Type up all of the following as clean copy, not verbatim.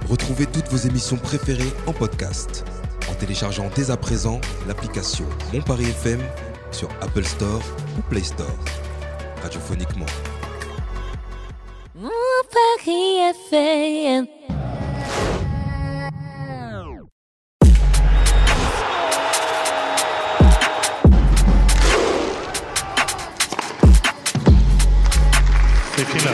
Retrouvez toutes vos émissions préférées en podcast en téléchargeant dès à présent l'application Mon Paris FM sur Apple Store ou Play Store. Radiophoniquement. Mon Paris FM. C'est final.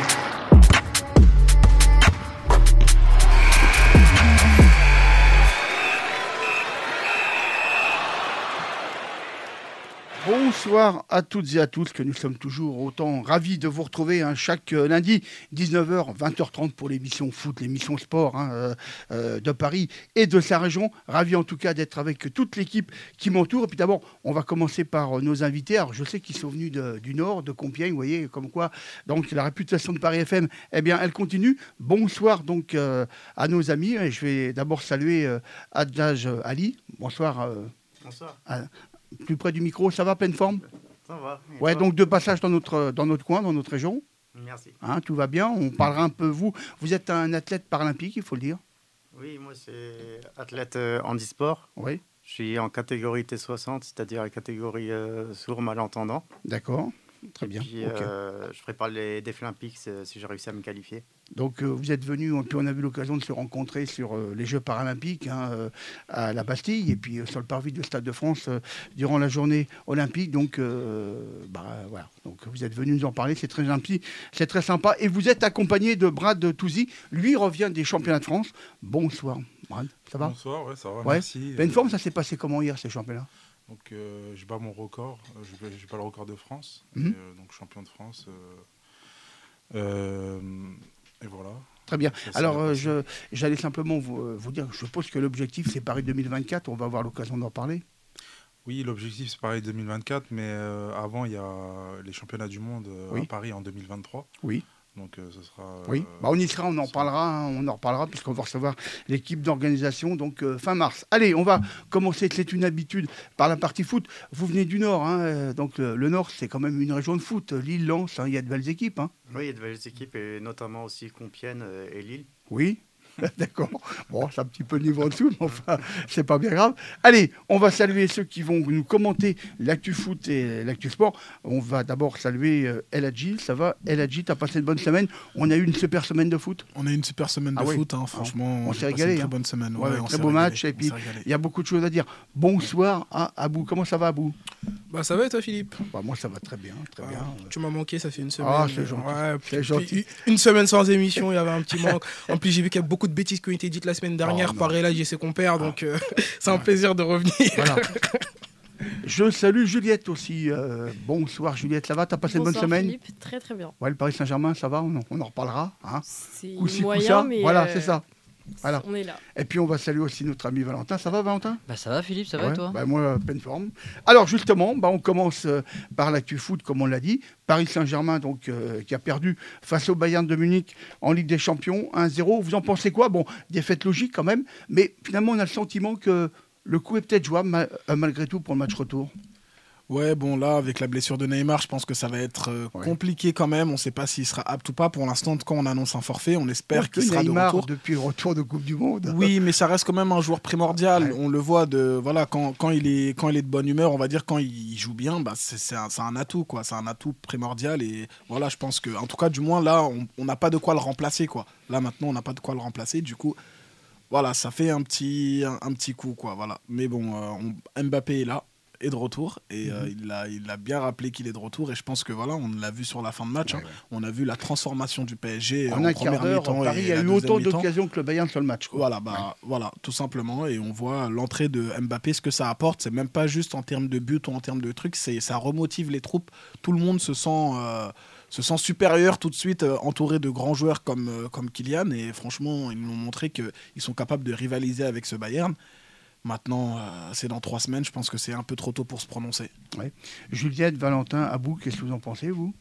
Bonsoir à toutes et à tous, que nous sommes toujours autant ravis de vous retrouver chaque lundi, 19h, 20h30 pour l'émission foot, l'émission sport de Paris et de sa région. Ravis en tout cas d'être avec toute l'équipe qui m'entoure. Et puis d'abord, on va commencer par nos invités. Alors je sais qu'ils sont venus du Nord, de Compiègne, vous voyez, comme quoi donc, la réputation de Paris FM, eh bien, elle continue. Bonsoir donc à nos amis. Et je vais d'abord saluer Adjaj Ali. Bonsoir. Bonsoir. Plus près du micro, ça va, pleine forme? Ça va. Ouais, donc de passage dans notre coin, dans notre région. Merci. Tout va bien. On parlera un peu vous. Vous êtes un athlète paralympique, il faut le dire. Oui, moi c'est athlète handisport. Oui. Je suis en catégorie T60, c'est-à-dire la catégorie sourd-malentendant. D'accord. Très bien. Puis, Ok. je prépare les défis olympiques si j'ai réussi à me qualifier. Donc vous êtes venu, puis on a eu l'occasion de se rencontrer sur les Jeux paralympiques à la Bastille et puis sur le parvis du Stade de France durant la journée olympique. Donc voilà. Donc vous êtes venu nous en parler, c'est très gentil, c'est très sympa. Et vous êtes accompagné de Brad Touzy, lui revient des championnats de France. Bonsoir Brad, ça va? Bonsoir, ouais, ça va, Ouais. merci. Pleine forme, ça s'est passé comment hier ces championnats? Donc je bats mon record, je bats le record de France, Mhm. donc champion de France. Et voilà. Très bien. Ça s'est Alors, bien passé. j'allais simplement vous dire, je suppose que l'objectif, c'est Paris 2024. On va avoir l'occasion d'en parler. Oui, l'objectif c'est Paris 2024, mais avant il y a les championnats du monde Oui. à Paris en 2023. Oui. Donc ce sera... Oui. On y sera, on en reparlera. On en reparlera puisqu'on va recevoir l'équipe d'organisation donc fin mars. Allez, on va commencer, c'est une habitude, par la partie foot. Vous venez du Nord, donc le Nord, c'est quand même une région de foot. Lille, Lens, il y a de belles équipes. Oui, il y a de belles équipes, et notamment aussi Compiègne et Lille. Oui. D'accord. Bon, c'est un petit peu le niveau en dessous, mais enfin, c'est pas bien grave. Allez, on va saluer ceux qui vont nous commenter l'actu foot et l'actu sport. On va d'abord saluer El Hadji. Ça va, El Hadji, t'as passé une bonne semaine? On a eu une super semaine de foot. On a eu une super semaine de oui. foot, franchement. On j'ai s'est passé régalé. Une très bonne semaine. Ouais, on très s'est beau régalé, match. Et on puis, s'est régalé. il y a beaucoup de choses à dire. Bonsoir à Abou. Comment ça va, Abou? Bah ça va et toi Philippe? Moi, ça va très bien. Très bien. Tu m'as manqué, ça fait une semaine. Ah, c'est gentil. Ouais, C'est puis gentil. une semaine sans émission, il y avait un petit manque. En plus, j'ai vu qu'il y a beaucoup de bêtises qui ont été dites la semaine dernière par Elad et ses compères, donc c'est un plaisir de revenir. Voilà. Je salue Juliette aussi. Bonsoir Juliette, ça va? T'as passé une bonne semaine? Philippe, très très bien. Ouais, le Paris Saint-Germain, ça va? On en reparlera. C'est Coup-ci, moyen, coup-ça. mais Voilà, c'est ça. Voilà. On est là. Et puis on va saluer aussi notre ami Valentin. Ça va, Valentin? Bah ça va Philippe, ça va et toi? Moi, pleine forme. Alors justement, on commence par l'actu foot, comme on l'a dit. Paris Saint-Germain, donc, qui a perdu face au Bayern de Munich en Ligue des Champions, 1-0. Vous en pensez quoi? Bon, défaite logique quand même, mais finalement, on a le sentiment que le coup est peut-être jouable malgré tout pour le match retour. Ouais, bon, là, avec la blessure de Neymar, je pense que ça va être compliqué quand même. On ne sait pas s'il sera apte ou pas. Pour l'instant, quand on annonce un forfait, on espère qu'il sera Neymar, de retour. depuis le retour de Coupe du Monde. Oui, mais ça reste quand même un joueur primordial. Ouais. On le voit quand il est de bonne humeur, on va dire quand il joue bien, c'est un atout, quoi. C'est un atout primordial. Et voilà, je pense que, en tout cas, du moins là, on n'a pas de quoi le remplacer, quoi. Là maintenant, on n'a pas de quoi le remplacer. Du coup, voilà, ça fait un petit coup, quoi. Voilà. Mais bon, Mbappé est là. Est de retour et il a bien rappelé qu'il est de retour et je pense que voilà, on l'a vu sur la fin de match, on a vu la transformation du PSG en un quart d'heure. Paris a eu autant d'occasions que le Bayern sur le match, quoi. Voilà, tout simplement, et on voit l'entrée de Mbappé, ce que ça apporte. C'est même pas juste en termes de but ou en termes de trucs, ça remotive les troupes. Tout le monde se sent supérieur tout de suite, entouré de grands joueurs comme Kylian, et franchement ils nous ont montré qu'ils sont capables de rivaliser avec ce Bayern. Maintenant, c'est dans 3 semaines. Je pense que c'est un peu trop tôt pour se prononcer. Ouais. Juliette, Valentin, Abou, qu'est-ce que vous en pensez, vous?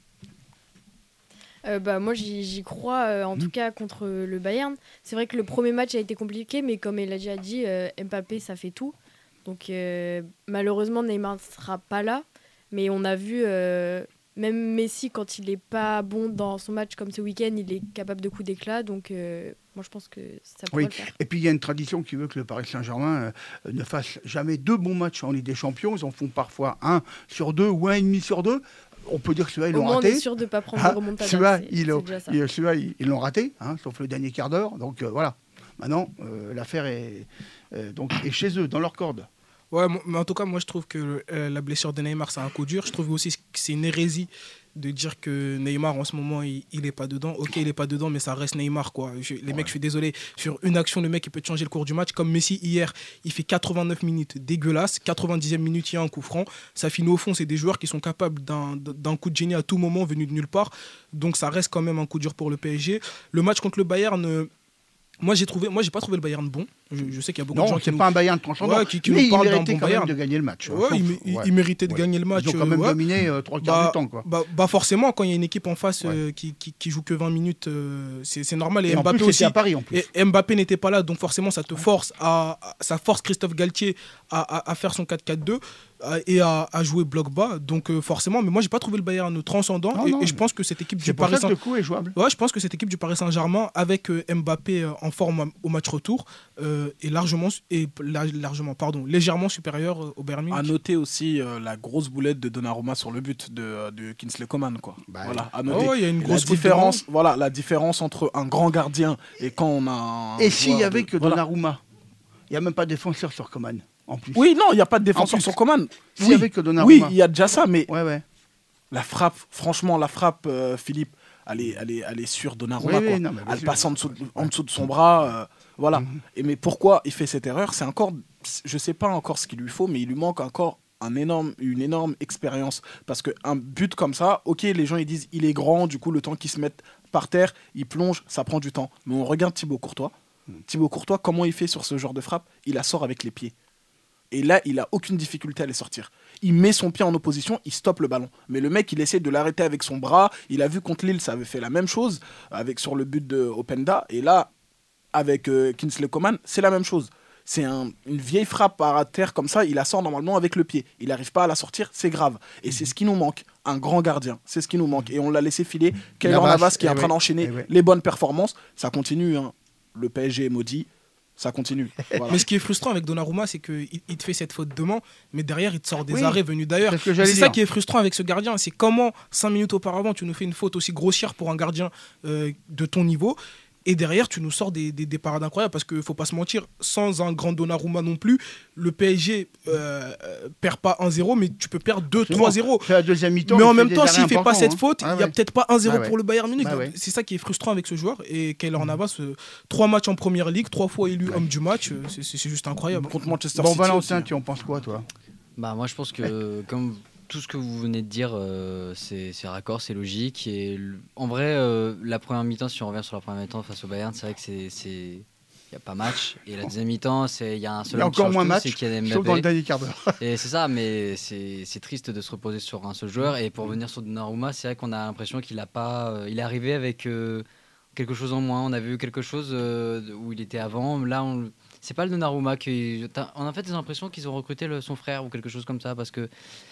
Moi, j'y crois, en tout cas, contre le Bayern. C'est vrai que le premier match a été compliqué, mais comme elle a déjà dit, Mbappé, ça fait tout. Donc, malheureusement, Neymar ne sera pas là. Mais on a vu Même Messi, quand il n'est pas bon dans son match comme ce week-end, il est capable de coups d'éclat. Donc, moi, je pense que ça pourrait le faire. Et puis, il y a une tradition qui veut que le Paris Saint-Germain ne fasse jamais 2 bons matchs en Ligue des Champions. Ils en font parfois 1 sur 2 ou 1,5 sur 2. On peut dire que ceux-là, ils l'ont raté. On est sûr de ne pas prendre de remontada. Ceux-là, ils l'ont raté, sauf le dernier quart d'heure. Donc, voilà. Maintenant, l'affaire est chez eux, dans leur corde. Ouais, mais en tout cas, moi, je trouve que la blessure de Neymar, c'est un coup dur. Je trouve aussi que c'est une hérésie de dire que Neymar, en ce moment, il n'est pas dedans. Ok, il n'est pas dedans, mais ça reste Neymar, quoi. Mecs, je suis désolé. Sur une action, le mec, il peut te changer le cours du match. Comme Messi, hier, il fait 89 minutes dégueulasse. 90e minute, il y a un coup franc. Ça finit au fond. C'est des joueurs qui sont capables d'un coup de génie à tout moment, venu de nulle part. Donc, ça reste quand même un coup dur pour le PSG. Le match contre le Bayern... Moi, j'ai pas trouvé le Bayern bon. Je sais qu'il y a beaucoup de gens qui... Non, c'est pas un Bayern transcendant. Qui nous parlent d'un bon Bayern. De gagner le match. Ouais, il méritait de gagner le match. Ils ont quand même dominé 3 quarts du temps. Quoi. Forcément, quand il y a une équipe en face qui joue que 20 minutes, c'est normal. Et Mbappé aussi. À Paris, en plus. Et Mbappé n'était pas là, donc forcément, ça force Christophe Galtier à faire son 4-4-2 et à jouer bloc bas. Donc forcément, mais moi, j'ai pas trouvé le Bayern transcendant. Et je pense que cette équipe du Paris Saint-Germain... le coup est jouable. Ouais, je pense que cette équipe du Paris Saint-Germain, avec Mbappé en forme au match retour, est légèrement supérieur au Bayern Munich. À noter aussi la grosse boulette de Donnarumma sur le but de Kingsley Coman, quoi. Voilà, à noter. Il y a une grosse différence. Voilà, la différence entre un grand gardien et quand on a. Et s'il y avait que Donnarumma, il n'y a même pas de défenseur sur Coman. En plus. Oui, non, il n'y a pas de défenseur sur Coman. S'il y avait que Donnarumma. Oui, il y a déjà ça, mais ouais. La frappe, Philippe, elle est sur Donnarumma. Oui, quoi. Non, elle passe en dessous de son bras. Voilà. Mais pourquoi il fait cette erreur ? C'est encore, je sais pas encore ce qu'il lui faut, mais il lui manque encore une énorme expérience. Parce qu'un but comme ça, ok, les gens ils disent il est grand, du coup le temps qu'il se mette par terre, il plonge, ça prend du temps. Mais on regarde Thibaut Courtois. Thibaut Courtois, comment il fait sur ce genre de frappe ? Il la sort avec les pieds. Et là, il a aucune difficulté à les sortir. Il met son pied en opposition, il stoppe le ballon. Mais le mec, il essaie de l'arrêter avec son bras. Il a vu contre Lille, ça avait fait la même chose sur le but de Openda. Et là, avec Kingsley Coman, c'est la même chose. C'est une vieille frappe à terre comme ça, il la sort normalement avec le pied. Il n'arrive pas à la sortir, c'est grave. Et c'est ce qui nous manque, un grand gardien. C'est ce qui nous manque. Et on l'a laissé filer. Keylor Navas qui est en train d'enchaîner les bonnes performances. Ça continue, Le PSG est maudit. Ça continue. Voilà. Mais ce qui est frustrant avec Donnarumma, c'est qu'il te fait cette faute devant, mais derrière, il te sort des arrêts venus d'ailleurs. C'est ça qui est frustrant avec ce gardien. C'est comment, 5 minutes auparavant, tu nous fais une faute aussi grossière pour un gardien de ton niveau. Et derrière, tu nous sors des parades incroyables parce qu'il ne faut pas se mentir, sans un grand Donnarumma non plus, le PSG perd pas 1-0, mais tu peux perdre 2-3-0. C'est la deuxième mi-temps. Mais en même temps, s'il ne fait pas cette faute, il n'y a peut-être pas 1-0 pour le Bayern Munich. Ouais. C'est ça qui est frustrant avec ce joueur. Et Keylor Navas, 3 matchs en première ligue, 3 fois élu homme du match, c'est juste incroyable. Contre Manchester City. Bon, Valentin, tu en penses quoi, toi ? Moi, je pense que comme tout ce que vous venez de dire, c'est raccord, c'est logique. Et en vrai, la première mi-temps, si on revient sur la première mi-temps face au Bayern, c'est vrai que il n'y a pas match. Et la deuxième mi-temps, il y a un seul homme qui change tout, c'est Kylian Mbappé. Sauf dans le dernier quart d'heure. Et c'est ça, mais c'est triste de se reposer sur un seul joueur. Et pour revenir sur Donnarumma, c'est vrai qu'on a l'impression qu'il a pas, il est arrivé avec quelque chose en moins. On a vu quelque chose où il était avant. Là, c'est pas le Donnarumma on a fait des impressions qu'ils ont recruté son frère ou quelque chose comme ça, parce que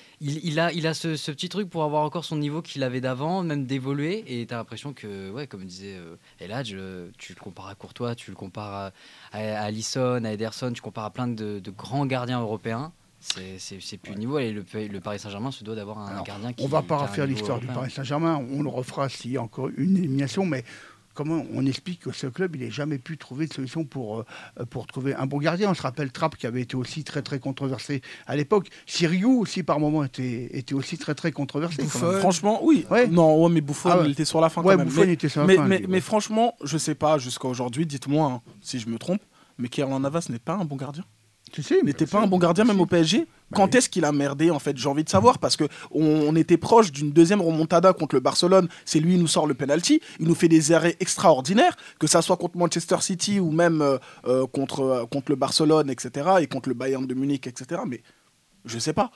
il a ce petit truc pour avoir encore son niveau qu'il avait d'avant, même d'évoluer. Et tu as l'impression que, comme disait Eladj, tu le compares à Courtois, tu le compares à Alisson, à Ederson, tu compares à plein de grands gardiens européens. C'est plus le niveau. Et le Paris Saint-Germain se doit d'avoir un gardien qui. On va pas refaire l'histoire du Paris Saint-Germain. On le refera s'il y a encore une élimination, mais. Comment on explique que ce club, il n'ait jamais pu trouver de solution pour trouver un bon gardien ? On se rappelle Trapp qui avait été aussi très très controversé à l'époque. Sirigu aussi par moment était aussi très très controversé. Franchement, oui. Non, mais Buffon, il était sur la fin quand même. Buffon, il était sur la fin. Mais franchement, je sais pas jusqu'à aujourd'hui. Dites-moi si je me trompe. Mais Keylor Navas n'est pas un bon gardien. N'était pas un bon gardien même au PSG. Quand est-ce qu'il a merdé en fait ? J'ai envie de savoir parce que on était proche d'une deuxième remontada contre le Barcelone. C'est lui qui nous sort le penalty. Il nous fait des arrêts extraordinaires, que ça soit contre Manchester City ou même contre le Barcelone, etc. et contre le Bayern de Munich, etc. Mais je sais pas.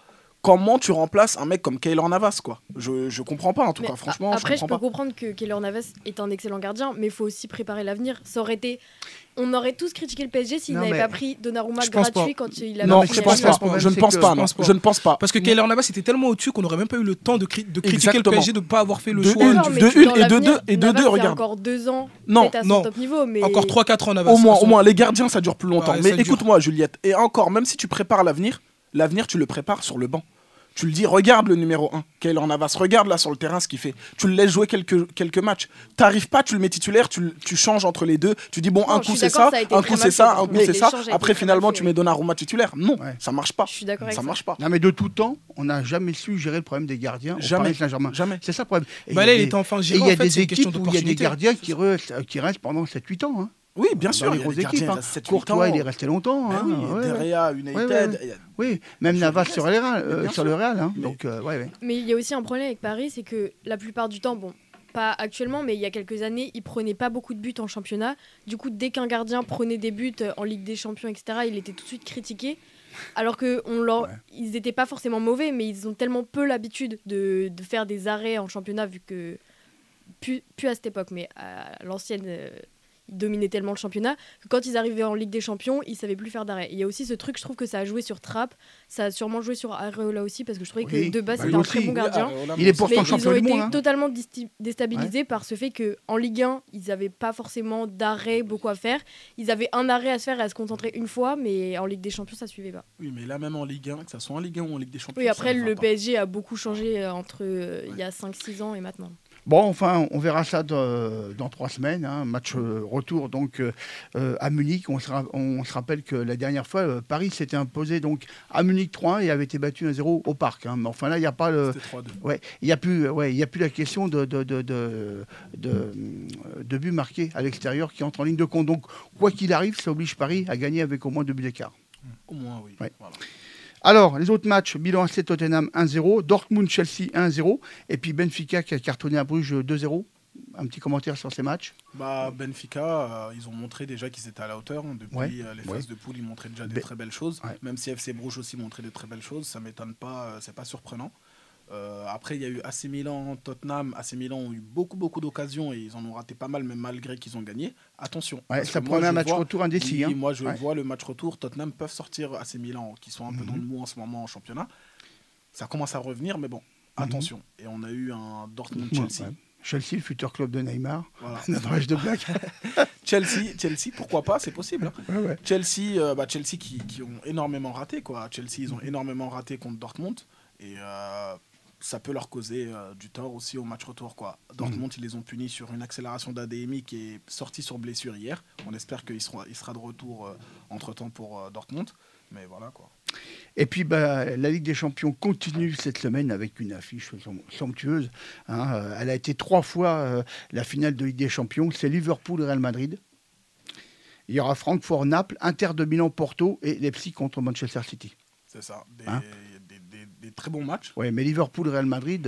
comment tu remplaces un mec comme Keylor Navas, quoi. Je comprends pas, en tout cas, franchement. Après, je peux comprends pas. comprendre que Keylor Navas est un excellent gardien, mais il faut aussi préparer l'avenir. Ça aurait été... On aurait tous critiqué le PSG s'il Non, n'avait mais pas pris Donnarumma je pense gratuit pas. quand il avait Non, pris je la pense Ligue. pas. Je ne pense pas, non. Je ne pense pas. Parce que Keylor Navas était tellement au-dessus qu'on n'aurait même pas eu le temps de critiquer Exactement. le PSG de ne pas avoir fait le De choix. une, Non, mais de dans une, et de l'avenir, deux, et de Navas, deux, c'est regarde. encore 2 ans Non, peut-être à son non. top niveau, mais... Encore 3-4 ans Navas. Au moins, les gardiens, ça dure plus longtemps. Ouais, Mais ça dure. écoute-moi, Juliette, et encore, même si tu prépares l'avenir, tu le prépares sur le banc. Tu le dis, regarde le numéro 1, Keylor Navas, regarde là sur le terrain ce qu'il fait. Tu le laisses jouer quelques matchs. T'arrives pas, tu le mets titulaire, tu changes entre les deux. Tu dis, bon, Non, un je coup suis c'est d'accord, ça, ça a été un très coup mal c'est ça, fait. un coup Mais c'est ça. l'échange a été Après, très finalement, mal tu fait. mets Donnarumma titulaire. Non, Ouais. ça marche pas. Je suis d'accord avec Ça ça. marche pas. Non, mais de tout temps, on n'a jamais su gérer le problème des gardiens au Jamais. Paris Saint-Germain. Jamais. C'est ça le problème. Et Bah il y là, a il des- était enfin et géré. il y a En fait, des c'est une question équipes où il y a des d'opportunité. gardiens qui restent pendant 7-8 ans. Hein. Oui, bien sûr, Dans il les y a des grosses équipes. gardiens, Hein. 7-8 Courtois, ans. il est resté longtemps. Ben Hein. oui, Ouais, ouais. Derrière, United. Ouais, ouais. il y a- Oui, même Je Navas vous sur laisse. le Real. Bien Sur sûr. le Real hein. Mais- Donc, ouais. Mais il y a aussi un problème avec Paris, c'est que la plupart du temps, bon, pas actuellement, mais il y a quelques années, ils prenaient pas beaucoup de buts en championnat. Du coup, dès qu'un gardien prenait des buts en Ligue des Champions, etc., il était tout de suite critiqué. Alors que ils n'étaient pas forcément mauvais, mais ils ont tellement peu l'habitude de faire des arrêts en championnat, vu que, plus à cette époque, mais à l'ancienne, ils dominaient tellement le championnat, que quand ils arrivaient en Ligue des Champions, ils savaient plus faire d'arrêt. Il y a aussi ce truc, je trouve que ça a joué sur Trapp, ça a sûrement joué sur Areola aussi, parce que je trouvais Oui, que de base, bah, c'était lui un aussi. très bon gardien. Il est Mais pourtant ils champion ont du été monde. Hein. totalement déstabilisés par ce fait qu'en Ligue 1, ils n'avaient pas forcément d'arrêt, beaucoup à faire. Ils avaient un arrêt à se faire et à se concentrer une fois, mais en Ligue des Champions, ça ne suivait pas. Oui, mais là, même en Ligue 1, que ça soit en Ligue 1 ou en Ligue des Champions. Oui, après, ça ne va le pas. PSG a beaucoup changé entre il y a 5-6 ans et maintenant. Bon, enfin, on verra ça dans 3 semaines. Hein, match retour donc à Munich. On se rappelle que la dernière fois, Paris s'était imposé donc à Munich 3-1 et avait été battu 1-0 au Parc. Hein. Mais enfin là, il n'y a pas le. C'était 3-2. Ouais, il n'y a plus la question de but marqué à l'extérieur qui entre en ligne de compte. Donc, quoi qu'il arrive, ça oblige Paris à gagner avec au moins 2 buts d'écart. Au moins, oui. Ouais. Voilà. Alors, les autres matchs, Milan AC Tottenham 1-0, Dortmund-Chelsea 1-0, et puis Benfica qui a cartonné à Bruges 2-0. Un petit commentaire sur ces matchs. Bah, Benfica, ils ont montré déjà qu'ils étaient à la hauteur. Hein. Depuis les phases de poule, ils montraient déjà des très belles choses. Ouais. Même si FC Bruges aussi montrait de très belles choses, ça m'étonne pas, c'est pas surprenant. Après, il y a eu AC Milan, Tottenham. AC Milan ont eu beaucoup d'occasions et ils en ont raté pas mal, même malgré qu'ils ont gagné. Attention. Ouais, parce ça que moi, prenait un je match vois- retour indécis. Oui, hein. moi, je Ouais. vois le match retour. Tottenham peuvent sortir AC Milan, qui sont un peu dans le mou en ce moment en championnat. Ça commence à revenir, mais bon, attention. Et on a eu un Dortmund-Chelsea. Ouais. Chelsea, le futur club de Neymar. Voilà. Notre de blague. Chelsea, pourquoi pas, c'est possible. Hein. Ouais. Chelsea qui ont énormément raté, quoi. Chelsea, ils ont énormément raté contre Dortmund et ça peut leur causer du tort aussi au match retour, quoi. Dortmund, ils les ont punis sur une accélération d'ADMI qui est sortie sur blessure hier. On espère qu'il sera de retour entre-temps pour Dortmund, mais voilà, quoi. Et puis, la Ligue des Champions continue cette semaine avec une affiche somptueuse. Hein. Elle a été 3 fois la finale de Ligue des Champions. C'est Liverpool-Real Madrid. Il y aura Francfort-Naples, Inter de Milan-Porto et Leipzig contre Manchester City. C'est ça, des très bons matchs. Oui, mais Liverpool-Real Madrid,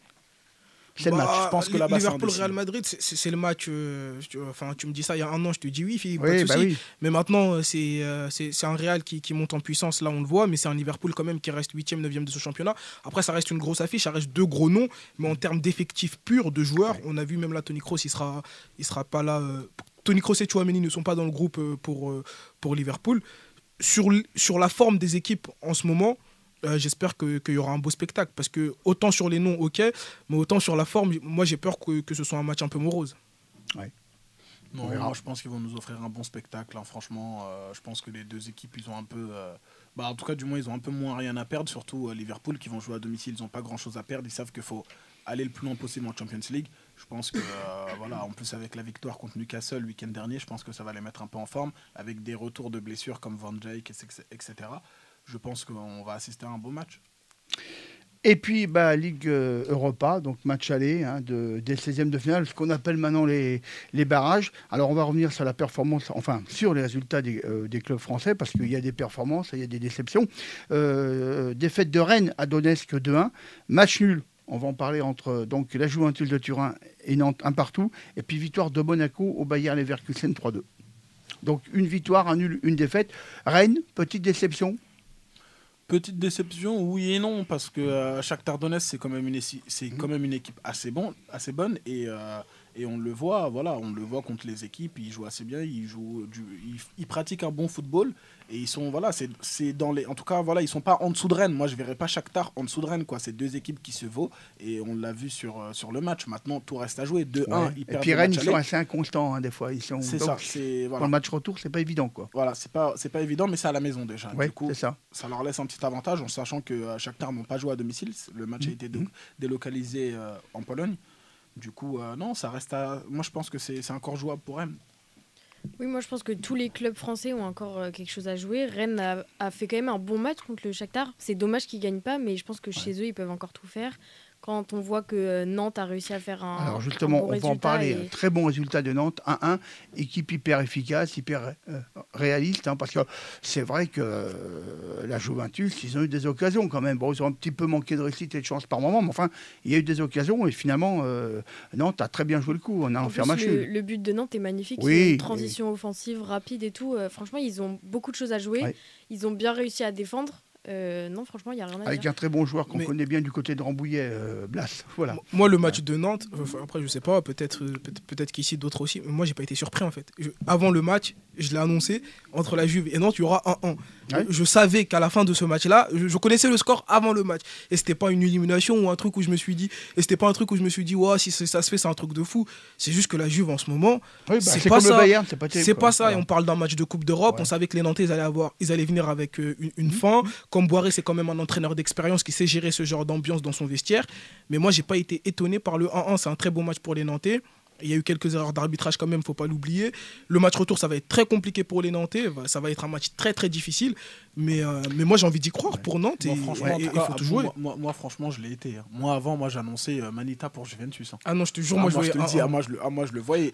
c'est le match. Je pense que là-bas, c'est Liverpool-Real indécis. Madrid, c'est le match. Tu me dis ça il y a un an, je te dis oui, Philippe, pas Oui, de bah souci. oui. Mais maintenant, c'est un Real qui monte en puissance, là on le voit, mais c'est un Liverpool quand même qui reste 8e, 9e de ce championnat. Après, ça reste une grosse affiche, ça reste 2 gros noms, mais en termes d'effectifs purs, de joueurs, on a vu même là, Toni Kroos, il sera pas là. Toni Kroos et Tchouaméni ne sont pas dans le groupe pour Liverpool. Sur la forme des équipes en ce moment, j'espère qu'il y aura un beau spectacle. Parce que autant sur les noms, ok, mais autant sur la forme, moi j'ai peur que ce soit un match un peu morose. Non, moi je pense qu'ils vont nous offrir un bon spectacle. Hein. Franchement, je pense que les deux équipes, ils ont un peu. En tout cas, du moins, ils ont un peu moins rien à perdre. Surtout Liverpool qui vont jouer à domicile, ils n'ont pas grand chose à perdre. Ils savent qu'il faut aller le plus loin possible en Champions League. Je pense que, en plus, avec la victoire contre Newcastle le week-end dernier, je pense que ça va les mettre un peu en forme. Avec des retours de blessures comme Van Dijk, etc. Je pense qu'on va assister à un beau match. Et puis, Ligue Europa, donc match aller des 16e de finale, ce qu'on appelle maintenant les barrages. Alors, on va revenir sur la performance, sur les résultats des clubs français, parce qu'il y a des performances, il y a des déceptions. Défaite de Rennes à Donetsk 2-1. Match nul, on va en parler, entre donc la Juventus de Turin et Nantes 1-1. Et puis, victoire de Monaco au Bayer Leverkusen 3-2. Donc, une victoire, un nul, une défaite. Rennes, petite déception. Petite déception, oui et non, parce que Shakhtar Donetsk, c'est quand même une équipe assez bonne et on le voit, voilà, on le voit contre les équipes, ils jouent assez bien, ils pratiquent un bon football et ils sont, voilà, c'est dans les, en tout cas, voilà, ils sont pas en dessous de Rennes. Moi, je verrais pas Shakhtar en dessous de Rennes, quoi. C'est deux équipes qui se vaut et on l'a vu sur le match. Maintenant, tout reste à jouer. 2-1, ils perdent. Et puis Rennes, ils sont assez inconstants, hein, des fois. C'est ça. Voilà. Pour le match retour, c'est pas évident, quoi. Voilà, c'est pas évident, mais c'est à la maison déjà. Ouais, du coup, ça leur laisse un petit avantage en sachant que Shakhtar n'ont pas joué à domicile. Le match a été délocalisé en Pologne. Du coup, non, ça reste à. Moi, je pense que c'est encore jouable pour Rennes. Oui, moi je pense que tous les clubs français ont encore quelque chose à jouer. Rennes a fait quand même un bon match contre le Shakhtar. C'est dommage qu'ils ne gagnent pas, mais je pense que chez eux, ils peuvent encore tout faire. Quand on voit que Nantes a réussi à faire un. Alors justement, bon on va en parler. et... Très bon résultat de Nantes, 1-1. Équipe hyper efficace, hyper réaliste, hein, parce que c'est vrai que la Juventus, ils ont eu des occasions quand même. Bon, ils ont un petit peu manqué de réussite et de chance par moment, mais enfin, il y a eu des occasions et finalement, Nantes a très bien joué le coup en allant faire match. Le but de Nantes est magnifique. Oui, c'est une transition offensive rapide et tout. Franchement, ils ont beaucoup de choses à jouer. Ouais. Ils ont bien réussi à défendre. Non, franchement, il n'y a rien à Avec dire. un très bon joueur qu'on connaît bien du côté de Rambouillet, Blas. Voilà. Moi, le match de Nantes, après, je sais pas, peut-être qu'ici, d'autres aussi, mais moi, j'ai pas été surpris en fait. Avant le match, je l'ai annoncé, entre la Juve et Nantes, il y aura 1-1. Ouais. Je savais qu'à la fin de ce match-là, je connaissais le score avant le match. Et c'était pas une élimination ou un truc où je me suis dit, ouais, si ça se fait, c'est un truc de fou. C'est juste que la Juve en ce moment, c'est pas comme ça. Le Bayern, c'est pas terrible. C'est pas ça. Et on parle d'un match de Coupe d'Europe. Ouais. On savait que les Nantais, ils allaient venir avec une fin. Comme Boiré, c'est quand même un entraîneur d'expérience qui sait gérer ce genre d'ambiance dans son vestiaire. Mais moi, j'ai pas été étonné par le 1-1. C'est un très bon match pour les Nantais. Il y a eu quelques erreurs d'arbitrage quand même, faut pas l'oublier. Le match retour, ça va être très compliqué pour les Nantais. Ça va être un match très très difficile. Mais moi, j'ai envie d'y croire pour Nantes. Moi, franchement, il faut tout jouer. Moi, franchement, je l'ai été. Moi, avant, j'annonçais Manita pour Juventus. Ah non, je te jure, moi, je voyais. Moi, je le voyais.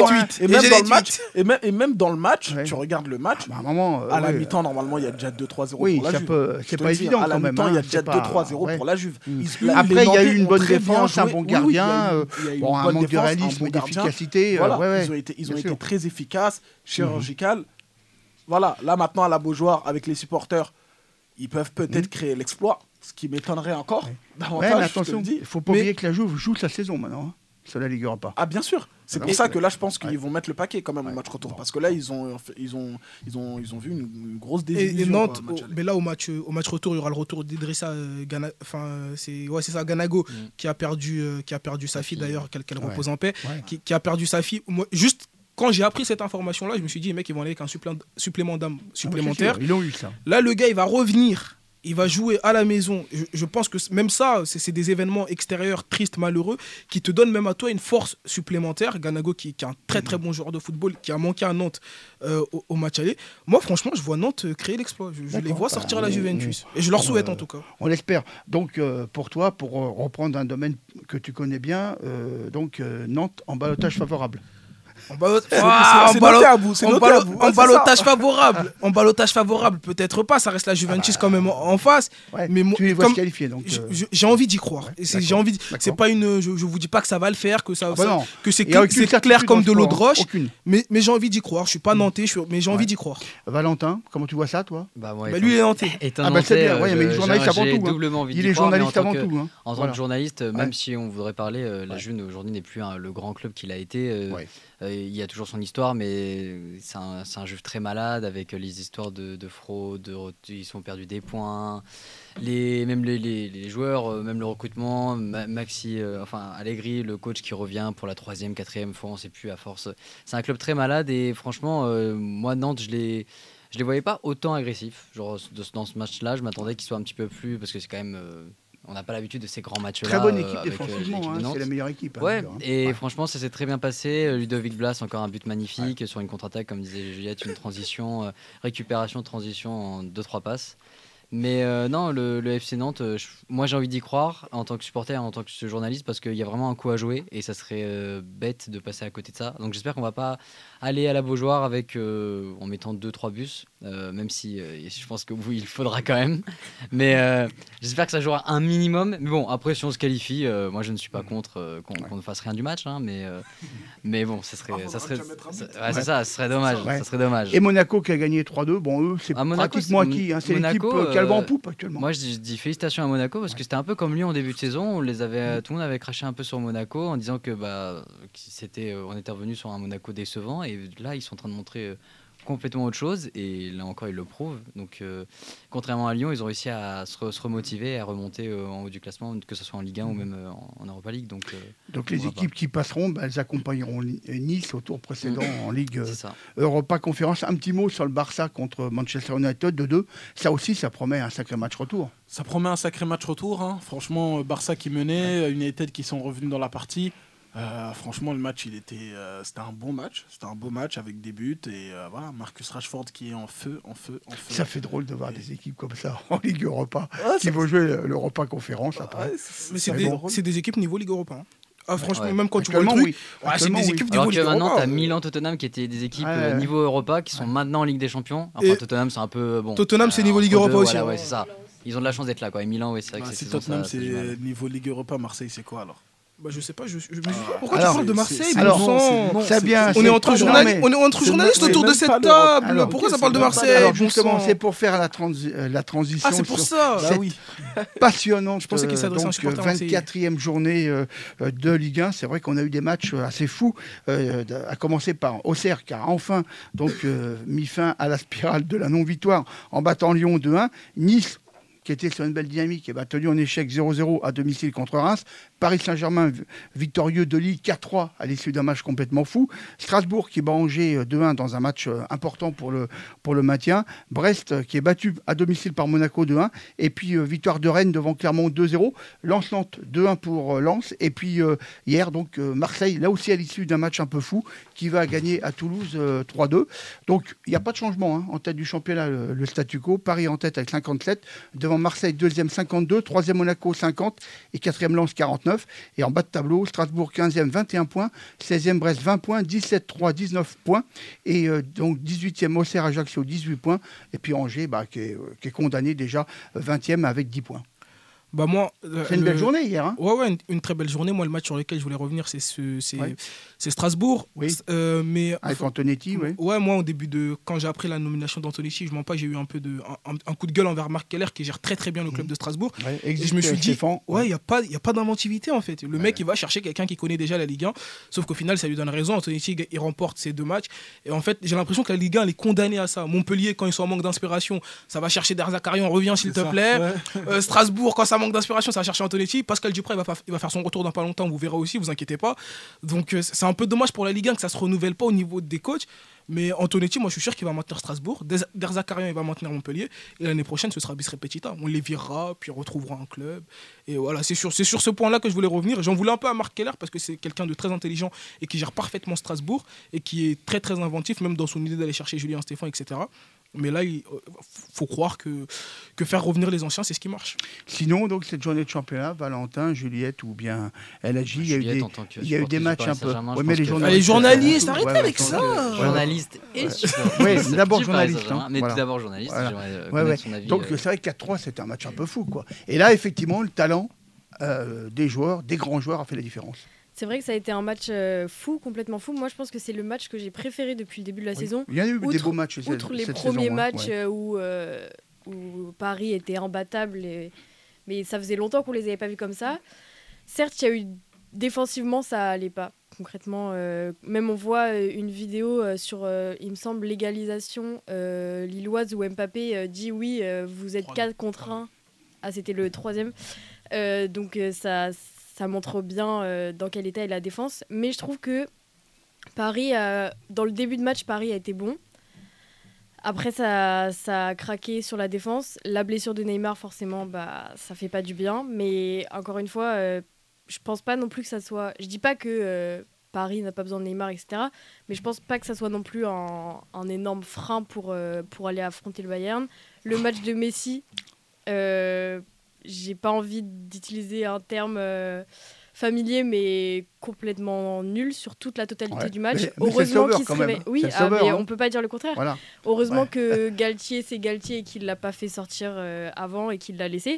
Et même dans le match, tu regardes le match. À la mi-temps, normalement, il y a déjà 2-3-0 pour la Juve. C'est pas évident quand même. À la mi-temps, il y a déjà 2-3-0 pour la Juve. Après, il y a eu une bonne défense, un bon gardien, un manque de réalisme, d'efficacité. Voilà, ils ont été très efficaces, chirurgicales. Voilà, là maintenant à la Beaujoire, avec les supporters, ils peuvent peut-être créer l'exploit, ce qui m'étonnerait encore davantage. Mais attention, il ne faut pas oublier que la Juve joue sa saison maintenant. Ça ne la liguera pas. Ah bien sûr, c'est pour ça que là je pense qu'ils vont mettre le paquet quand même au match retour, parce que là ils ont vu une grosse désillusion. Et Nantes, mais là au match retour, il y aura le retour d'Idrissa Ganago qui a perdu Safi d'ailleurs, qu'elle repose en paix, qui a perdu Safi. Moi, juste quand j'ai appris cette information-là, je me suis dit, les mecs, ils vont aller avec un supplément d'âme supplémentaire. Ils l'ont eu, ça. Là, le gars, il va revenir. Il va jouer à la maison. Je pense que même ça, c'est des événements extérieurs tristes, malheureux, qui te donnent même à toi une force supplémentaire. Ganago, qui est un très très bon joueur de football, qui a manqué à Nantes au match aller. Moi, franchement, je vois Nantes créer l'exploit. Je les vois sortir la Juventus. Et je leur souhaite en tout cas. On l'espère. Donc, pour toi, pour reprendre un domaine que tu connais bien, Nantes en ballottage favorable. En ballottage favorable, peut-être pas, ça reste la Juventus quand même en face. Ouais, mais tu les vois se qualifier, donc. J'ai envie d'y croire. J'ai envie. C'est pas une. Je vous dis pas que ça va le faire, que c'est clair comme de l'eau de roche. Mais j'ai envie d'y croire. Je suis pas nantais, mais j'ai envie d'y croire. Valentin, comment tu vois ça, toi? Lui, il est nantais. C'est bien. Mais il est journaliste avant tout. Il est journaliste avant tout. En tant que journaliste, même si on voudrait parler, la Juve aujourd'hui n'est plus le grand club qu'il a été. Il y a toujours son histoire, mais c'est un jeu très malade avec les histoires de fraude, ils ont perdu des points, même les joueurs, même le recrutement, Allegri, le coach qui revient pour la 3e, 4e fois, on ne sait plus à force. C'est un club très malade et franchement, moi Nantes, je les voyais pas autant agressifs. Genre dans ce match-là, je m'attendais qu'ils soient un petit peu plus, parce que c'est quand même... on n'a pas l'habitude de ces grands matchs-là. Très bonne équipe défensivement, c'est la meilleure équipe. Franchement, ça s'est très bien passé. Ludovic Blas, encore un but magnifique sur une contre-attaque, comme disait Juliette, une transition, récupération, transition en 2-3 passes. Mais non, le FC Nantes, moi j'ai envie d'y croire en tant que supporter, en tant que journaliste, parce qu'il y a vraiment un coup à jouer et ça serait bête de passer à côté de ça. Donc j'espère qu'on va pas aller à la Beaujoire en mettant 2-3 bus, même si je pense que oui, il faudra quand même. Mais j'espère que ça jouera un minimum. Mais bon, après si on se qualifie, moi je ne suis pas contre qu'on ne fasse rien du match, hein, mais bon, ça serait dommage. Ça serait dommage. Et Monaco qui a gagné 3-2, bon eux c'est pratiquement acquis, c'est l'équipe qui a le vent en poupe actuellement. Moi, je dis félicitations à Monaco parce que c'était un peu comme Lyon en début de saison. Tout le monde avait craché un peu sur Monaco en disant que on était revenu sur un Monaco décevant. Et là, ils sont en train de montrer complètement autre chose. Et là encore, ils le prouvent. Donc, contrairement à Lyon, ils ont réussi à se remotiver et à remonter en haut du classement, que ce soit en Ligue 1 ou même en Europa League. Donc les équipes qui passeront, elles accompagneront Nice au tour précédent en Ligue ça. Europa Conférence. Un petit mot sur le Barça contre Manchester United 2-2. Ça aussi, ça promet un sacré match retour. Ça promet un sacré match retour. Hein. Franchement, Barça qui menait, United qui sont revenus dans la partie. Franchement, le match, c'était un bon match. C'était un beau match avec des buts. Et voilà, Marcus Rashford qui est en feu. Ça fait drôle de voir des équipes comme ça en Ligue Europa qui vont jouer l'Europa Conférence après. Mais c'est des équipes niveau Ligue Europa. Franchement, ouais. même quand tu vois le truc, c'est des équipes niveau Alors Ligue que maintenant, Europa. t'as Milan, Tottenham qui étaient des équipes niveau Europa qui sont maintenant en Ligue des Champions. Enfin, Et Tottenham, c'est un peu bon. Tottenham, c'est niveau Ligue Europa aussi. Voilà, c'est ça. Ils ont de la chance d'être là, quoi. Et Milan, c'est vrai que si Tottenham, c'est niveau Ligue Europa, Marseille, c'est quoi alors? Je sais pas, pourquoi tu parles de Marseille? On est entre journalistes autour de cette table. Pourquoi ça parle de Marseille? Alors justement, c'est pour faire la transition. Ah, c'est pour ça. Passionnante. Je pensais qu'il s'adressait à un supporter marseillais. 24e journée de Ligue 1. C'est vrai qu'on a eu des matchs assez fous, à commencer par Auxerre qui a enfin mis fin à la spirale de la non-victoire en battant Lyon 2-1. Nice, qui était sur une belle dynamique, et tenu en échec 0-0 à domicile contre Reims. Paris Saint-Germain victorieux de Lille 4-3 à l'issue d'un match complètement fou. Strasbourg qui bat Angers 2-1 dans un match important pour le maintien. Brest qui est battu à domicile par Monaco 2-1. Et puis victoire de Rennes devant Clermont 2-0. Lens-Nantes 2-1 pour Lens. Et puis hier, Marseille, là aussi à l'issue d'un match un peu fou, qui va gagner à Toulouse 3-2. Donc il n'y a pas de changement en tête du championnat, le statu quo. Paris en tête avec 57. Devant Marseille, 2e 52. 3e Monaco 50. Et 4e Lens 49. Et en bas de tableau, Strasbourg 15e 21 points, 16e Brest 20 points, 17-3 19 points, et donc 18e Auxerre Ajaccio 18 points, et puis Angers qui est condamné déjà 20e avec 10 points. C'est une belle journée hier. Ouais, une très belle journée. Moi, le match sur lequel je voulais revenir, c'est Strasbourg. Oui. Mais avec Antonetti, oui. Ouais, moi, quand j'ai appris la nomination d'Antonetti, je mens pas, j'ai eu un peu un coup de gueule envers Marc Keller qui gère très très bien le club de Strasbourg. Ouais, et je me suis dit, il y a pas d'inventivité en fait. Le mec, il va chercher quelqu'un qui connaît déjà la Ligue 1. Sauf qu'au final, ça lui donne raison. Antonetti, il remporte ses 2 matchs. Et en fait, j'ai l'impression que la Ligue 1 elle est condamnée à ça. Montpellier, quand ils sont en manque d'inspiration, ça va chercher Derzakarian, reviens s'il te plaît. Ouais. Strasbourg, quand ça manque d'inspiration, ça va chercher Antonetti. Pascal Duprat, il va faire son retour dans pas longtemps, vous verrez aussi, vous inquiétez pas. Donc c'est un peu dommage pour la Ligue 1 que ça se renouvelle pas au niveau des coachs. Mais Antonetti, moi je suis sûr qu'il va maintenir Strasbourg. Derzakarian, il va maintenir Montpellier. Et l'année prochaine, ce sera bis repetita. On les virera, puis on retrouvera un club. Et voilà, c'est sur ce point-là que je voulais revenir. J'en voulais un peu à Marc Keller parce que c'est quelqu'un de très intelligent et qui gère parfaitement Strasbourg et qui est très très inventif, même dans son idée d'aller chercher Julien Stéphan, etc. Mais là, il faut croire que faire revenir les anciens, c'est ce qui marche. Sinon, donc, cette journée de championnat, Valentin, Juliette ou bien LHJ, il y a eu des matchs un peu. Ouais, mais les journalistes, arrêtez avec ça. Journaliste et Oui, d'abord journaliste. Mais tout d'abord journaliste. Son avis, donc, c'est vrai que 4-3, c'était un match un peu fou, quoi. Et là, effectivement, le talent des joueurs, des grands joueurs, a fait la différence. C'est vrai que ça a été un match fou, complètement fou. Moi, je pense que c'est le match que j'ai préféré depuis le début de la saison. Il y a eu des beaux matchs. Outre les premiers matchs où Paris était imbattable, mais ça faisait longtemps qu'on les avait pas vus comme ça. Certes, il y a eu défensivement, ça allait pas. Concrètement, même on voit une vidéo sur, il me semble, l'égalisation lilloise où Mbappé dit oui, vous êtes 4 contre 1. Ah, c'était le 3e. Donc ça montre bien dans quel état est la défense. Mais je trouve que Paris, dans le début de match, Paris a été bon. Après, ça a craqué sur la défense. La blessure de Neymar, forcément, ça fait pas du bien. Mais encore une fois, je pense pas non plus que ça soit... Je dis pas que Paris n'a pas besoin de Neymar, etc. Mais je pense pas que ça soit non plus un énorme frein pour aller affronter le Bayern. Le match de Messi... j'ai pas envie d'utiliser un terme familier, mais complètement nul sur toute la totalité du match. Mais heureusement qu'il se réveille. Oui, mais on peut pas dire le contraire. Voilà. Heureusement que Galtier, c'est Galtier et qu'il l'a pas fait sortir avant et qu'il l'a laissé.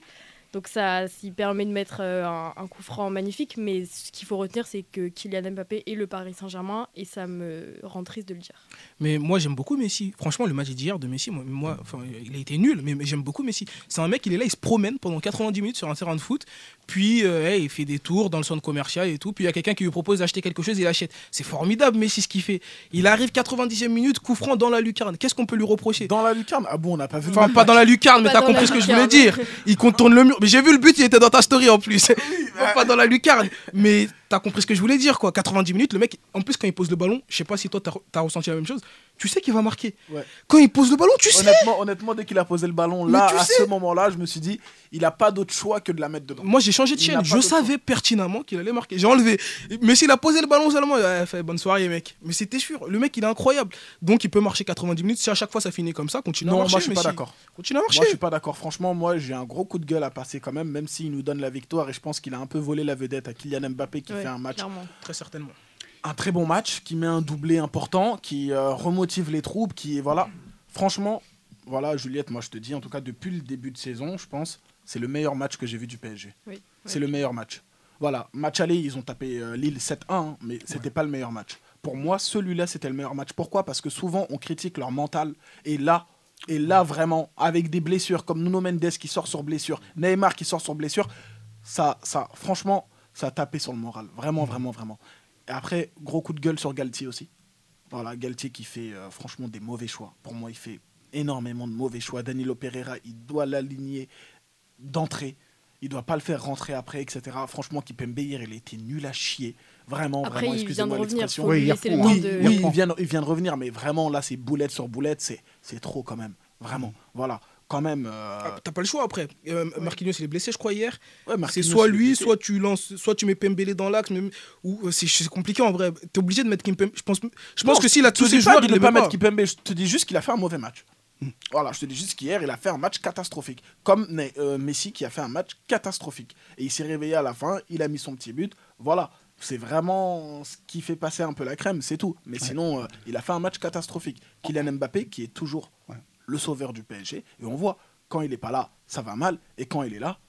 Donc ça permet de mettre un coup franc magnifique, mais ce qu'il faut retenir, c'est que Kylian Mbappé est le Paris Saint-Germain, et ça me rend triste de le dire. Mais moi, j'aime beaucoup Messi. Franchement, le match d'hier de Messi, il a été nul, mais j'aime beaucoup Messi. C'est un mec, il est là, il se promène pendant 90 minutes sur un terrain de foot, puis il fait des tours dans le centre commercial et tout, puis il y a quelqu'un qui lui propose d'acheter quelque chose, il achète. C'est formidable, Messi, ce qu'il fait. Il arrive 90e minute, coup franc dans la lucarne. Qu'est-ce qu'on peut lui reprocher? Dans la lucarne? Ah bon, on n'a pas vu. Enfin, pas dans la lucarne, mais t'as compris ce que je voulais dire. Il contourne le mur. Mais j'ai vu le but, il était dans ta story en plus. Pas dans la lucarne. Mais t'as compris ce que je voulais dire, quoi. 90 minutes, le mec, en plus, quand il pose le ballon, je sais pas si toi t'as ressenti la même chose, tu sais qu'il va marquer. Ouais. Quand il pose le ballon, tu sais. Honnêtement, dès qu'il a posé le ballon, là, à ce moment-là, je me suis dit, il a pas d'autre choix que de la mettre dedans. Moi, j'ai changé de chaîne. Je savais pertinemment qu'il allait marquer. J'ai enlevé. Mais s'il a posé le ballon seulement, il a fait bonne soirée, mec. Mais c'était sûr. Le mec, il est incroyable. Donc, il peut marcher 90 minutes. Si à chaque fois ça finit comme ça, continue à marcher. Moi, je suis pas d'accord. Continue à marcher. Moi, je suis pas d'accord. Franchement, moi, j'ai un gros coup de gueule à passer quand même s'il nous donne la victoire. Et je pense qu'il a un peu volé la vedette à Kylian Mbappé qui fait un match. Clairement. Très certainement. Un très bon match, qui met un doublé important, qui remotive les troupes, voilà. Franchement, voilà, Juliette, moi je te dis, en tout cas depuis le début de saison, je pense, c'est le meilleur match que j'ai vu du PSG. Oui. C'est le meilleur match. Voilà, match aller, ils ont tapé Lille 7-1, hein, mais c'était pas le meilleur match. Pour moi, celui-là, c'était le meilleur match. Pourquoi ? Parce que souvent, on critique leur mental, et là, vraiment, avec des blessures, comme Nuno Mendes qui sort sur blessure, Neymar qui sort sur blessure, ça franchement, ça a tapé sur le moral. Vraiment, vraiment, vraiment. Et après, gros coup de gueule sur Galtier aussi. Voilà, Galtier qui fait franchement des mauvais choix. Pour moi, il fait énormément de mauvais choix. Danilo Pereira, il doit l'aligner d'entrée. Il ne doit pas le faire rentrer après, etc. Franchement, Kimpembe, hier, il était nul à chier. Vraiment, après, vraiment, excusez-moi l'expression. Oui, il vient de revenir, mais vraiment, là, c'est boulette sur boulette. C'est trop quand même. Vraiment, voilà. Quand même. T'as pas le choix après. Marquinhos il est blessé, je crois, hier. Ouais, c'est soit lui, soit tu lances, soit tu mets Pembele dans l'axe. Ou c'est compliqué en vrai. T'es obligé de mettre Kimpembe. Je pense que s'il a tous ses joueurs, il ne pas mettre Kimpembe. Je te dis juste qu'il a fait un mauvais match. Voilà, je te dis juste qu'hier, il a fait un match catastrophique. Comme Messi qui a fait un match catastrophique. Et il s'est réveillé à la fin, il a mis son petit but. Voilà. C'est vraiment ce qui fait passer un peu la crème, c'est tout. Mais sinon, il a fait un match catastrophique. Kylian Mbappé, qui est toujours le sauveur du PSG. Et on voit, quand il n'est pas là, ça va mal. Et quand il est là,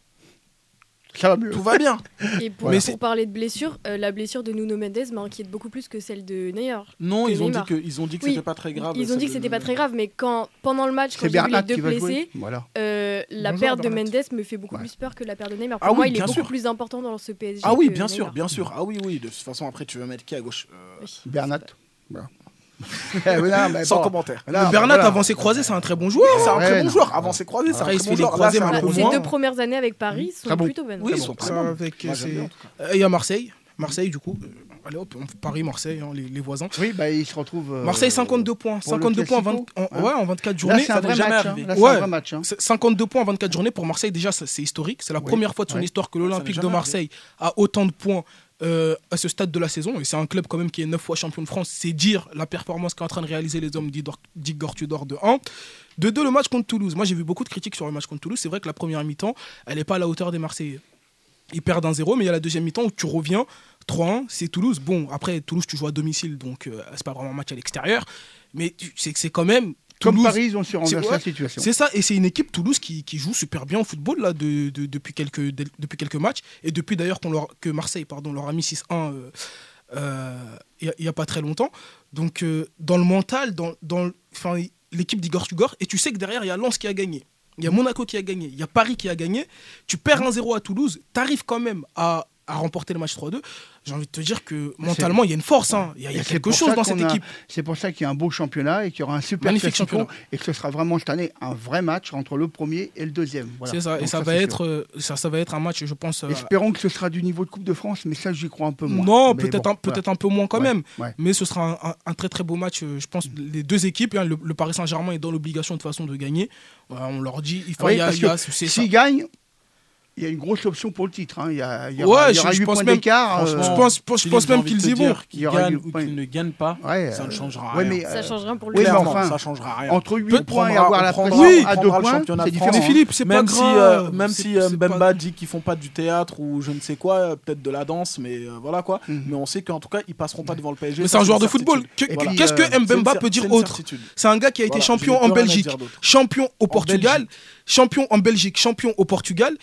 ça va mieux. Tout va bien. Et pour parler de blessure, la blessure de Nuno Mendes m'inquiète beaucoup plus que celle de Neymar. Non, ils ont dit que c'était pas très grave. Ils ont dit que c'était pas très grave, mais pendant le match, quand j'ai vu les deux blessés, la perte de Mendes me fait beaucoup plus peur que la perte de Neymar. Pour moi, il est beaucoup plus important dans ce PSG. Ah oui, bien sûr, bien sûr. Ah oui. De toute façon, après, tu veux mettre qui à gauche Bernat. Sans commentaire. Bernat avancé croisé, c'est un très bon joueur. C'est un très bon joueur. Avancé croisé, c'est un très bon joueur. Ses 2 premières années avec Paris sont plutôt bonnes. Oui, ils sont très bons. Il y a Marseille. Marseille, du coup. Allez hop, Paris-Marseille, les voisins. Oui, ils se retrouvent. Marseille, 52 points. 52 points en 24 journées. Là, c'est un vrai match. 52 points en 24 journées pour Marseille, déjà, c'est historique. C'est la première fois de son histoire que l'Olympique de Marseille a autant de points à ce stade de la saison. Et c'est un club quand même qui est 9 fois champion de France. C'est dire la performance qu'est en train de réaliser les hommes d'Igor Tudor de 1. De 2, le match contre Toulouse. Moi, j'ai vu beaucoup de critiques sur le match contre Toulouse. C'est vrai que la première mi-temps, elle n'est pas à la hauteur des Marseillais. Ils perdent 1-0, mais il y a la deuxième mi-temps où tu reviens 3-1, c'est Toulouse. Bon, après, Toulouse, tu joues à domicile, donc c'est pas vraiment un match à l'extérieur. Mais c'est quand même... Comme Toulouse, Paris, ils ont su renverser la situation. C'est ça, et c'est une équipe, Toulouse, qui joue super bien au football là, depuis quelques matchs. Et depuis d'ailleurs que Marseille leur a mis 6-1 il n'y a pas très longtemps. Donc, dans le mental, dans l'équipe d'Igor Tudor, et tu sais que derrière, il y a Lens qui a gagné. Il y a Monaco qui a gagné, il y a Paris qui a gagné. Tu perds 1-0 à Toulouse, tu arrives quand même à remporter le match 3-2. J'ai envie de te dire que mentalement, il y a une force. Il y a quelque chose dans cette équipe. C'est pour ça qu'il y a un beau championnat et qu'il y aura un super classico et que ce sera vraiment cette année un vrai match entre le premier et le deuxième. Voilà. C'est ça. Donc et ça va être un match, je pense... Espérons que ce sera du niveau de Coupe de France, mais ça, j'y crois un peu moins. Non, peut-être un peu moins quand même. Ouais. Mais ce sera un très très beau match. Je pense les deux équipes, le Paris Saint-Germain est dans l'obligation de toute façon de gagner. On leur dit... S'ils gagnent... Il y a une grosse option pour le titre. Il y aura 8 points d'écart. Je pense même qu'ils y vont. Qu'ils gagnent ou qu'ils ne gagnent pas, ça ne changera rien. Ça changera pour le ça changera rien. Entre 8 points et avoir la pression à 2 points, c'est différent. Mais Philippe, c'est pas grave. Même si Mbemba dit qu'ils font pas du théâtre ou je ne sais quoi, peut-être de la danse, mais voilà quoi. Mais on sait qu'en tout cas, ils passeront pas devant le PSG. Mais c'est un joueur de football. Qu'est-ce que Mbemba peut dire autre ? C'est un gars qui a été champion en Belgique, champion au Portugal, champion en Belgique, champion au Portugal.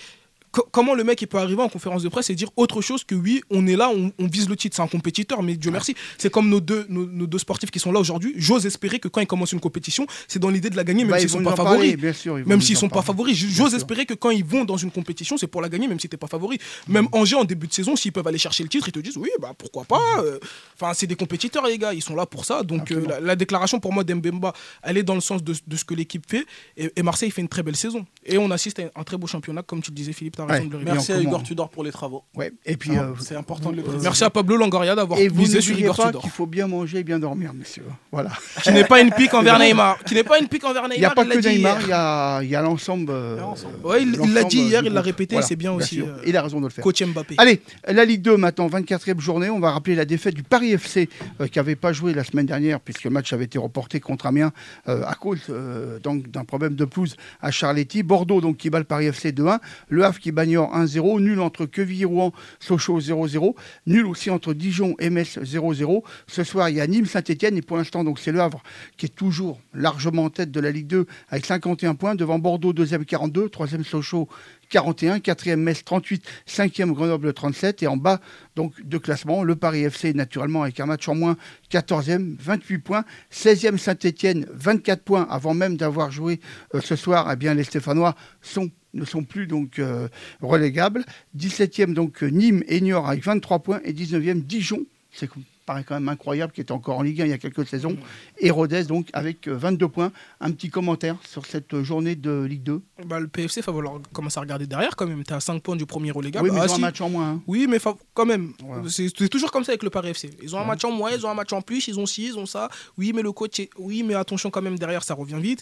comment le mec il peut arriver en conférence de presse et dire autre chose que oui, on est là, on vise le titre, c'est un compétiteur, mais Dieu merci. C'est comme nos deux sportifs qui sont là aujourd'hui. J'ose espérer que quand ils commencent une compétition, c'est dans l'idée de la gagner, même s'ils sont pas favoris. Même s'ils sont pas favoris, j'ose espérer que quand ils vont dans une compétition, c'est pour la gagner, même si t'es pas favori. Même Angers en début de saison, s'ils peuvent aller chercher le titre, ils te disent oui, bah pourquoi pas. Enfin, c'est des compétiteurs les gars, ils sont là pour ça. Donc la déclaration pour moi d'Mbemba, elle est dans le sens de ce que l'équipe fait. Et Marseille fait une très belle saison. Et on assiste à un très beau championnat, comme tu le disais Philippe, t'as raison de le répéter. Merci à Igor Tudor pour les travaux. Ouais. Et puis c'est important de le préciser. Merci à Pablo Longoria d'avoir misé sur Igor Tudor. Il faut bien manger et bien dormir, messieurs. Voilà. Qui n'est pas une pique envers Neymar. Il n'y a pas que Neymar, il y a l'ensemble. Ouais, il l'a dit hier, il l'a répété, voilà, c'est bien aussi. Il a raison de le faire. Coach Mbappé. Allez, la Ligue 2 maintenant, 24e journée. On va rappeler la défaite du Paris FC qui n'avait pas joué la semaine dernière puisque le match avait été reporté contre Amiens à cause donc d'un problème de pelouse à Charletti. Bordeaux donc qui bat le Paris FC 2-1. Le Havre qui bat Niort 1-0. Nul entre Quevilly-Rouen, Sochaux 0-0. Nul aussi entre Dijon et Metz 0-0. Ce soir, il y a Nîmes-Saint-Etienne et pour l'instant, donc c'est le Havre qui est toujours largement en tête de la Ligue 2 avec 51 points. Devant Bordeaux, 2e 42, 3e Sochaux 41, 4e Metz 38, 5e Grenoble 37 et en bas donc de classement, le Paris FC naturellement avec un match en moins, 14e, 28 points, 16e Saint-Etienne, 24 points avant même d'avoir joué ce soir. Eh bien les Stéphanois ne sont plus donc relégables. 17e donc Nîmes et Niort avec 23 points et 19e Dijon. C'est paraît quand même incroyable, qui était encore en Ligue 1 il y a quelques saisons. Et Rodez, donc, avec 22 points. Un petit commentaire sur cette journée de Ligue 2. Le PFC, il va falloir commencer à regarder derrière quand même. Tu es à 5 points du premier relégable. Oui, mais ils ont un match en moins. Hein. Oui, mais quand même. Ouais. C'est toujours comme ça avec le Paris FC. Ils ont un match en moins, ils ont un match en plus, ils ont ci, ils ont ça. Oui, mais le coach, oui, mais attention quand même, derrière, ça revient vite.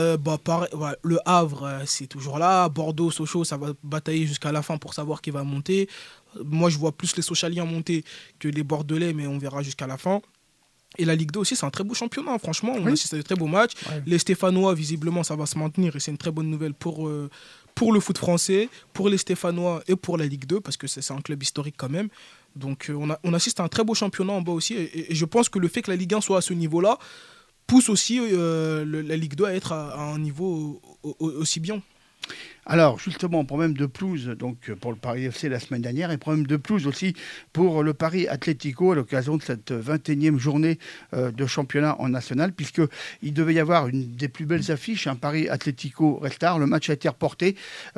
Le Havre, c'est toujours là. Bordeaux, Sochaux, ça va batailler jusqu'à la fin pour savoir qui va monter. Moi, je vois plus les Sochaliens monter que les Bordelais, mais on verra jusqu'à la fin. Et la Ligue 2 aussi, c'est un très beau championnat, franchement. On assiste à de très beaux matchs. Ouais. Les Stéphanois, visiblement, ça va se maintenir et c'est une très bonne nouvelle pour le foot français, pour les Stéphanois et pour la Ligue 2, parce que c'est un club historique quand même. Donc, on assiste à un très beau championnat en bas aussi. Et je pense que le fait que la Ligue 1 soit à ce niveau-là pousse aussi la Ligue 2 à être à un niveau aussi bien. Alors, justement, problème de pelouse donc, pour le Paris FC la semaine dernière et problème de pelouse aussi pour le Paris Atlético à l'occasion de cette 21e journée de championnat en national, puisqu'il devait y avoir une des plus belles affiches, un Paris Atlético Red Star. Le match a été reporté.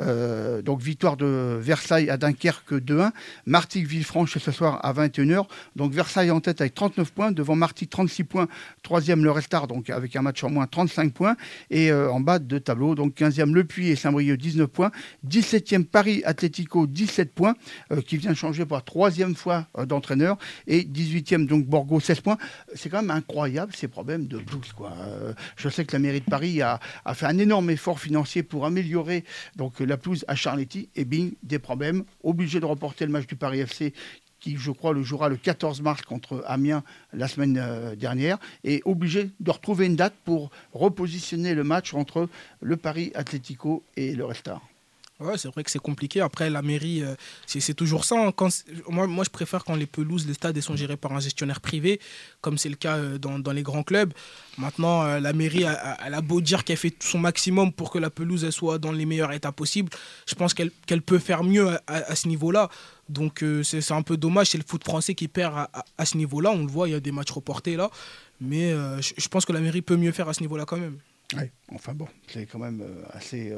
Donc, victoire de Versailles à Dunkerque 2-1. Martigues-Villefranche ce soir à 21h. Donc, Versailles en tête avec 39 points. Devant Martigues, 36 points. 3e, le Red Star, donc avec un match en moins, 35 points. Et en bas de tableau, donc 15e, Le Puy et Saint-Brieuc, 19 points. 17e Paris Atlético, 17 points, qui vient changer pour la 3e fois d'entraîneur. Et 18e, donc Borgo, 16 points. C'est quand même incroyable ces problèmes de pelouse, quoi. Je sais que la mairie de Paris a fait un énorme effort financier pour améliorer donc, la pelouse à Charletti. Et bing, des problèmes. Obligé de reporter le match du Paris FC qui, je crois, le jouera le 14 mars contre Amiens la semaine dernière, et obligé de retrouver une date pour repositionner le match entre le Paris Atlético et le Red Star. Ouais, c'est vrai que c'est compliqué. Après, la mairie, c'est toujours ça. Hein. Moi, je préfère quand les pelouses, les stades sont gérés par un gestionnaire privé, comme c'est le cas dans les grands clubs. Maintenant, la mairie, elle a beau dire qu'elle fait son maximum pour que la pelouse elle soit dans les meilleurs états possibles. Je pense qu'elle peut faire mieux à ce niveau-là. Donc, c'est un peu dommage. C'est le foot français qui perd à ce niveau-là. On le voit, il y a des matchs reportés là. Mais je pense que la mairie peut mieux faire à ce niveau-là quand même. Oui, enfin bon, c'est quand même assez,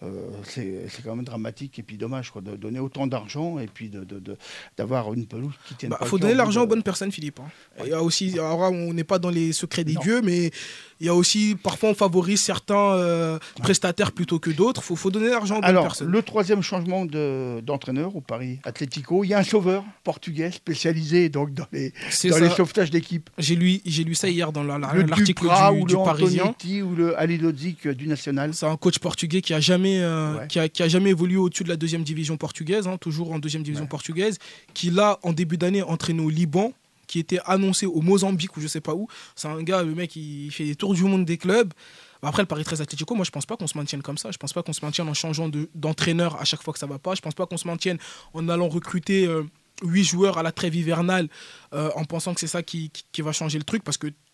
c'est quand même dramatique et puis dommage quoi, de donner autant d'argent et puis d'avoir une pelouse qui tienne. Il faut donner l'argent aux bonnes personnes, Philippe. Hein. Ouais. Il y a aussi, alors on n'est pas dans les secrets des dieux, mais il y a aussi parfois on favorise certains prestataires plutôt que d'autres. Faut donner l'argent aux bonnes personnes. Le 3e changement d'entraîneur au Paris Atlético, il y a un sauveur portugais spécialisé donc dans les sauvetages d'équipe. J'ai lu ça hier dans l'article du Parisien. Ou le Ali Lodzik du National. C'est un coach portugais qui a jamais qui a jamais évolué au-dessus de la 2e division portugaise, hein, toujours en 2e division portugaise, qui là en début d'année entraîné au Liban, qui était annoncé au Mozambique ou je sais pas où. C'est un gars, le mec, il fait des tours du monde des clubs. Après, le Paris 13 Atlético, moi, je pense pas qu'on se maintienne comme ça. Je pense pas qu'on se maintienne en changeant d'entraîneur à chaque fois que ça va pas. Je pense pas qu'on se maintienne en allant recruter 8 joueurs à la trêve hivernale en pensant que c'est ça qui va changer le truc, parce que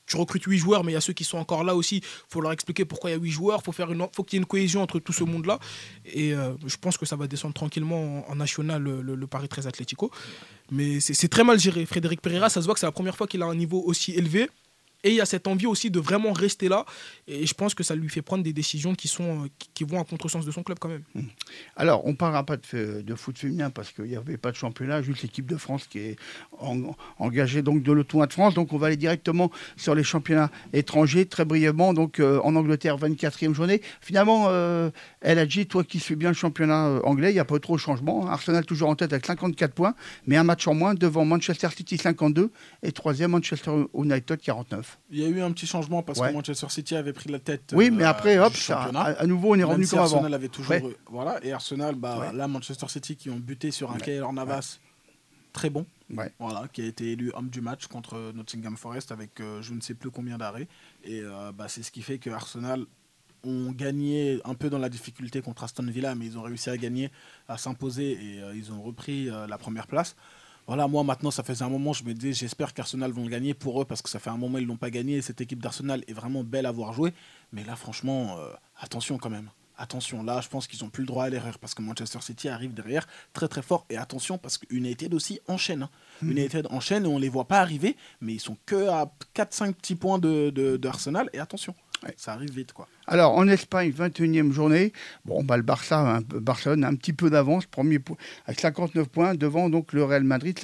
tu recrutes 8 joueurs, mais il y a ceux qui sont encore là aussi. Il faut leur expliquer pourquoi il y a 8 joueurs. Faut qu'il y ait une cohésion entre tout ce monde-là. Et je pense que ça va descendre tranquillement en national, le Paris 13 Atlético. Mais c'est très mal géré. Frédéric Pereira, ça se voit que c'est la première fois qu'il a un niveau aussi élevé. Et il y a cette envie aussi de vraiment rester là. Et je pense que ça lui fait prendre des décisions qui vont à contresens de son club quand même. Alors, on ne parlera pas de foot féminin parce qu'il n'y avait pas de championnat, juste l'équipe de France qui est engagée donc, de le tournoi de France. Donc, on va aller directement sur les championnats étrangers, très brièvement. Donc, en Angleterre, 24e journée. Finalement, El Hadji, toi qui suis bien le championnat anglais, il n'y a pas trop de changement. Arsenal toujours en tête avec 54 points, mais un match en moins devant Manchester City 52 et 3e Manchester United 49. Il y a eu un petit changement parce que Manchester City avait pris la tête. Oui, mais après, hop, ça, à nouveau, on est revenu comme avant. Arsenal avait toujours. Voilà, et Arsenal, là, Manchester City qui ont buté sur un Keylor Navas très bon. Voilà, qui a été élu homme du match contre Nottingham Forest avec je ne sais plus combien d'arrêts. Et c'est ce qui fait que Arsenal ont gagné un peu dans la difficulté contre Aston Villa, mais ils ont réussi à gagner, à s'imposer et ils ont repris la première place. Voilà, moi maintenant, ça faisait un moment, je me disais, j'espère qu'Arsenal vont le gagner pour eux, parce que ça fait un moment ils ne l'ont pas gagné, et cette équipe d'Arsenal est vraiment belle à voir jouer. Mais là, franchement, attention quand même. Attention, là, je pense qu'ils n'ont plus le droit à l'erreur, parce que Manchester City arrive derrière très très fort. Et attention, parce que United aussi enchaîne. United enchaîne et on ne les voit pas arriver, mais ils sont que à 4-5 petits points d'Arsenal. Et attention, ça arrive vite, quoi. Alors, en Espagne, 21e journée, le Barcelone a un petit peu d'avance, premier point, avec 59 points, devant donc le Real Madrid,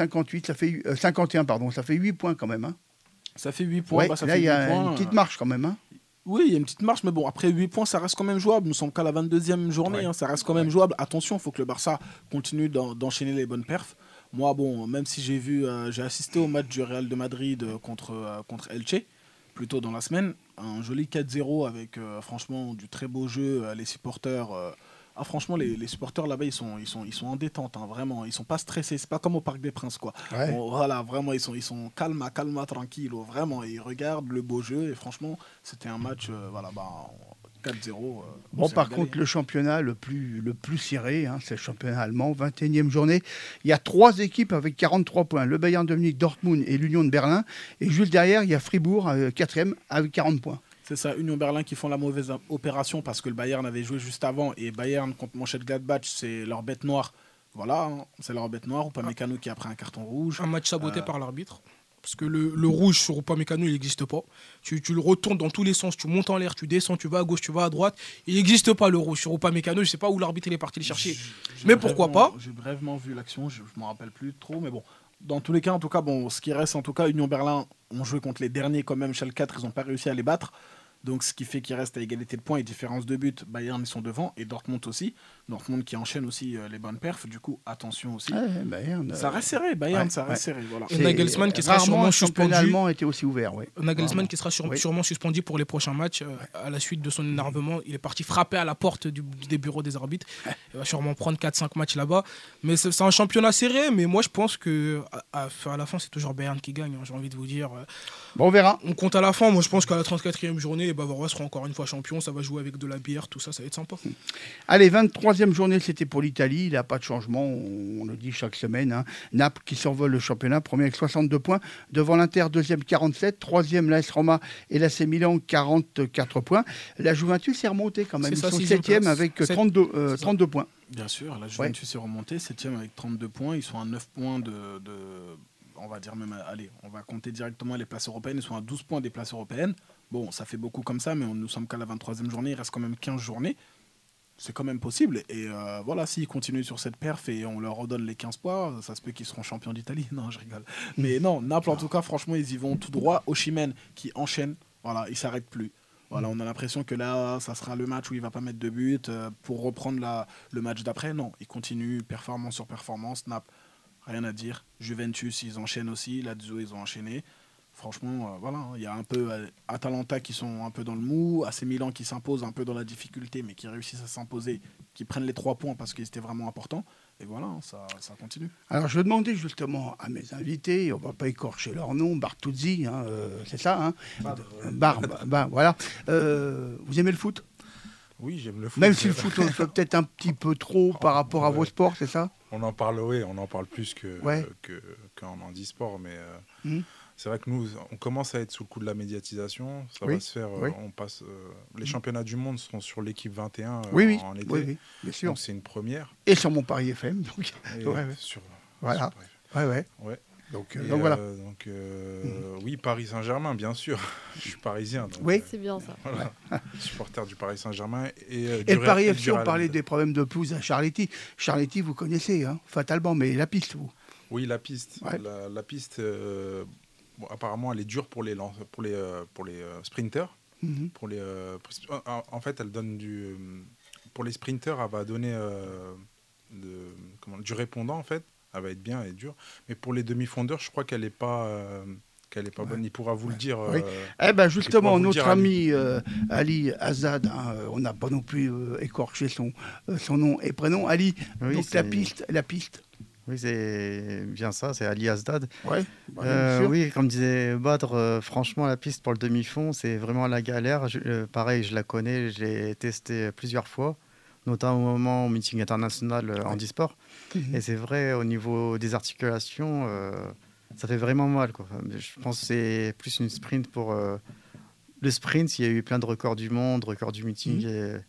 51, ça fait 8 points quand même. Hein. Ça fait 8 points. Là, il y a une petite marche quand même. Hein. Oui, il y a une petite marche, mais bon, après 8 points, ça reste quand même jouable. Nous sommes qu'à la 22e journée, ça reste quand même jouable. Attention, il faut que le Barça continue d'enchaîner les bonnes perfs. Moi, même si j'ai assisté au match du Real de Madrid contre Elche, plus tôt dans la semaine, un joli 4-0 avec franchement du très beau jeu, les supporters. Franchement, les supporters là-bas, ils sont en détente, hein, vraiment. Ils sont pas stressés. C'est pas comme au Parc des Princes, quoi. Bon, voilà, vraiment, ils sont calma, tranquille, vraiment. Ils regardent le beau jeu et franchement, c'était un match, 4-0. Par contre, le championnat le plus serré, c'est le championnat allemand, 21e journée. Il y a 3 équipes avec 43 points. Le Bayern de Munich, Dortmund et l'Union de Berlin. Et juste derrière, il y a Fribourg, 4e, avec 40 points. C'est ça, Union Berlin qui font la mauvaise opération parce que le Bayern avait joué juste avant et Bayern contre Mönchengladbach, c'est leur bête noire. Voilà, c'est leur bête noire. Upamecano qui a pris un carton rouge. Un match saboté par l'arbitre. Parce que le rouge sur Upamecano, il n'existe pas. Tu le retournes dans tous les sens, tu montes en l'air, tu descends, tu vas à gauche, tu vas à droite. Il n'existe pas le rouge sur Upamecano. Je ne sais pas où l'arbitre il est parti le chercher. Mais pourquoi pas. J'ai brièvement vu l'action, je ne me rappelle plus trop, mais bon. Dans tous les cas, en tout cas, ce qui reste, en tout cas, Union Berlin ont joué contre les derniers quand même, Schalke 4, ils n'ont pas réussi à les battre. Donc, ce qui fait qu'ils restent à égalité de points et différence de but. Bayern, ils sont devant et Dortmund aussi. Dortmund qui enchaîne aussi les bonnes perfs. Du coup, attention aussi. Bayern, ça reste serré. Bayern, ça reste serré. Voilà. Et Nagelsmann qui sera sûrement suspendu. Allemand était aussi ouvert. Nagelsmann qui sera sûrement suspendu pour les prochains matchs. À la suite de son énervement, il est parti frapper à la porte des bureaux des arbitres. Il va sûrement prendre 4-5 matchs là-bas. Mais c'est un championnat serré. Mais moi, je pense qu'à la fin, c'est toujours Bayern qui gagne. J'ai envie de vous dire. On verra. On compte à la fin. Moi, je pense qu'à la 34e journée, les Bavarois seront encore une fois champions. Ça va jouer avec de la bière, tout ça, ça va être sympa. Allez, 23e journée, c'était pour l'Italie. Il n'y a pas de changement, on le dit chaque semaine. Hein. Naples qui survole le championnat, premier avec 62 points. Devant l'Inter, deuxième 47. Troisième, l'AS Roma et l'AC Milan, 44 points. La Juventus est remontée quand même. Ils sont septième avec 32 points. Bien sûr, la Juventus est remontée, 7e avec 32 points. Ils sont à 9 points on va dire même, allez, on va compter directement les places européennes. Ils sont à 12 points des places européennes. Bon, ça fait beaucoup comme ça, mais nous sommes qu'à la 23e journée. Il reste quand même 15 journées. C'est quand même possible. Et voilà, s'ils continuent sur cette perf et on leur redonne les 15 points, ça se peut qu'ils seront champions d'Italie. Non, je rigole. Mais non, Naples, en tout cas, franchement, ils y vont tout droit. Osimhen qui enchaîne. Voilà, il ne s'arrête plus. Voilà, on a l'impression que là, ça sera le match où il ne va pas mettre de but pour reprendre le match d'après. Non, il continue, performance sur performance. Naples, rien à dire. Juventus, ils enchaînent aussi. Lazio, ils ont enchaîné. Franchement, voilà, il y a un peu Atalanta qui sont un peu dans le mou, AC Milan qui s'impose un peu dans la difficulté, mais qui réussissent à s'imposer, qui prennent les 3 points parce qu'ils étaient vraiment importants. Et voilà, ça continue. Alors, je demandais justement à mes invités, on ne va pas écorcher leur nom, Bartuzzi, c'est ça, hein voilà. Vous aimez le foot ? Oui, j'aime le foot. Même si le foot, on le fait peut-être un petit peu trop par rapport à vos sports, c'est ça ? On en parle plus qu'en handisport, mais C'est vrai que nous, on commence à être sous le coup de la médiatisation. Ça Oui, va se faire. oui. On passe. Les championnats du monde seront sur l'équipe 21 Oui, en été. oui, bien sûr. Donc c'est une première. Et sur mon Paris FM. Donc, Et ouais. Voilà. Ouais. Donc voilà. Oui, Paris Saint-Germain, bien sûr. Je suis parisien. Donc, Oui. C'est bien ça. Voilà. Supporter du Paris Saint-Germain. Et le Paris FC, on parlait des problèmes de pelouse à Charletti. Charletti, vous connaissez, hein, fatalement, mais la piste, vous. Oui, la piste. Ouais. La piste, apparemment, elle est dure pour les sprinters. Mhm. En fait, elle donne pour les sprinters, elle va donner du répondant, en fait. Elle va être bien et dure. Mais pour les demi-fondeurs, je crois qu'elle n'est pas bonne. Il pourra vous le dire. Oui. Justement, notre ami Ali Azad, hein, on n'a pas non plus écorché son nom et prénom. Ali, Oui, donc la piste. Oui, c'est bien ça, c'est Ali Azdad. Ouais, bien sûr. Oui, comme disait Badr, franchement, la piste pour le demi-fond, c'est vraiment la galère. Pareil, je la connais, je l'ai testée plusieurs fois, notamment au meeting international handisport. Et c'est vrai, au niveau des articulations, ça fait vraiment mal, quoi. Je pense que c'est plus une sprint pour le sprint. Il y a eu plein de records du monde, records du meeting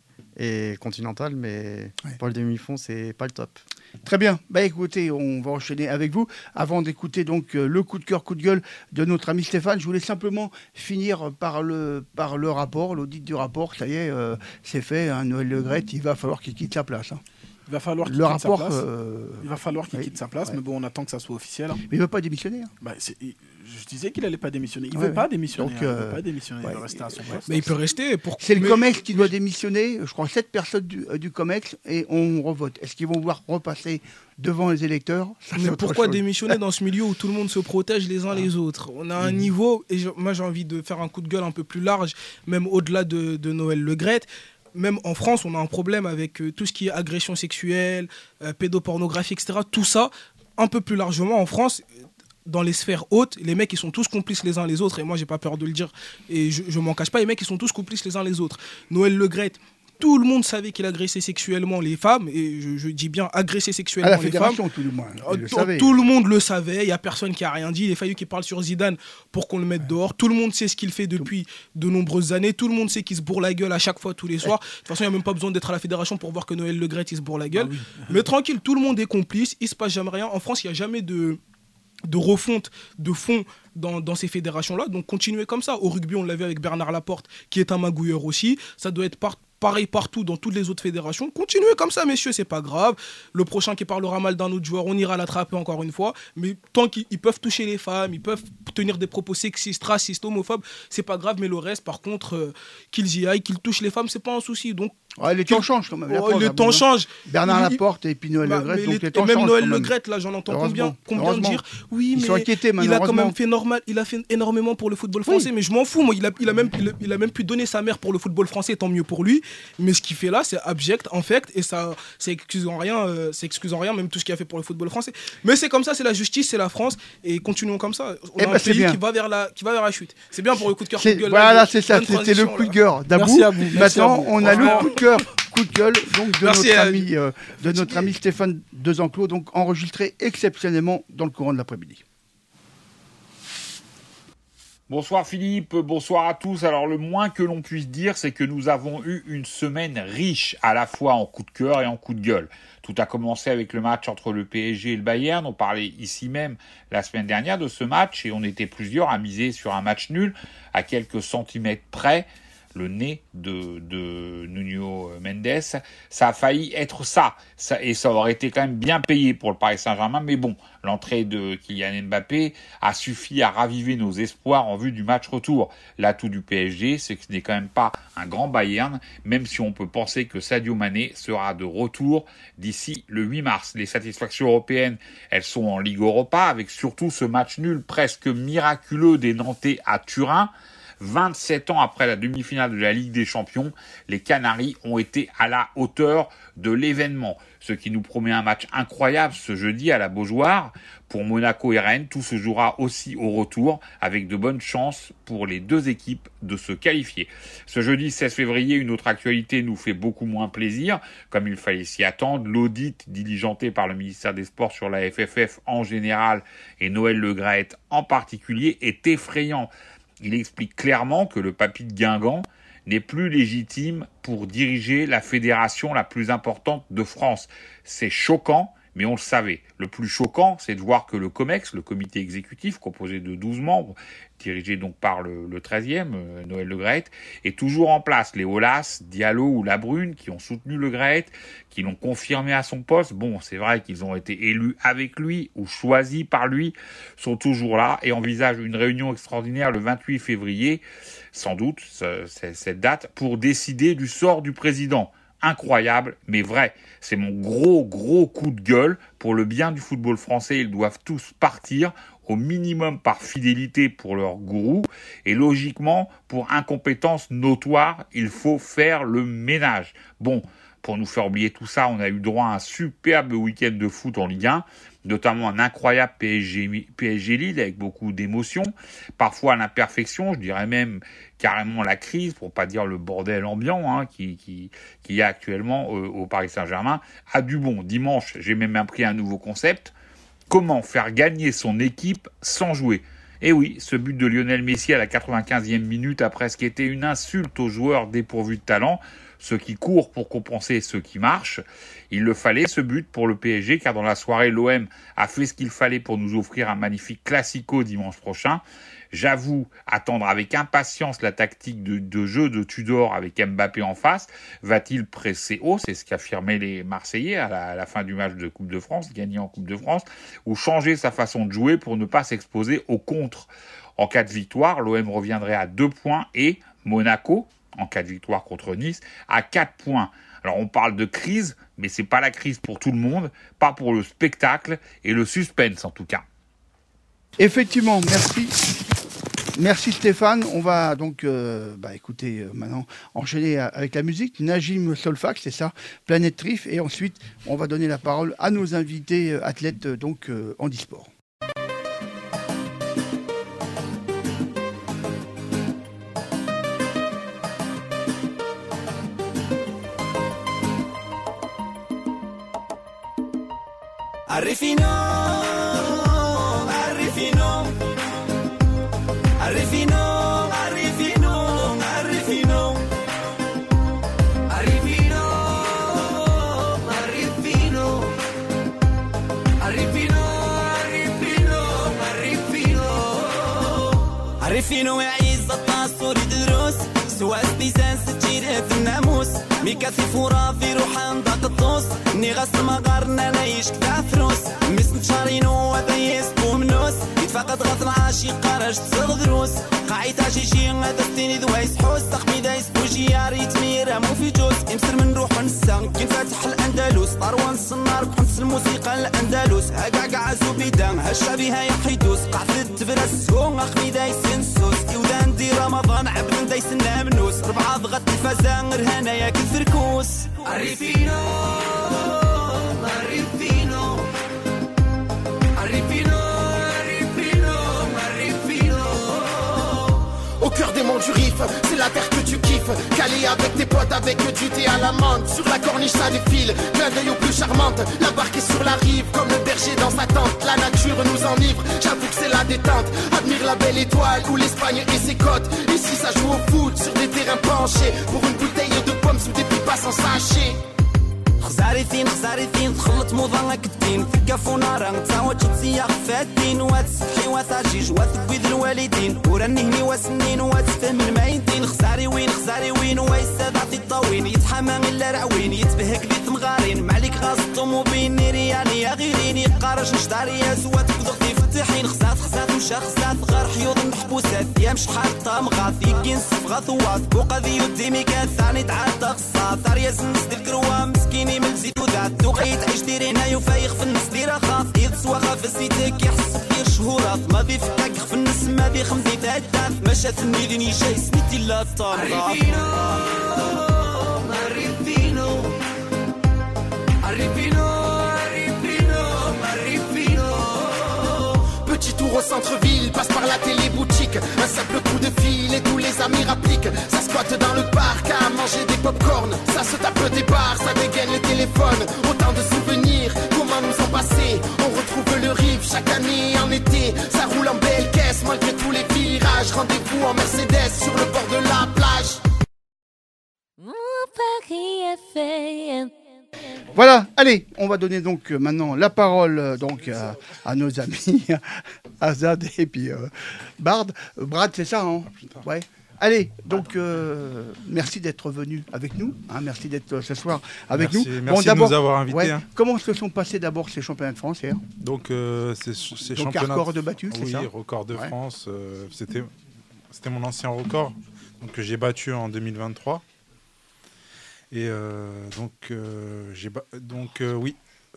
et continental, mais pour le demi-fond, c'est pas le top. Très bien. Écoutez, on va enchaîner avec vous. Avant d'écouter donc le coup de cœur, coup de gueule de notre ami Stéphane, je voulais simplement finir par le rapport, l'audit du rapport. Ça y est, c'est fait. Hein, Noël Le Graët, il va falloir qu'il quitte sa place. Hein. Il va falloir qu'il quitte sa place. Il va falloir qu'il quitte sa place, mais bon, on attend que ça soit officiel. Hein. Mais il ne veut pas démissionner. Hein. Je disais qu'il n'allait pas démissionner. Il ne veut pas démissionner. Donc, il veut pas démissionner. Il va rester à son poste. Mais il peut rester. C'est le COMEX qui doit démissionner. Je crois 7 personnes du COMEX et on revote. Est-ce qu'ils vont vouloir repasser devant les électeurs? Mais pourquoi démissionner dans ce milieu où tout le monde se protège les uns les autres? On a un niveau, et moi j'ai envie de faire un coup de gueule un peu plus large, même au-delà de Noël Le Graët. Même en France, on a un problème avec tout ce qui est agression sexuelle, pédopornographie, etc. Tout ça, un peu plus largement en France, dans les sphères hautes, les mecs, ils sont tous complices les uns les autres. Et moi, j'ai pas peur de le dire. Et je m'en cache pas, les mecs, ils sont tous complices les uns les autres. Noël Le Graët, tout le monde savait qu'il agressait sexuellement les femmes, et je dis bien agressé sexuellement les femmes. À la fédération, tout le monde. Tout le monde le savait, il n'y a personne qui a rien dit. Il a fallu qu'il parle sur Zidane pour qu'on le mette dehors. Tout le monde sait ce qu'il fait depuis de nombreuses années. Tout le monde sait qu'il se bourre la gueule à chaque fois, tous les soirs. De toute façon, il n'y a même pas besoin d'être à la fédération pour voir que Noël Le Graët, il se bourre la gueule. Mais tranquille, tout le monde est complice, il ne se passe jamais rien. En France, il n'y a jamais de refonte de fond dans ces fédérations-là. Donc continuez comme ça. Au rugby, on l'a vu avec Bernard Laporte, qui est un magouilleur aussi. Ça doit être pareil partout dans toutes les autres fédérations. Continuez comme ça, messieurs, c'est pas grave. Le prochain qui parlera mal d'un autre joueur, on ira l'attraper encore une fois. Mais tant qu'ils peuvent toucher les femmes, ils peuvent tenir des propos sexistes, racistes, homophobes, c'est pas grave. Mais le reste, par contre, qu'ils y aillent, qu'ils touchent les femmes, c'est pas un souci. Donc, les temps changent quand même. Les temps changent. Bernard Laporte et puis Noël Le Graët, donc les temps changent. Même Noël Le Graët, là, j'en entends combien dire oui, mais il a quand même fait normal. Il a fait énormément pour le football français, mais je m'en fous. Moi, il a même pu donner sa mère pour le football français, tant mieux pour lui. Mais ce qu'il fait là, c'est abject, infect, et ça, c'est excusant rien, même tout ce qu'il a fait pour le football français. Mais c'est comme ça, c'est la justice, c'est la France, et continuons comme ça. On a un pays qui va vers la chute. C'est bien pour le coup de cœur, coup de gueule. Voilà, c'est ça, c'était le coup de gueule d'Abou. Maintenant, on a le coup de cœur. Coup de gueule donc de notre ami Stéphane Desenclos, donc enregistré exceptionnellement dans le courant de l'après-midi. Bonsoir Philippe, bonsoir à tous. Alors le moins que l'on puisse dire, c'est que nous avons eu une semaine riche à la fois en coup de cœur et en coup de gueule. Tout a commencé avec le match entre le PSG et le Bayern. On parlait ici même la semaine dernière de ce match et on était plusieurs à miser sur un match nul à quelques centimètres près. Le nez de Nuno Mendes, ça a failli être ça, et ça aurait été quand même bien payé pour le Paris Saint-Germain, mais bon, l'entrée de Kylian Mbappé a suffi à raviver nos espoirs en vue du match retour. L'atout du PSG, c'est que ce n'est quand même pas un grand Bayern, même si on peut penser que Sadio Mané sera de retour d'ici le 8 mars. Les satisfactions européennes, elles sont en Ligue Europa, avec surtout ce match nul presque miraculeux des Nantais à Turin. 27 ans après la demi-finale de la Ligue des Champions, les Canaries ont été à la hauteur de l'événement. Ce qui nous promet un match incroyable ce jeudi à la Beaujoire. Pour Monaco et Rennes, tout se jouera aussi au retour, avec de bonnes chances pour les deux équipes de se qualifier. Ce jeudi 16 février, une autre actualité nous fait beaucoup moins plaisir, comme il fallait s'y attendre. L'audit diligenté par le ministère des Sports sur la FFF en général et Noël Le Graët en particulier est effrayant. Il explique clairement que le papy de Guingamp n'est plus légitime pour diriger la fédération la plus importante de France. C'est choquant, mais on le savait. Le plus choquant, c'est de voir que le COMEX, le comité exécutif, composé de 12 membres, dirigé donc par le 13e, Noël Le Graët, est toujours en place. Les Aulas, Diallo ou Labrune, qui ont soutenu Le Graët, qui l'ont confirmé à son poste, bon, c'est vrai qu'ils ont été élus avec lui ou choisis par lui, sont toujours là et envisagent une réunion extraordinaire le 28 février, sans doute, cette date, pour décider du sort du président. Incroyable, mais vrai. C'est mon gros coup de gueule. Pour le bien du football français, ils doivent tous partir, au minimum par fidélité pour leur gourou, et logiquement, pour incompétence notoire, il faut faire le ménage. Bon, pour nous faire oublier tout ça, on a eu droit à un superbe week-end de foot en Ligue 1, notamment un incroyable PSG Lille avec beaucoup d'émotions, parfois l'imperfection, je dirais même carrément la crise, pour pas dire le bordel ambiant qui y a actuellement au Paris Saint-Germain, a du bon. Dimanche, j'ai même appris un nouveau concept, comment faire gagner son équipe sans jouer. Et oui, ce but de Lionel Messi à la 95e minute a presque été une insulte aux joueurs dépourvus de talent, ceux qui courent pour compenser ceux qui marchent. Il le fallait, ce but, pour le PSG, car dans la soirée, l'OM a fait ce qu'il fallait pour nous offrir un magnifique classico dimanche prochain. J'avoue attendre avec impatience la tactique de jeu de Tudor avec Mbappé en face. Va-t-il presser haut? C'est ce qu'affirmaient les Marseillais à la fin du match de Coupe de France, gagné en Coupe de France, ou changer sa façon de jouer pour ne pas s'exposer au contre. En cas de victoire, l'OM reviendrait à 2 points et Monaco, en cas de victoire contre Nice, à 4 points. Alors on parle de crise, mais c'est pas la crise pour tout le monde, pas pour le spectacle et le suspense en tout cas. Effectivement, merci. Merci Stéphane. On va donc écouter maintenant enchaîner avec la musique. Najim Solfax, c'est ça, Planète Trif. Et ensuite, on va donner la parole à nos invités athlètes handisport. Arrifino, arrifino, arrifino, arrifino, arrifino, arrifino, arrifino, arrifino, arrifino, arrifino, arrifino يعيز الطاسور يدروس سواء سبيسان ستيره في الناموس ميكاثي فورا في روحان ضاق الطوس ني غاس مغارنا نايش كدا فروس مسن شارينو هذا يسبو منوس يتفقد غاث العاشي قارج تصغ دروس قاعدة شيشي هذا ستيني دوايس حوس تخمي دايس بوجياري تميرا مو في جوز امسر من روح ونسا كي فاتح الأندلس طاروان الصنار بحمس الموسيقى الأندلس هاقع زبيدان هالشابيها يحيدوس قعد التفرس هو أخمي دايس نسوس يودان دي رمضان عبد دايس النامنوس 4 ضغط الفازان رهانا ياك الفركوس Arrifino, arrifino, arrifino, arrifino, arrifino. Au cœur des monts du Rif, c'est la terre que tu kiffes. Calé avec tes potes, avec du thé à la menthe. Sur la corniche ça défile, plein d'œil aux plus charmantes. La barque est sur la rive, comme le berger dans sa tente. La nature nous enivre, j'avoue que c'est la détente. Admire la belle étoile ou l'Espagne et ses côtes. Ici ça joue au foot, sur des terrains penchés. Pour une bouteille de pommes sous des pipas sans sachet. خزاري ثين تخلط موضة كدين ثقافو نارا تساوى تشتسياق فاتين واتسحي واتعجيج واتبيد الوالدين ورنهني واسنين واتفهم المايدين خزاري وين ويستدعتي الطاوين يتحمى من اللاروين يتبهك بيت مغارين معليك غاز الطوموبين ريالي يا غيريني قارش نشداري يا سوات بضغطي فتحين خزات وشا خزات غار حيوض محبوسات يا مش حاطة مغاث يكين سفغا ثواث وقذي يديمي كان ثاني تعاطى خصا ثار يا سنس دير كروا مسكيني من زيت وذات دوغي تعيش ديري هنا يفايق في النص ديرا خاف يد سوا خاف سيتك يحس كثير مشهورات ما بيفكك في الناس ما بيخمدي تعدات ما شافني ليني جاي سميتي لا طابا Petit tour au centre-ville, passe par la télé-boutique. Un simple coup de fil et tous les amis rappliquent. Ça squatte dans le parc à manger des pop-corn. Ça se tape des bars, ça dégaine le téléphone. Autant de souvenirs, comment nous ont passés. On retrouve le rive chaque année en été. Ça roule en belle caisse malgré tous les virages. Rendez-vous en Mercedes sur le bord de la plage. Mon Paris FM. Voilà, allez, on va donner donc maintenant la parole donc à nos amis Azad et puis Bard. Brad, c'est ça, hein? Ouais. Allez, donc merci d'être venu avec nous. Hein, merci d'être ce soir avec Merci, nous. merci de nous avoir invités. Ouais, Hein. comment se sont passés d'abord ces championnats de France hier? Donc, ces donc championnats... record de battu, c'est oui, ça? Oui, record de Ouais. France. C'était mon ancien record donc, que j'ai battu en 2023. Et oui.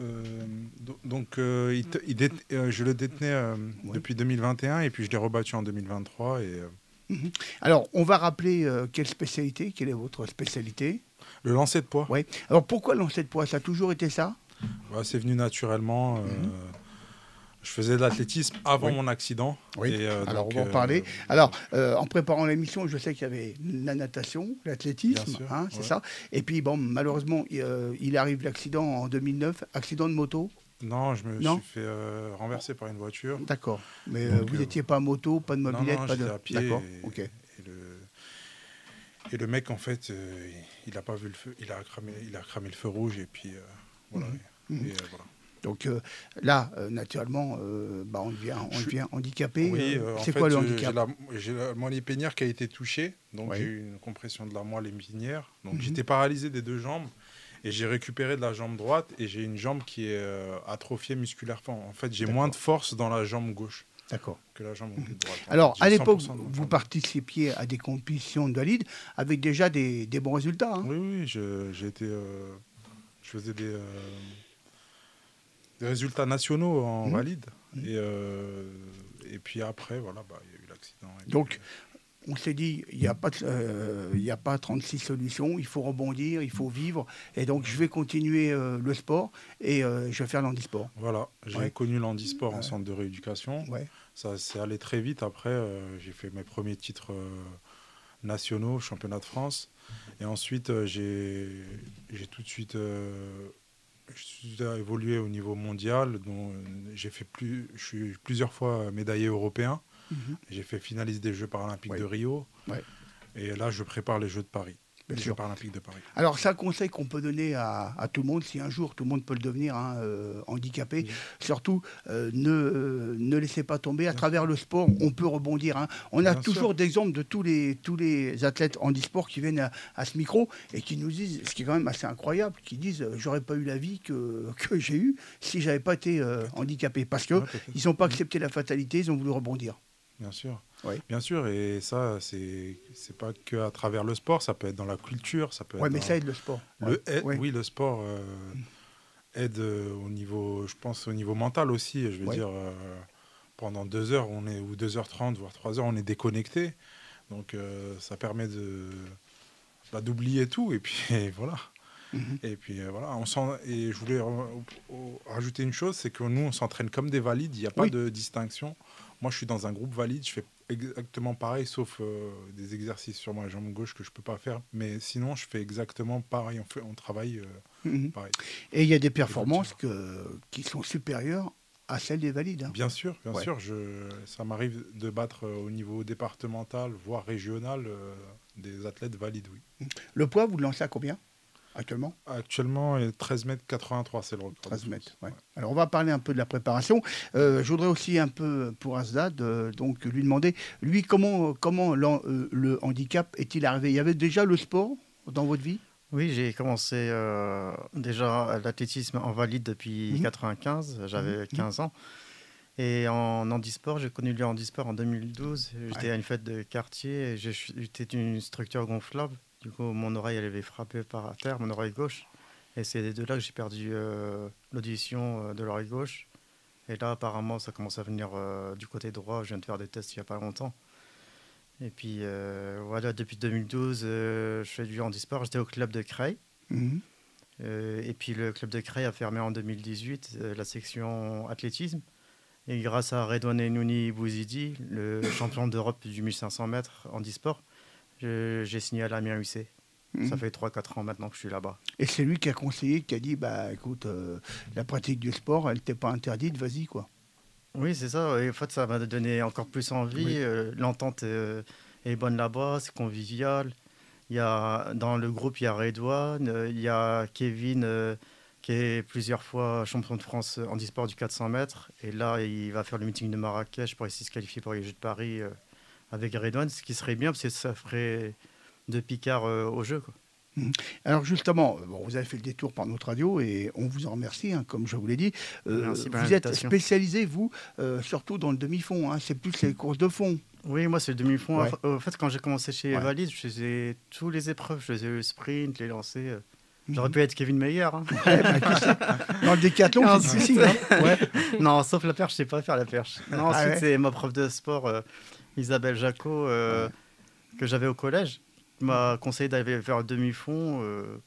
Je le détenais depuis 2021 et puis je l'ai rebattu en 2023. Alors, on va rappeler quelle spécialité, quelle est votre spécialité? Le lancer de poids. Oui. Alors, pourquoi le lancer de poids? Ça a toujours été ça? C'est venu naturellement. Je faisais de l'athlétisme avant mon accident. Oui. Et, alors, donc, on va en parler. Alors, en préparant l'émission, je sais qu'il y avait la natation, l'athlétisme, hein, c'est ça. Et puis, bon, malheureusement, il arrive l'accident en 2009, accident de moto. Non, je me suis fait renverser par une voiture. D'accord. Mais vous n'étiez pas à moto, pas de mobilette, non, pas de. j'étais à pied. D'accord. Ok. Et le mec, en fait, il n'a pas vu le feu. Il a cramé le feu rouge et puis voilà. Voilà. Donc là, naturellement, on devient handicapé. Oui, c'est quoi le handicap? J'ai la moelle épinière qui a été touchée, donc j'ai eu une compression de la moelle épinière. Donc Mhm. j'étais paralysé des deux jambes et j'ai récupéré de la jambe droite et j'ai une jambe qui est atrophiée musculairement. En fait, j'ai moins de force dans la jambe gauche. D'accord. Que la jambe droite. Alors, à J'ai l'époque, 100% de mon vous jambe. participiez à des compétitions de valides avec déjà des bons résultats. Hein. Oui, je faisais des résultats nationaux en valide. Et puis après, voilà, il y a eu l'accident. Donc, on s'est dit, il n'y a pas 36 solutions, il faut rebondir, il faut vivre. Et donc, je vais continuer le sport et je vais faire l'handisport. Voilà, j'ai connu l'handisport en centre de rééducation. Ouais. Ça s'est allé très vite. Après, j'ai fait mes premiers titres nationaux, championnat de France. Et ensuite, j'ai tout de suite évolué au niveau mondial. Je suis plusieurs fois médaillé européen. J'ai fait finaliste des Jeux paralympiques de Rio. Et là, je prépare les Jeux de Paris. Les Jeux paralympiques de Paris. Alors, c'est un conseil qu'on peut donner à tout le monde, si un jour tout le monde peut le devenir, hein, handicapé. Surtout, ne laissez pas tomber. À travers le sport, on peut rebondir. Hein. On a Bien toujours sûr. d'exemples de tous les athlètes handisport qui viennent à ce micro et qui nous disent, ce qui est quand même assez incroyable, qui disent j'aurais pas eu la vie que j'ai eue si j'avais pas été handicapé. Parce qu'ils n'ont pas accepté la fatalité, ils ont voulu rebondir. Bien sûr. Oui. Bien sûr, et ça, c'est pas que à travers le sport, ça peut être dans la culture, ça peut être mais dans- ça aide le sport. Oui, le sport aide au niveau, je pense, au niveau mental aussi. Je veux dire, pendant 2 heures, ou 2h30, voire 3 heures, on est déconnecté. Donc, ça permet d'oublier tout, et puis et voilà. Et puis voilà, et je voulais rajouter une chose, c'est que nous, on s'entraîne comme des valides, il n'y a pas de distinction. Moi, je suis dans un groupe valide, je fais exactement pareil, sauf des exercices sur ma jambe gauche que je ne peux pas faire. Mais sinon, je fais exactement pareil, on travaille pareil. Et il y a des performances qui sont supérieures à celles des valides. Hein. Bien sûr, ça m'arrive de battre au niveau départemental, voire régional, des athlètes valides, oui. Le poids, vous le lancez à combien actuellement? Actuellement, 13 mètres 83, c'est le record. 13 mètres, ouais. Alors, on va parler un peu de la préparation. Je voudrais aussi un peu, pour Asdad, donc lui demander, lui, comment le handicap est-il arrivé? Il y avait déjà le sport dans votre vie? Oui, j'ai commencé déjà l'athlétisme en valide depuis 1995, j'avais 15 ans. Et en handisport, j'ai connu le handisport en 2012. J'étais à une fête de quartier et j'étais une structure gonflable. Du coup, mon oreille, elle avait frappé par terre, mon oreille gauche. Et c'est de là que j'ai perdu l'audition de l'oreille gauche. Et là, apparemment, ça commence à venir du côté droit. Je viens de faire des tests il n'y a pas longtemps. Et puis, voilà, depuis 2012, je fais du handisport. J'étais au club de Creil. Mhm. Et puis, le club de Creil a fermé en 2018 la section athlétisme. Et grâce à Redouane Enouni Bouzidi, le champion d'Europe du 1500 mètres handisport, j'ai signé à l'Amiens UC. Ça fait 3-4 ans maintenant que je suis là-bas. Et c'est lui qui a conseillé, qui a dit, bah écoute, la pratique du sport, elle t'est pas interdite, vas-y quoi. Oui, c'est ça. Et en fait, ça m'a donné encore plus envie. Oui. L'entente est bonne là-bas, c'est convivial. Dans le groupe, il y a Redouane, il y a Kevin, qui est plusieurs fois champion de France handisport du 400 mètres. Et là, il va faire le meeting de Marrakech pour essayer de se qualifier pour les Jeux de Paris avec Redouane, ce qui serait bien, parce que ça ferait de Picard au jeu, quoi. Alors justement, vous avez fait le détour par notre radio et on vous en remercie, hein, comme je vous l'ai dit. Merci pour vous êtes l'invitation. spécialisé, vous, surtout dans le demi-fond, hein, c'est plus les courses de fond. Oui, moi, c'est le demi-fond. Ouais. En fait, quand j'ai commencé chez Ouais. Valise, je faisais toutes les épreuves. Je faisais le sprint, les lancers. J'aurais pu être Kevin Meyer. Hein. Ouais, bah, qui sait dans le décathlon, c'est difficile. Hein. Ouais. Non, sauf la perche, je sais pas faire la perche. Non, ensuite, ouais. c'est ma prof de sport, Isabelle Jacot, que j'avais au collège, qui m'a conseillé d'aller vers le demi-fond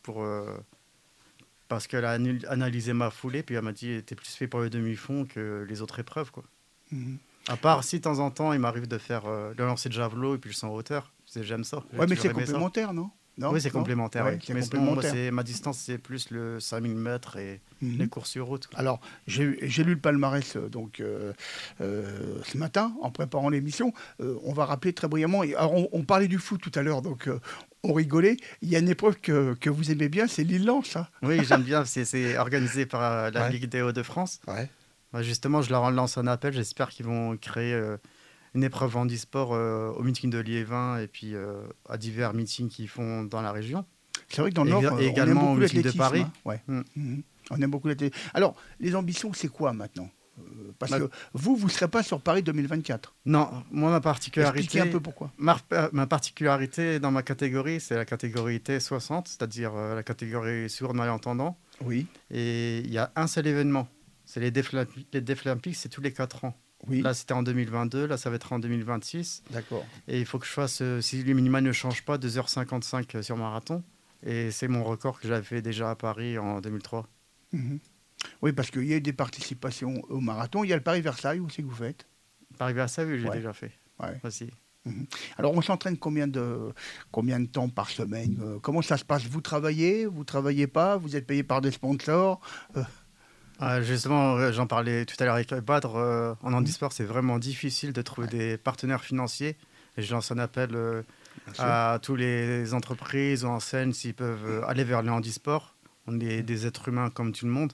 parce qu'elle a analysé ma foulée, puis elle m'a dit t'es plus fait pour le demi-fond que les autres épreuves, quoi. Mhm. À part si de temps en temps il m'arrive de faire le lancer de javelot et puis le 100 hauteur, j'aime ça. J'ai Ouais, mais toujours c'est aimé ça. complémentaire, non? Non, Oui, c'est non complémentaire. Ouais, oui. c'est Mais sinon, moi, complémentaire. ma distance, c'est plus le 5000 mètres et les courses sur route. Alors, j'ai lu le palmarès ce matin, en préparant l'émission. On va rappeler très brièvement. Alors, on parlait du foot tout à l'heure, donc on rigolait. Il y a une épreuve que vous aimez bien, c'est l'île-Lance. Hein. Oui, j'aime bien. C'est organisé par la Ouais. Ligue des Hauts-de-France. Ouais. Bah, justement, je leur lance un appel. J'espère qu'ils vont créer une épreuve handisport au meeting de Liévin et puis à divers meetings qu'ils font dans la région. C'est vrai que dans le Nord, et on aime également beaucoup au meeting de l'athlétisme. Paris. Hein. Ouais. On aime beaucoup l'athlétisme. Alors, les ambitions, c'est quoi maintenant? Parce que vous ne serez pas sur Paris 2024. Non, moi, ma particularité... Expliquez un peu pourquoi. Ma particularité dans ma catégorie, c'est la catégorie T60, c'est-à-dire la catégorie sourd-malentendant. Oui. Et il y a un seul événement. C'est les défis olympiques, c'est tous les 4 ans. Oui. Là, c'était en 2022, là, ça va être en 2026. D'accord. Et il faut que je fasse, si le minima ne change pas, 2h55 sur marathon. Et c'est mon record que j'avais fait déjà à Paris en 2003. Mhm. Oui, parce qu'il y a eu des participations au marathon. Il y a le Paris-Versailles aussi que vous faites. Paris-Versailles, oui, j'ai Ouais. déjà fait. Ouais. Aussi. Mhm. Alors, on s'entraîne combien de temps par semaine? Comment ça se passe? Vous travaillez pas? Vous êtes payé par des sponsors? Justement, j'en parlais tout à l'heure avec Badr. En handisport, c'est vraiment difficile de trouver des partenaires financiers. Et je lance un appel à toutes les entreprises ou enseignes s'ils peuvent aller vers le handisport. On est des êtres humains comme tout le monde.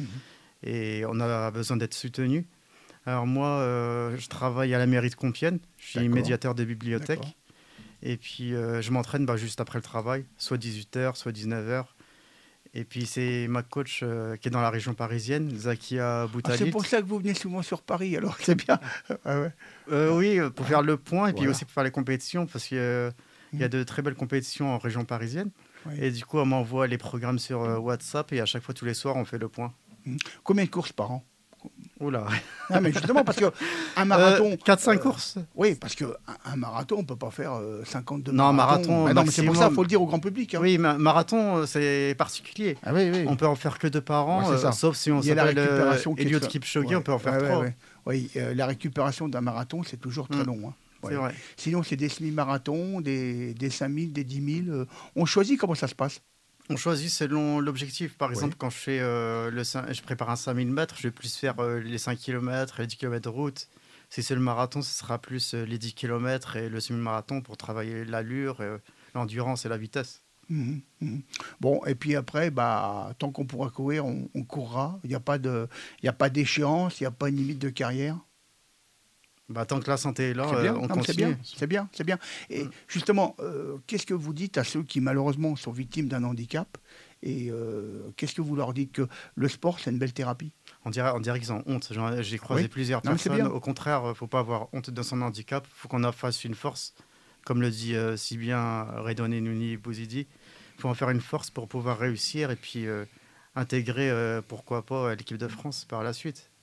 Et on a besoin d'être soutenus. Alors moi, je travaille à la mairie de Compiègne. Je suis D'accord. médiateur de bibliothèque. D'accord. Et puis, je m'entraîne juste après le travail, soit 18h, soit 19h. Et puis, c'est ma coach qui est dans la région parisienne, Zakia Boutalit. C'est pour ça que vous venez souvent sur Paris, alors c'est bien. Ah ouais. Oui, pour faire le point et puis Voilà. aussi pour faire les compétitions, parce qu'il y a de très belles compétitions en région parisienne. Oui. Et du coup, on m'envoie les programmes sur WhatsApp et à chaque fois, tous les soirs, on fait le point. Combien de courses par an? Oula. Ah, mais justement, parce qu'un marathon. 4-5 courses. Oui, parce qu'un marathon, on ne peut pas faire 52 Non, marathons. marathon. Bah non, mais c'est pour ça, il maximum. faut le dire au grand public. Hein. Oui, marathon, c'est particulier. Ah oui, oui. On peut en faire que 2 par an, Ouais, c'est ça. sauf si on Il y a la s'appelle récupération qui est Eliud très- Kipchoge, Ouais. on peut en faire Ouais, 3. ouais. Oui, la récupération d'un marathon, c'est toujours très long. Hein. C'est vrai. Sinon, c'est des semi-marathons, des 5000, des 10 000. On choisit comment ça se passe. On choisit selon l'objectif. Par exemple, quand je fais je prépare un 5000 mètres, je vais plus faire les 5 km, les 10 km de route. Si c'est le marathon, ce sera plus les 10 km et le semi-marathon pour travailler l'allure, l'endurance et la vitesse. Mhm, mhm. Bon, et puis après, tant qu'on pourra courir, on courra. Il n'y a pas d'échéance, il n'y a pas une limite de carrière. Tant que la santé est là, C'est bien. on Non, mais continue. c'est bien. Et justement, qu'est-ce que vous dites à ceux qui malheureusement sont victimes d'un handicap? Et qu'est-ce que vous leur dites? Que le sport, c'est une belle thérapie? On dirait qu'ils ont honte. J'ai croisé Oui. plusieurs Non, mais c'est personnes. bien. Au contraire, il ne faut pas avoir honte de son handicap. Il faut qu'on en fasse une force. Comme le dit si bien Redouane Enouni Bouzidi, il faut en faire une force pour pouvoir réussir et puis intégrer, pourquoi pas, l'équipe de France par la suite.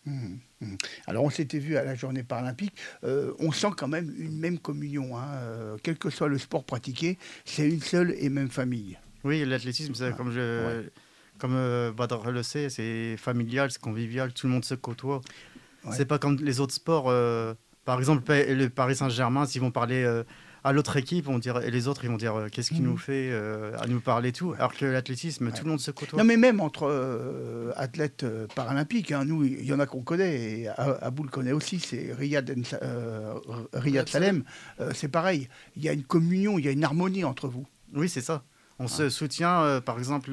Alors on s'était vu à la journée paralympique, on sent quand même une même communion, hein, quel que soit le sport pratiqué, c'est une seule et même famille. Oui, l'athlétisme, c'est comme Badr le sait, c'est familial, c'est convivial, tout le monde se côtoie. Ouais. C'est pas comme les autres sports. Par exemple, le Paris Saint-Germain, s'ils vont parler à l'autre équipe, et les autres, ils vont dire qu'est-ce qu'il nous fait à nous parler tout. Alors que l'athlétisme, tout le monde se côtoie. Non, mais même entre athlètes paralympiques, hein, nous, il y en a qu'on connaît, et Abou le connaît aussi, c'est Riyad Salem. C'est pareil, il y a une communion, il y a une harmonie entre vous. Oui, c'est ça. On se soutient, par exemple.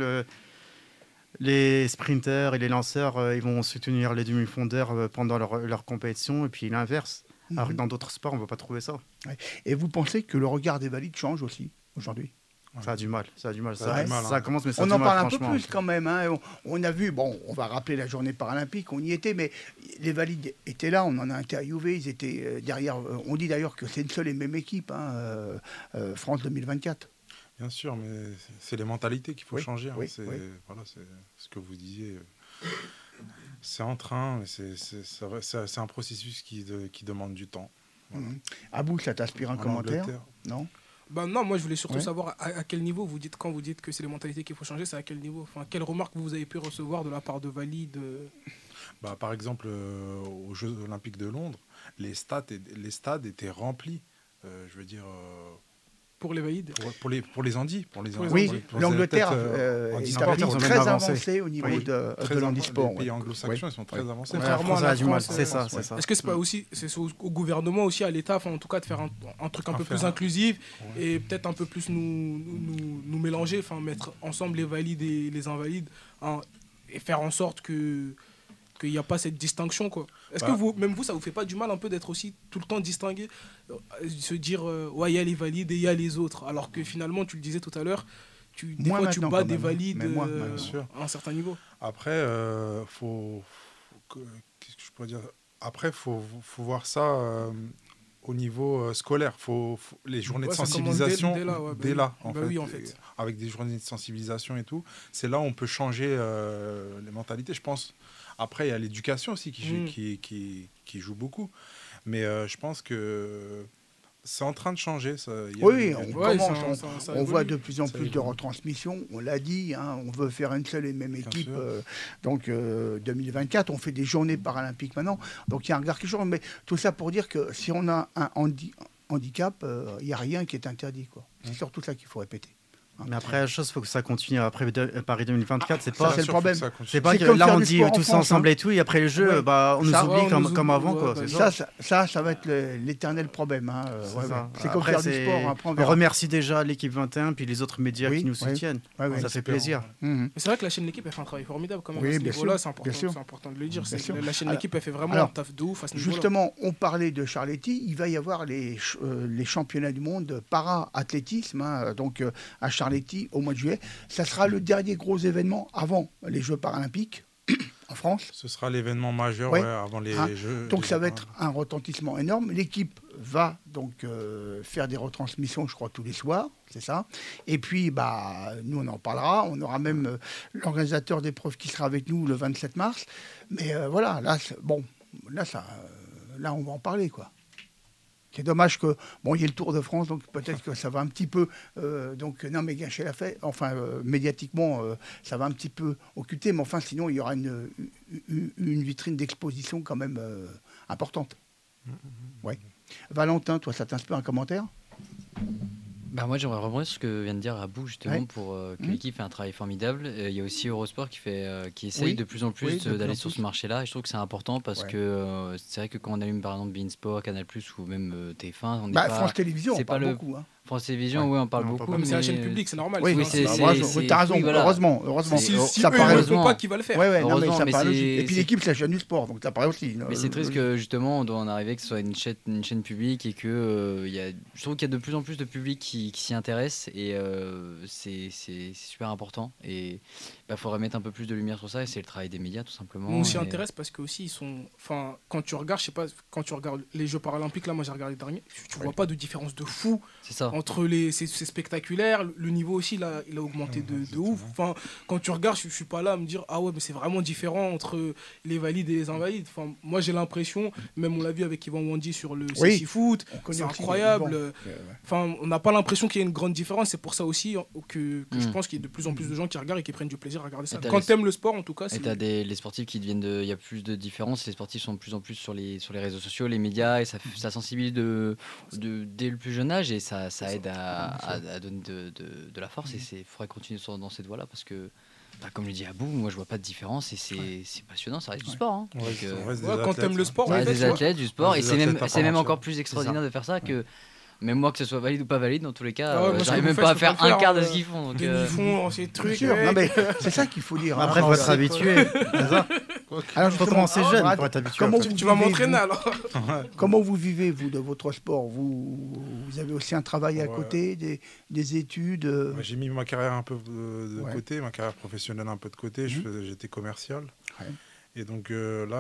Les sprinteurs et les lanceurs, ils vont soutenir les demi-fondeurs pendant leur compétition, et puis l'inverse. Alors que dans d'autres sports, on ne va pas trouver ça. Ouais. Et vous pensez que le regard des valides change aussi aujourd'hui ? Ça a du mal. Ça hein. commence, mais ça on a du en mal, parle un peu franchement. plus quand même. Hein. On a vu, on va rappeler la journée paralympique, on y était, mais les valides étaient là, on en a interviewé, ils étaient derrière. On dit d'ailleurs que c'est une seule et même équipe, hein, France 2024. Bien sûr, mais c'est les mentalités qu'il faut changer. Oui, c'est ce que vous disiez. C'est en train, c'est un processus qui demande du temps. Voilà. Abou, ça t'inspire un commentaire ? Non ? Non, moi je voulais surtout savoir à quel niveau quand vous dites que c'est les mentalités qu'il faut changer, c'est à quel niveau, enfin, quelles remarques vous avez pu recevoir de la part de valides Par exemple, aux Jeux Olympiques de Londres, les stades étaient remplis. Je veux dire... Pour les valides pour les handis. Oui, l'Angleterre est très avancée au niveau de l'handisport. Les pays anglo-saxons, ils sont très avancés. Contrairement à la France, c'est ça. Est-ce que c'est pas aussi au gouvernement aussi, à l'État, en tout cas, de faire un truc un peu plus inclusif et peut-être un peu plus nous mélanger, mettre ensemble les valides et les invalides, hein, et faire en sorte qu'il n'y a pas cette distinction, quoi. Est-ce que même vous, ça vous fait pas du mal un peu d'être aussi tout le temps distingué, se dire il y a les valides et il y a les autres, alors que finalement, tu le disais tout à l'heure, des fois tu bats des valides à un certain niveau. Après, qu'est-ce que je pourrais dire ? Après, faut voir ça au niveau scolaire. Les journées de sensibilisation dès là, en fait. Avec des journées de sensibilisation et tout, c'est là où on peut changer les mentalités, je pense. Après, il y a l'éducation aussi qui joue beaucoup. Mais je pense que c'est en train de changer. On voit de plus en plus de retransmissions. On l'a dit, hein, on veut faire une seule et même équipe. Donc 2024, on fait des journées paralympiques maintenant. Donc il y a un regard qui change. Mais tout ça pour dire que si on a un handicap, il n'y a rien qui est interdit, quoi. C'est surtout ça qu'il faut répéter. Mais après, la chose, il faut que ça continue. Après Paris 2024, c'est pas le problème. C'est pas que là, on dit tous ensemble et tout, et après le jeu, on nous oublie comme avant, quoi. Ça va être l'éternel problème. Hein. C'est comme faire du sport. Après, on remercie déjà l'équipe 21, puis les autres médias qui nous soutiennent. Ça fait plaisir. C'est vrai que la chaîne L'équipe, elle fait un travail formidable quand même. Oui, à ce niveau-là, c'est important de le dire. La chaîne L'équipe, elle fait vraiment un taf de ouf à ce niveau-là. Justement, on parlait de Charletti. Il va y avoir les championnats du monde para-athlétisme, donc à Charletti au mois de juillet. Ça sera le dernier gros événement avant les Jeux paralympiques en France. Ce sera l'événement majeur avant les Jeux. Donc ça va être un retentissement énorme. L'équipe va donc faire des retransmissions, je crois, tous les soirs, c'est ça. Et puis, nous, on en parlera. On aura même l'organisateur d'épreuves qui sera avec nous le 27 mars. Mais voilà, là, on va en parler, quoi. C'est dommage que il y ait le Tour de France, donc peut-être que ça va un petit peu gâcher la fête. Enfin, médiatiquement, ça va un petit peu occulter, mais enfin, sinon, il y aura une vitrine d'exposition quand même importante. Ouais. Valentin, toi, ça t'inspire un commentaire ? Moi, j'aimerais rebondir sur ce que vient de dire Abou, justement, pour que l'équipe fait un travail formidable. Il y a aussi Eurosport qui essaye de plus en plus d'aller sur ce marché-là. Et je trouve que c'est important parce que c'est vrai que quand on allume, par exemple, beInSport, Canal+, ou même TF1, on n'est pas... France Télévisions, on parle beaucoup. France Télévisions, on parle beaucoup. Mais c'est la chaîne publique, c'est normal. Oui, t'as raison, heureusement. Si ça paraît pas qui va le faire. Ça paraît logique. Et puis l'équipe, c'est la chaîne du sport, donc ça paraît aussi. Mais c'est triste que justement, on doit en arriver que ce soit une chaîne publique et que je trouve qu'il y a de plus en plus de public qui s'y intéresse et c'est super important. Et il faudrait mettre un peu plus de lumière sur ça et c'est le travail des médias, tout simplement. On s'y intéresse parce que aussi ils sont. Enfin, quand tu regardes les Jeux paralympiques, là, moi j'ai regardé le dernier, tu vois pas de différence de fou. C'est ça. c'est spectaculaire. Le niveau aussi, il a augmenté de ouf. Enfin, quand tu regardes, je suis pas là à me dire ah ouais, mais c'est vraiment différent entre les valides et les invalides. Enfin, moi, j'ai l'impression, même on l'a vu avec Yvan Wandi sur le CC Foot, c'est incroyable. Enfin, on n'a pas l'impression qu'il y ait une grande différence. C'est pour ça aussi que je pense qu'il y a de plus en plus de gens qui regardent et qui prennent du plaisir à regarder ça. Quand t'aimes le sport, en tout cas. Et t'as les sportifs qui deviennent il y a plus de différences. Les sportifs sont de plus en plus sur les réseaux sociaux, les médias, et ça sensibilise dès le plus jeune âge, et ça aide à donner de la force. Et il faudrait continuer dans cette voie-là, parce que comme le dit Abou, moi je vois pas de différence, et c'est passionnant, ça reste du sport. Hein. Quand t'aimes le sport, ça reste des athlètes, du sport, et c'est même encore plus extraordinaire de faire ça que. Même moi, que ce soit valide ou pas valide, dans tous les cas, j'arrive même pas à faire un quart de ce qu'ils font. Ils font ces trucs. Non, mais c'est ça qu'il faut dire. Après, il faut être habitué. Alors, il faut commencer jeune pour être habitué. Tu vas m'entraîner alors. Comment vous vivez, vous, de votre sport? Vous avez aussi un travail à côté, des études? J'ai mis ma carrière un peu de côté, ma carrière professionnelle un peu de côté. J'étais commercial. Et donc là,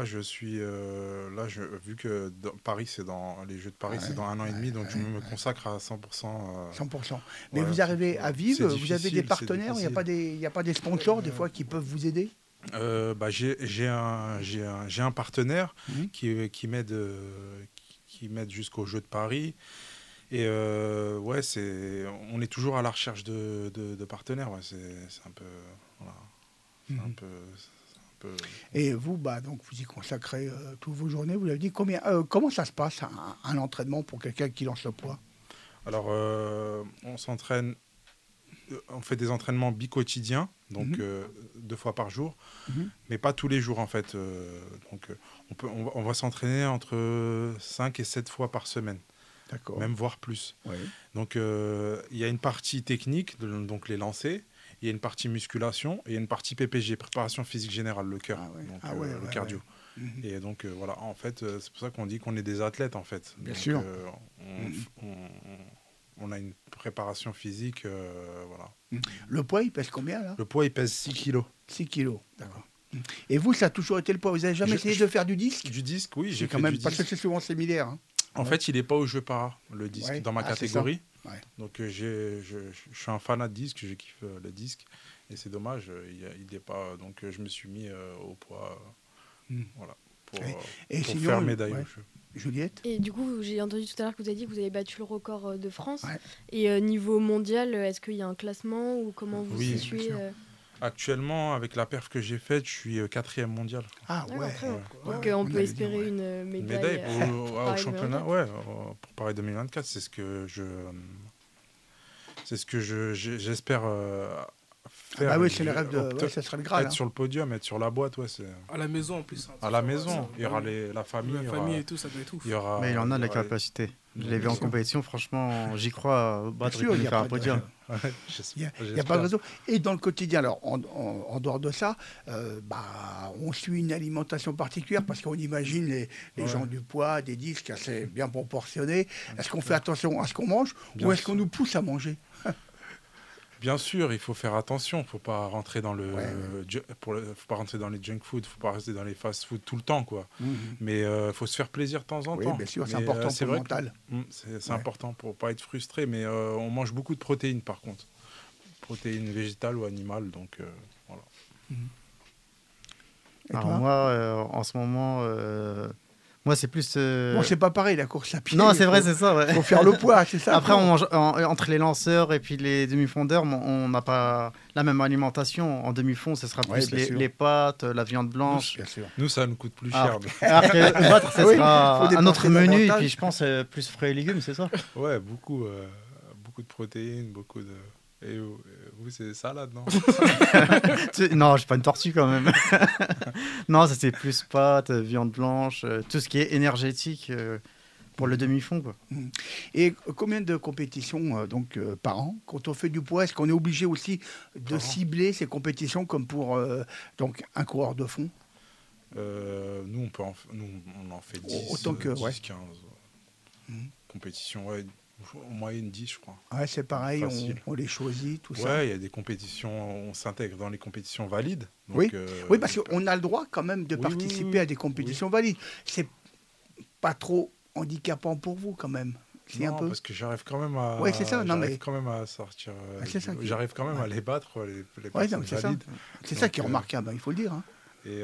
vu que Paris, les Jeux de Paris, c'est dans 1 an et demi, donc je me consacre à 100%. 100%. Mais vous arrivez à vivre? Vous avez des partenaires? Il n'y a pas des sponsors, des fois, qui peuvent vous aider? J'ai un partenaire qui m'aide jusqu'aux Jeux de Paris. Et on est toujours à la recherche de partenaires. C'est un peu... Voilà. C'est un peu... Et vous, donc vous y consacrez toutes vos journées. Vous l'avez dit, comment ça se passe un entraînement pour quelqu'un qui lance le poids? Alors, on s'entraîne, on fait des entraînements bi-quotidiens, donc 2 fois par jour, mais pas tous les jours en fait. Donc, on va s'entraîner entre 5 et 7 fois par semaine. D'accord. Même voire plus. Oui. Donc, il y a une partie technique, donc les lancers. Il y a une partie musculation et il y a une partie PPG, préparation physique générale, le cœur, le cardio. Et donc voilà, en fait, c'est pour ça qu'on dit qu'on est des athlètes en fait. Bien sûr. On a une préparation physique, voilà. Le poids, il pèse combien là? Le poids, il pèse 6 kilos. 6 kilos, d'accord. Et vous, ça a toujours été le poids? Vous n'avez jamais essayé de faire du disque? Du disque, oui, j'ai fait quand même, du disque. parce que c'est souvent similaire. Hein. En fait, il n'est pas au jeu para, le disque, dans ma catégorie. Ouais. Donc je suis un fanat de disque, je kiffe le disque. Et c'est dommage, il n'est pas... Donc je me suis mis au poids voilà, pour sinon, faire médaille au jeu. Juliette? Et du coup, j'ai entendu tout à l'heure que vous avez dit que vous avez battu le record de France. Et niveau mondial, est-ce qu'il y a un classement ou comment vous situez Actuellement, avec la perf que j'ai faite, je suis 4e mondial. Ah ouais. Donc on peut espérer une médaille au championnat, pour Paris 2024. C'est ce que j'espère faire. Ah oui, c'est le rêve de... ça serait le Graal. Être sur le podium, être sur la boîte, c'est... À la maison en plus. À la maison, il y aura la famille. La famille et tout, ça doit être ouf. Mais il en a la capacité. Je l'ai vu en compétition, franchement, j'y crois. Il peut faire un podium. Il n'y a pas de raison. Et dans le quotidien, alors en dehors de ça, on suit une alimentation particulière parce qu'on imagine les gens du poids, des disques assez bien proportionnés. Est-ce qu'on fait attention à ce qu'on mange ou est-ce qu'on nous pousse à manger? Bien sûr, il faut faire attention. Il ne faut pas rentrer dans faut pas rentrer dans les junk food. Il ne faut pas rester dans les fast-food tout le temps, quoi. Mais il faut se faire plaisir de temps en temps. Oui, bien sûr, c'est important pour le mental. C'est important pour ne pas être frustré. Mais on mange beaucoup de protéines, par contre. Protéines végétales ou animales. Donc, voilà. Alors moi, en ce moment... Moi, c'est plus. Bon, c'est pas pareil, la course à pied. Non, c'est vrai, c'est ça. Il faut faire le poids, c'est ça. Après, on mange entre les lanceurs et puis les demi-fondeurs, on n'a pas la même alimentation. En demi-fond, ce sera plus les pâtes, la viande blanche. Bien sûr. Nous, ça nous coûte plus cher. Alors que battre, ce sera un autre menu. Et puis, je pense plus fruits et légumes, c'est ça? Ouais, beaucoup de protéines, beaucoup de. Et vous, c'est salade, non? Non, je suis pas une tortue quand même. Non, ça c'est plus pâtes, viande blanche, tout ce qui est énergétique pour le demi-fond, quoi. Et combien de compétitions par an? Quand on fait du poids, est-ce qu'on est obligé aussi de cibler ces compétitions comme pour un coureur de fond? Nous, on en fait 10, autant que 10 15 compétitions, en moyenne 10, je crois. Ouais, c'est pareil, on les choisit, tout ça. Ouais, il y a des compétitions, on s'intègre dans les compétitions valides. Donc, oui, parce qu'on a le droit quand même de participer à des compétitions valides. C'est pas trop handicapant pour vous quand même. Si, un peu. parce que j'arrive quand même à. Ouais, c'est ça. Non, mais quand même à sortir. c'est ça J'arrive quand même à les battre, les ouais, personnes non, c'est ça. valides. C'est ça qui est remarquable, il faut le dire. Hein. Et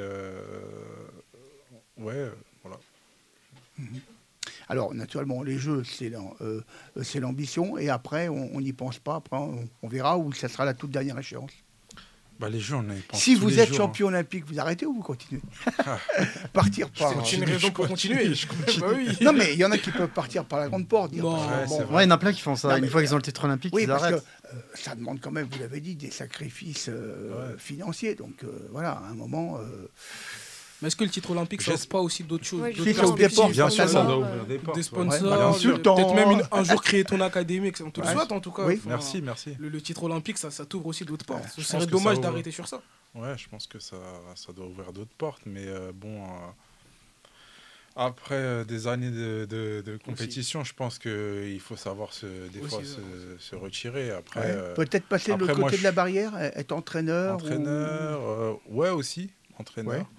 ouais, voilà. Alors, naturellement, les jeux, c'est l'ambition. Et après, on n'y pense pas. Après, on verra où ça sera la toute dernière échéance. Bah, les jeux, on y pense Si tous vous les êtes jours, champion olympique, vous arrêtez ou vous continuez Partir par... C'est une raison pour continuer. Bah oui. Non, mais il y en a qui peuvent partir par la grande porte. Dire, Non. Ouais, il y en a plein qui font ça. Non, Une mais- fois qu'ils ont le titre olympique, Oui, ils parce arrêtent. que ça demande quand même, vous l'avez dit, des sacrifices financiers. Donc voilà, à un moment... Mais est-ce que le titre olympique, ça ouvre pas aussi d'autres choses, Ouais, d'autres Si, ça ouvre des portes, Bien sûr, ça totalement. doit ouvrir des portes. des ouais. sponsors, Bien sûr. peut-être même un jour créer ton académie, on te le Ouais. souhaite en tout cas. Oui. Enfin, Merci. Le titre olympique, ça t'ouvre aussi d'autres portes. Ce je serait pense que dommage ça ouvre. d'arrêter sur ça. Ouais, je pense que ça doit ouvrir d'autres portes, mais bon, après des années de compétition, je pense qu'il faut savoir des fois se retirer. Après, Ouais. Peut-être passer de l'autre après, moi, côté de la barrière, être entraîneur. ouais aussi, entraîneur. Ouais.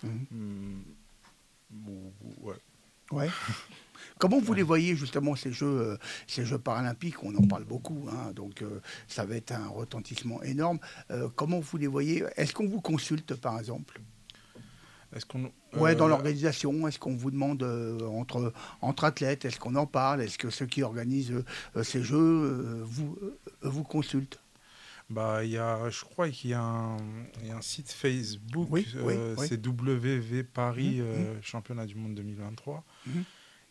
Ouais. Ouais. Comment vous les voyez justement ces Jeux paralympiques? On en parle beaucoup, hein, donc ça va être un retentissement énorme. Comment vous les voyez? Est-ce qu'on vous consulte par exemple? Est-ce qu'on Ouais, dans l'organisation, est-ce qu'on vous demande entre athlètes, est-ce qu'on en parle? Est-ce que ceux qui organisent ces Jeux vous consultent? Bah, je crois qu'il y a un site Facebook, Oui. c'est WV Paris Championnat du Monde 2023. Mhm.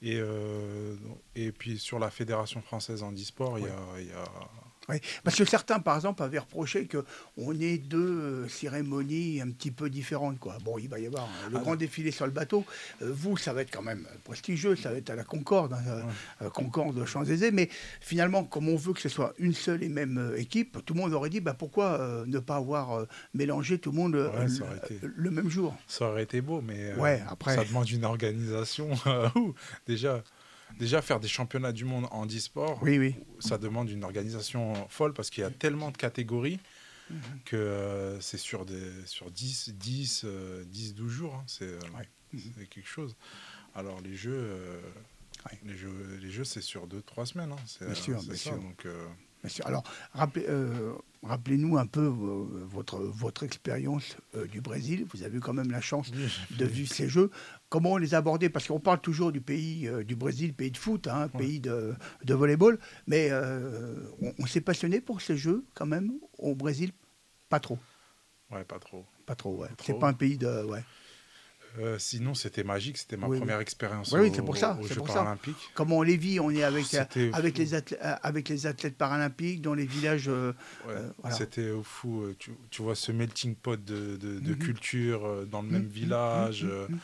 Et puis sur la Fédération Française Handisport, il y a Oui, parce que certains, par exemple, avaient reproché qu'on ait deux cérémonies un petit peu différentes, quoi. Bon, il va y avoir le grand défilé sur le bateau. Vous, ça va être quand même prestigieux, ça va être à la Concorde, Concorde Champs-Élysées. Mais finalement, comme on veut que ce soit une seule et même équipe, tout le monde aurait dit pourquoi ne pas avoir mélangé tout le monde le même jour. Ça aurait été beau, mais après... ça demande une organisation. Déjà, faire des championnats du monde en e-sport, ça demande une organisation folle parce qu'il y a tellement de catégories que c'est sur 10, 12 jours. Hein, c'est quelque chose. Alors, les jeux, c'est sur 2-3 semaines. Hein, bien sûr. Donc, bien sûr. Alors, rappelez-nous un peu votre expérience du Brésil. Vous avez eu quand même la chance de vivre ces Jeux. Comment on les a abordés? Parce qu'on parle toujours du pays du Brésil, pays de foot, pays de volleyball. Mais on s'est passionné pour ces Jeux quand même au Brésil? Pas trop. Ouais, pas trop. Pas trop, ouais. C'est pas un pays de... Ouais. Sinon, c'était magique. C'était ma première expérience c'est pour ça, aux c'est Jeux pour ça. paralympiques. Comment on les vit? On est avec les athlètes paralympiques dans les villages. Voilà. C'était fou. Tu vois ce melting pot de culture dans le même village.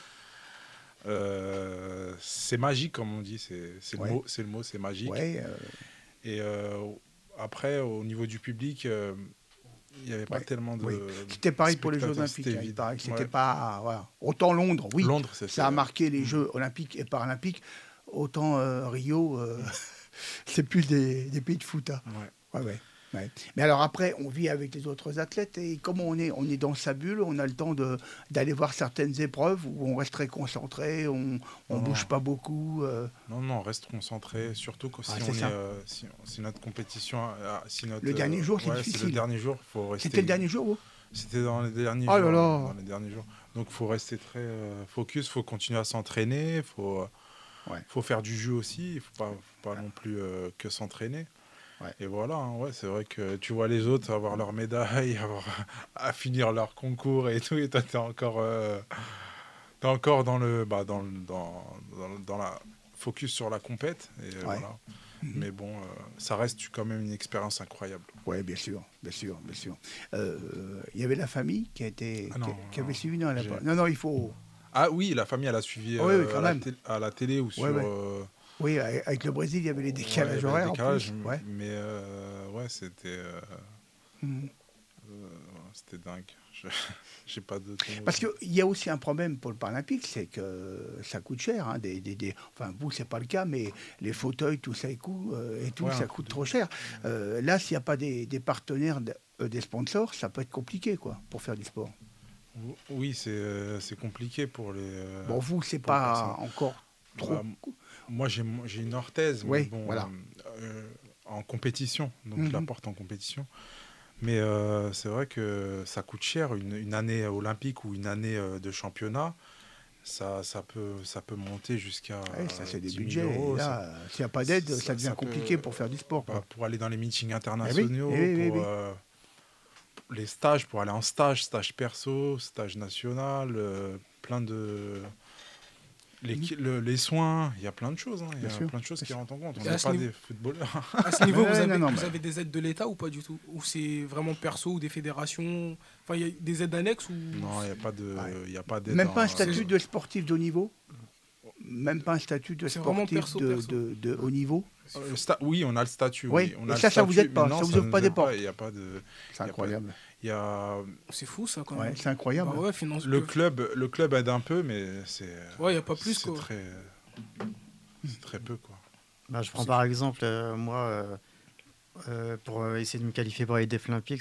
C'est magique, comme on dit. C'est le mot, c'est magique. Et après, au niveau du public... il n'y avait pas tellement de... C'était pareil pour les Jeux olympiques. C'était pas... Voilà. Autant Londres, oui, Londres, ça a marqué les Jeux olympiques et paralympiques. Autant Rio, c'est plus des pays de foot. Hein. Ouais. Mais alors après, on vit avec les autres athlètes et comment on est dans sa bulle, on a le temps d'aller voir certaines épreuves où on reste très concentré, on bouge pas beaucoup. Non, on reste concentré, surtout si notre compétition... le dernier jour, c'est difficile. C'est le dernier jour, faut rester... C'était le dernier jour, vous? C'était dans les derniers jours. Là là. Dans les derniers jours. Donc, il faut rester très focus, il faut continuer à s'entraîner, il faut faire du jeu aussi, il ne faut pas non plus que s'entraîner. Et voilà, c'est vrai que tu vois les autres avoir leur médaille, à finir leur concours et tout, et toi, t'es encore dans la focus sur la compète. Et voilà. Mais bon, ça reste quand même une expérience incroyable. Oui, bien sûr. Il y avait la famille qui avait suivi. Non, il faut... Ah oui, la famille, elle a suivi à la télé ou sur... Oui, avec le Brésil, il y avait les décalages horaires. Mais c'était... c'était dingue. J'ai pas de... Parce qu'il y a aussi un problème pour le Paralympique, c'est que ça coûte cher. Hein, enfin, vous, c'est pas le cas, mais les fauteuils, tout ça, ça coûte trop cher. Là, s'il n'y a pas des partenaires, des sponsors, ça peut être compliqué, quoi, pour faire du sport. Oui, c'est compliqué pour les... Bon, vous, c'est pas encore trop. Moi, j'ai une orthèse, mais Oui, bon, voilà. En compétition, donc je la porte en compétition. Mais c'est vrai que ça coûte cher, une année olympique ou une année de championnat. Ça peut monter jusqu'à ça, c'est des 10 000 budgets. euros, Là, s'il n'y a pas d'aide, ça devient compliqué pour faire du sport. Pour aller dans les meetings internationaux, oui. Les stages, pour aller en stage perso, stage national, plein de... Les soins, il y a plein de choses. Il y a plein de choses qui rentrent en compte. On n'est pas des footballeurs. À ce niveau, vous avez des aides de l'État ou pas du tout? Ou c'est vraiment perso ou des fédérations? Enfin, il y a des aides annexes ou... Non, il n'y a pas d'aide. Même pas un statut de sportif de haut niveau? Même pas un statut de sportif de haut niveau? Oui, on a le statut. Oui, on a et ça vous aide pas? Non, ça vous ouvre pas des portes? Il y a pas de... C'est incroyable. C'est fou ça quand même. Ouais, c'est incroyable. Bah ouais, le club aide un peu, mais c'est... Ouais, il n'y a pas plus. C'est très peu, quoi. Bah, je prends par exemple, moi, pour essayer de me qualifier pour les Défis Olympiques,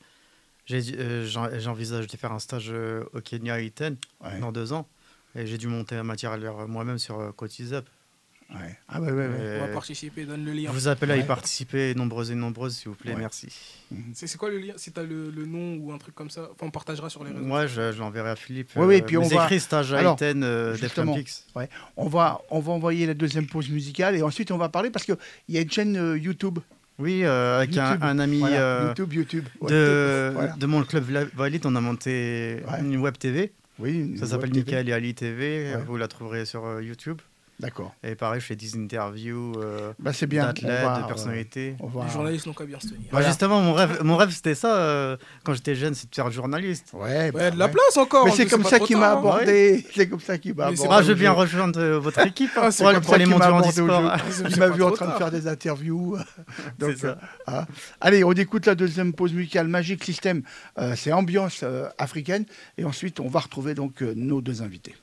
j'envisage de faire un stage au Kenya à Iten dans 2 ans. Et j'ai dû monter un matériel moi-même sur Cotisap. Ouais. On va participer, donne le lien. Je vous appelle à y participer, nombreuses et nombreuses, s'il vous plaît, merci. C'est quoi le lien? Si tu as le nom ou un truc comme ça, on partagera sur les réseaux. Moi, je l'enverrai à Philippe. Oui, puis on va... écrit stage à Iten Défis Olympiques. Ouais. On va envoyer la deuxième pause musicale et ensuite on va parler parce qu'il y a une chaîne YouTube. Oui, avec un ami YouTube. de mon club Valide, on a monté une web TV. Oui, ça s'appelle Michael et Ali TV. Vous la trouverez sur YouTube. D'accord. Et pareil, je fais des interviews c'est bien. d'athlètes, de personnalités. Les journalistes n'ont qu'à bien se tenir. Justement, mon rêve c'était ça, quand j'étais jeune, c'est de faire journaliste. De la place encore. Mais c'est comme ça qu'il m'a abordé. C'est comme ça qu'il m'a abordé. Je veux bien rejoindre votre équipe pour les mondiaux en sport. Il m'a vu en train de faire des interviews. Donc, allez, on écoute la deuxième pause musicale. Magic System, c'est ambiance africaine. Et ensuite, on va retrouver donc nos 2 invités.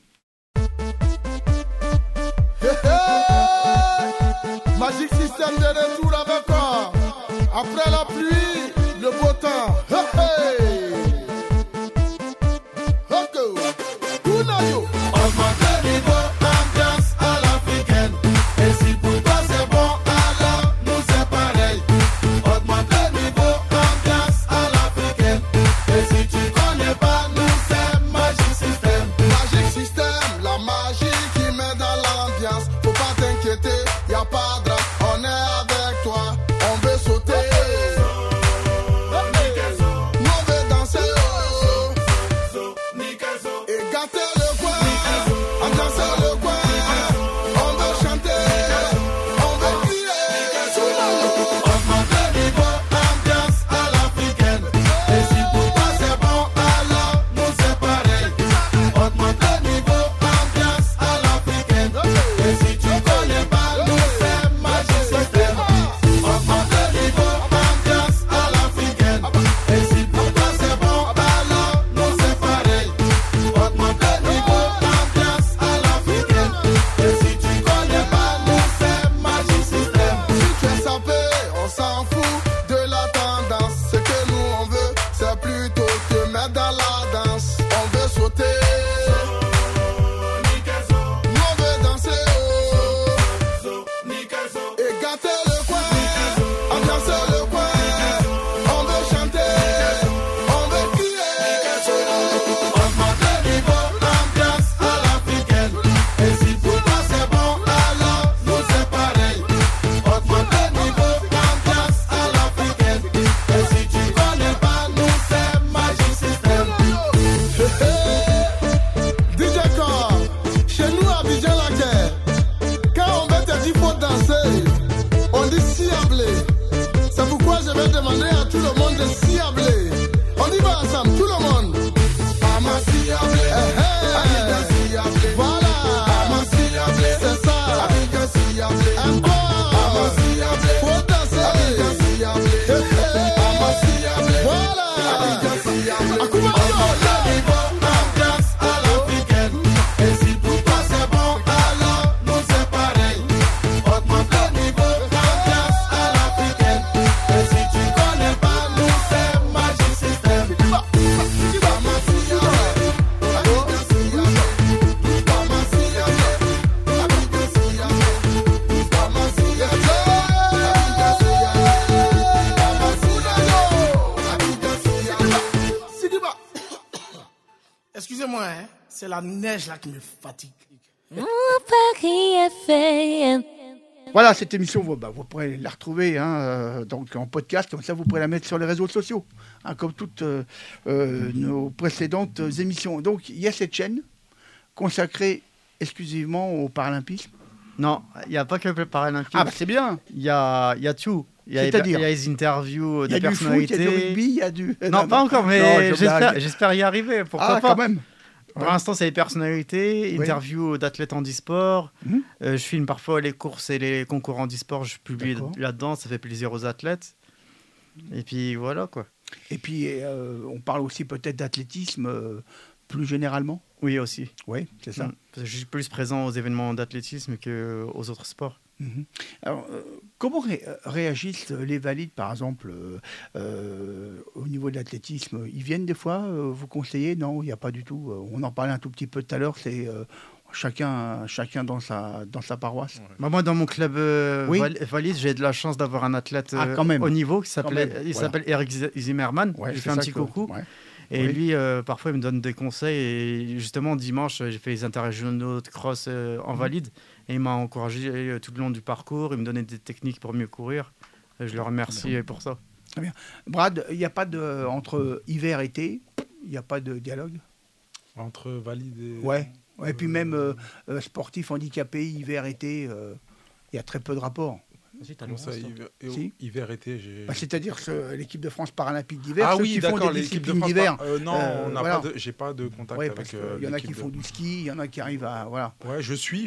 Magic System de retour avec quoi? Après la pluie, le beau temps. Augmentez le niveau, ambiance à l'africaine. Et si pour toi c'est bon, alors nous c'est pareil. Augmentez le niveau, ambiance à l'africaine. Et si tu connais pas, nous c'est Magic System. Magic System, la magie qui met dans l'ambiance. Faut pas t'inquiéter, y a pas de drame. On est avec toi, on veut sauter. On veut danser. Et gâter le coin. Ambiancer le coin. On veut chanter. On veut crier. Augmenter le niveau, ambiance à l'africaine. Et si pour toi c'est bon, alors nous c'est pareil. Augmenter le niveau, ambiance à l'africaine. Et si tu connais pas, nous c'est Magic System. Augmenter le niveau, ambiance à l'africaine. Et si pour toi c'est bon, alors nous c'est pareil. Augmenter le niveau, ambiance à l'africaine. Et si tu connais pas, nous c'est Magic System. Si tu es sapé, on s'en fout de la tendance. Ce que nous on veut, c'est plutôt te mettre dans la danse. On veut sauter. Nous on veut danser. Et gâter le coin. Ambiancer le coin. On veut chanter. On veut crier. Augmenter le niveau, ambiance à l'africaine. Et si pour toi c'est bon, alors nous c'est pareil. Augmenter le niveau, ambiance à l'africaine. Et si tu connais pas, nous c'est Magic System. DJ Core, chez nous à Abidjan-la-Guerre, quand on veut te dire faut danser, on dit ciablé. C'est pourquoi je vais demander à tout le monde de ciabler. On y va ensemble, tout le monde. Ama ciablé, Abidjan ciablé. Voilà, Ama ciablé, c'est ça. Abidjan ciablé. Encore, Ama ciablé. Faut danser, Abidjan ciablé. Ama ciablé. Voilà, Abidjan ciablé. Akuma ambiance à l'africaine. Et si pour toi c'est bon, alors nous c'est pareil. Augmente le niveau, ambiance à l'africaine. Et si tu connais pas, nous c'est Magic System. C'est la neige là qui me fatigue. Mon Paris FM. Voilà, cette émission, vous pourrez la retrouver donc en podcast, comme ça vous pourrez la mettre sur les réseaux sociaux, comme toutes nos précédentes émissions. Donc il y a cette chaîne consacrée exclusivement au paralympisme. Non, il n'y a pas que le paralympisme. Ah bah c'est bien. Il y a tout. Il y a les interviews Il y a des du foot, personnalités. il y a du rugby, il y a du... Non, pas encore, mais j'espère y arriver. Pourquoi pas quand même. Pour l'instant, c'est les personnalités, interviews d'athlètes handisport. Je filme parfois les courses et les concours handisport, je publie là-dedans, ça fait plaisir aux athlètes. Et puis voilà quoi. Et puis on parle aussi peut-être d'athlétisme plus généralement. Oui, aussi. Oui, c'est ça. Parce que je suis plus présent aux événements d'athlétisme qu'aux autres sports. Alors, comment réagissent les valides, par exemple, au niveau de l'athlétisme? Ils viennent des fois vous conseiller? Non, il n'y a pas du tout. On en parlait un tout petit peu tout à l'heure, c'est chacun dans sa paroisse. Ouais. Moi, dans mon club valide, j'ai de la chance d'avoir un athlète au niveau qui s'appelle Eric Zimmerman. Ouais, je lui fais un petit coucou. Ouais. Et lui, parfois, il me donne des conseils. Et justement, dimanche, j'ai fait les interrégionaux de cross en valide. Et il m'a encouragé tout le long du parcours. Il me donnait des techniques pour mieux courir. Et je le remercie pour ça. Très bien. Brad, il n'y a pas de... Entre hiver et été, il n'y a pas de dialogue? Entre valide et... Ouais. Et puis même sportif handicapé, hiver, été, il y a très peu de rapports. Comment ça, hiver, été c'est-à-dire l'équipe de France paralympique d'hiver, ceux qui font des disciplines d'hiver. Non, j'ai pas de contact avec il y en a qui font du ski, il y en a qui arrivent à... Voilà. Ouais, je suis.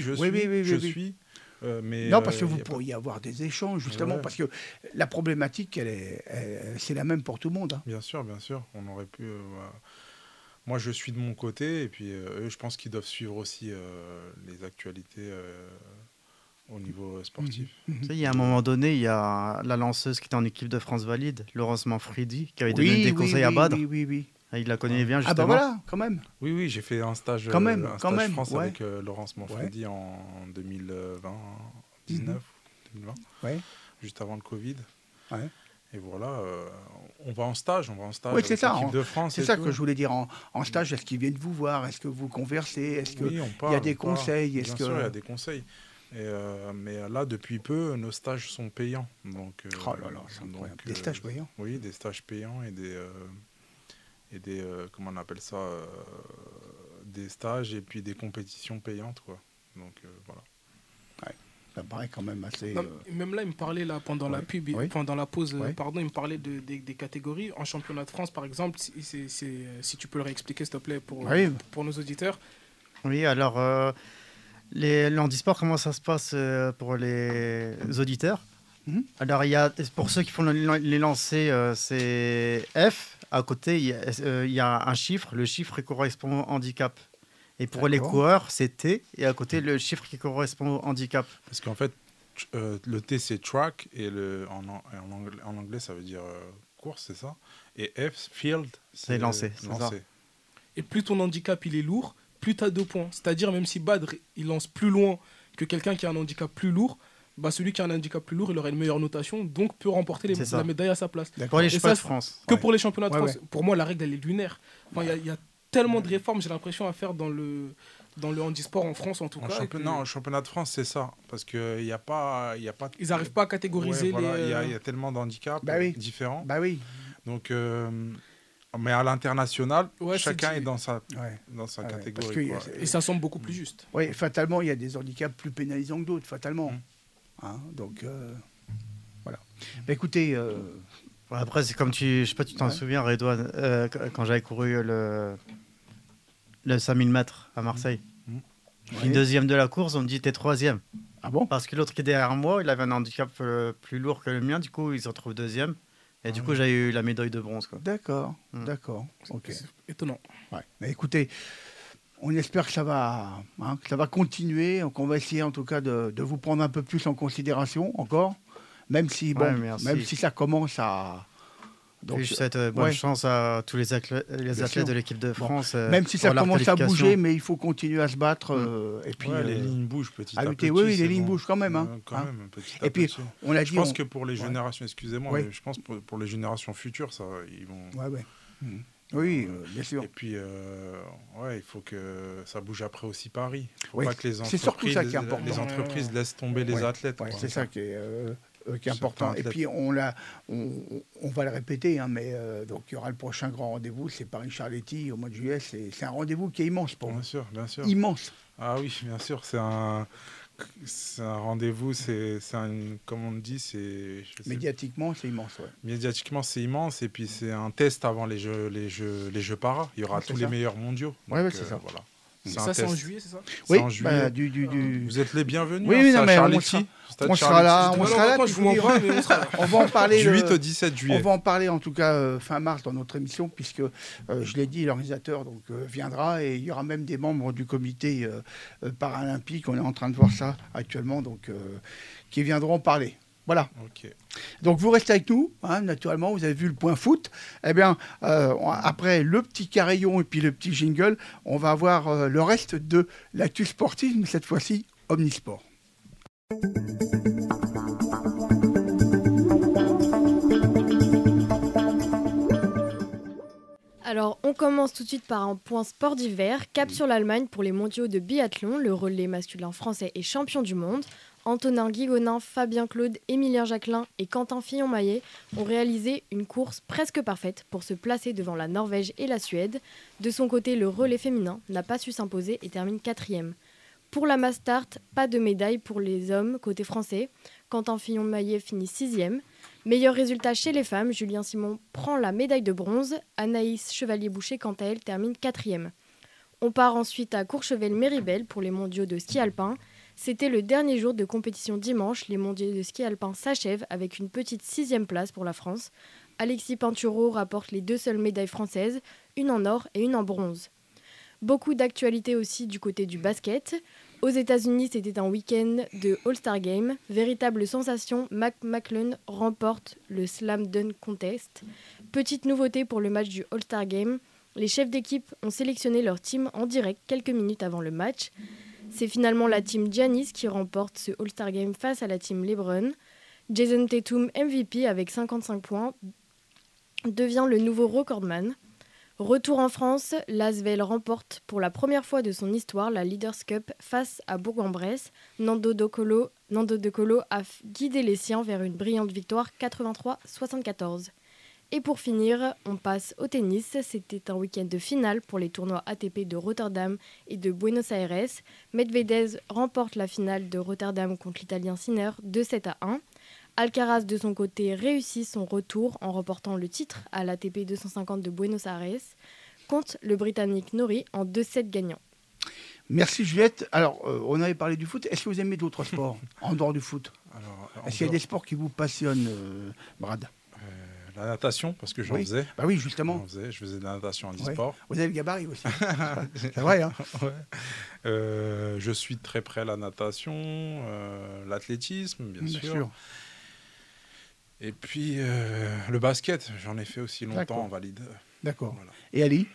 Mais non, parce que vous pourriez avoir des échanges, justement, parce que la problématique, c'est la même pour tout le monde. Hein. Bien sûr. On aurait pu... Moi, je suis de mon côté, et puis eux, je pense qu'ils doivent suivre aussi les actualités au niveau sportif. Tu sais, il y a un moment donné, il y a la lanceuse qui était en équipe de France valide, Laurence Manfredi, qui avait donné des conseils à Badr. Oui. Il la connaît bien, justement. Ah bah voilà, quand même. Oui, j'ai fait un stage, France avec Laurence Manfredi en 2019, juste avant le Covid. Ouais. Et voilà, on va en stage. Oui, c'est ça. De France. C'est ça que je voulais dire. En stage, est-ce qu'ils viennent vous voir? Est-ce que vous conversez? Est-ce qu'il y a des conseils? Bien sûr, il y a des conseils. Mais là, depuis peu, nos stages sont payants. Donc, des stages payants? Oui, des stages payants et des comment on appelle ça, des stages et puis des compétitions payantes, quoi. Donc voilà. Ouais, ça paraît quand même assez. Non, même là, il me parlait là pendant la pub, pendant la pause, pardon, il me parlait des catégories en championnat de France, par exemple. Si tu peux le réexpliquer, s'il te plaît, pour nos auditeurs. Oui, alors le handisport, comment ça se passe pour les auditeurs? Alors, il y a, pour ceux qui font les lancers, c'est F. À côté, il y a un chiffre. Le chiffre correspond au handicap. Et pour les coureurs, c'est T. Et à côté, le chiffre qui correspond au handicap. Parce qu'en fait, le T, c'est track. Et en anglais, ça veut dire course, c'est ça. Et F, field, c'est lancer. Et plus ton handicap il est lourd, plus tu as 2 points. C'est-à-dire, même si Badr il lance plus loin que quelqu'un qui a un handicap plus lourd, celui qui a un handicap plus lourd, il aura une meilleure notation, donc peut remporter la médaille à sa place. Pour les championnats de France. Que pour les championnats de France. Pour moi, la règle, elle est lunaire. Il y a tellement de réformes, j'ai l'impression, à faire dans le handisport en France, en tout cas. Non, en championnat de France, c'est ça. Parce qu'il n'y a pas... Ils n'arrivent pas à catégoriser les... Il y a tellement d'handicaps différents. Bah oui. Donc... mais à l'international, chacun est dans sa catégorie. Et ça semble beaucoup plus juste. Oui, fatalement, il y a des handicaps plus pénalisants que d'autres, fatalement. Donc, voilà. Bah, écoutez... Après, c'est comme je sais pas, tu t'en souviens, Redouane, quand j'avais couru le 5000 mètres à Marseille. Puis deuxième de la course, on me dit t'es troisième. Ah bon? Parce que l'autre qui est derrière moi, il avait un handicap plus lourd que le mien, du coup, il se retrouve deuxième. Et du coup, j'ai eu la médaille de bronze. D'accord. Ok. C'est étonnant. Ouais. Mais écoutez, on espère que ça va continuer. Donc on va essayer en tout cas de vous prendre un peu plus en considération encore, même si ça commence à... Donc, je souhaite bonne chance à tous les athlètes de l'équipe de France. Même si ça commence à bouger, mais il faut continuer à se battre. Et puis, les lignes bougent petit à petit. Oui, les lignes bougent quand même. Petit et puis, on l'a dit. Je pense que pour les générations, excusez-moi, mais je pense pour les générations futures, ça, ils vont. Oui, bien sûr. Et puis, ouais, il faut que ça bouge après aussi Paris. Il ne faut Oui, pas que les c'est surtout ça qui est entreprises, important. les entreprises laissent tomber les Ouais, athlètes. ouais, quoi. c'est ça qui est important. Et athlètes. puis, on va le répéter, hein, mais donc il y aura le prochain grand rendez-vous, c'est Paris-Charletti au mois de juillet. C'est un rendez-vous qui est immense pour vous. Bien sûr. Immense. Ah oui, bien sûr, c'est un rendez-vous, comme on dit, Médiatiquement, c'est immense. Ouais. Médiatiquement, c'est immense, et puis c'est un test avant les jeux para. Il y aura tous les meilleurs mondiaux. Ouais, c'est ça. Voilà. Ça, c'est en juillet, c'est ça? Oui, en juillet. Vous êtes les bienvenus. Oui, hein, non, mais Charletti, on sera là. Je vous m'en vais, mais on sera là. On va en parler du 8 au 17 juillet. On va en parler en tout cas fin mars dans notre émission, puisque je l'ai dit, l'organisateur viendra, et il y aura même des membres du comité paralympique. On est en train de voir ça actuellement, donc qui viendront parler. Voilà. Okay. Donc vous restez avec nous, hein, naturellement, vous avez vu le point foot. Eh bien, après le petit carillon et puis le petit jingle, on va avoir le reste de l'actu sportive, mais cette fois-ci, Omnisport. Alors, on commence tout de suite par un point sport d'hiver. Cap sur l'Allemagne pour les mondiaux de biathlon. Le relais masculin français est champion du monde. Antonin Guigonin, Fabien Claude, Émilien Jacquelin et Quentin Fillon-Maillet ont réalisé une course presque parfaite pour se placer devant la Norvège et la Suède. De son côté, le relais féminin n'a pas su s'imposer et termine 4e. Pour la mass start, pas de médaille pour les hommes côté français. Quentin Fillon-Maillet finit 6e. Meilleur résultat chez les femmes, Julien Simon prend la médaille de bronze. Anaïs Chevalier-Boucher, quant à elle, termine 4e. On part ensuite à Courchevel-Méribel pour les mondiaux de ski alpin. C'était le dernier jour de compétition dimanche. Les mondiaux de ski alpin s'achèvent avec une petite 6e place pour la France. Alexis Pinturo rapporte les 2 seules médailles françaises, une en or et une en bronze. Beaucoup d'actualités aussi du côté du basket. Aux États-Unis, c'était un week-end de All-Star Game. Véritable sensation, Mac McClung remporte le Slam Dunk Contest. Petite nouveauté pour le match du All-Star Game, les chefs d'équipe ont sélectionné leur team en direct quelques minutes avant le match. C'est finalement la team Giannis qui remporte ce All-Star Game face à la team LeBron. Jason Tatum, MVP avec 55 points, devient le nouveau recordman. Retour en France, l'Asvel remporte pour la première fois de son histoire la Leaders Cup face à Bourg-en-Bresse. Nando De Colo a guidé les siens vers une brillante victoire 83-74. Et pour finir, on passe au tennis. C'était un week-end de finale pour les tournois ATP de Rotterdam et de Buenos Aires. Medvedev remporte la finale de Rotterdam contre l'Italien Sinner 2-7-1. Alcaraz, de son côté, réussit son retour en remportant le titre à l'ATP 250 de Buenos Aires contre le Britannique Norrie en 2-7 gagnants. Merci Juliette. Alors, on avait parlé du foot. Est-ce que vous aimez d'autres sports en dehors du foot? Est-ce qu'il y a des sports qui vous passionnent, Brad? La natation, parce que j'en faisais. Bah oui, justement. Je faisais de la natation en e-sport. Vous avez le gabarit aussi. C'est vrai, hein. Ouais. Je suis très près à la natation, l'athlétisme, bien sûr. Et puis, le basket, j'en ai fait aussi longtemps en valide. D'accord. Voilà. Et Ali?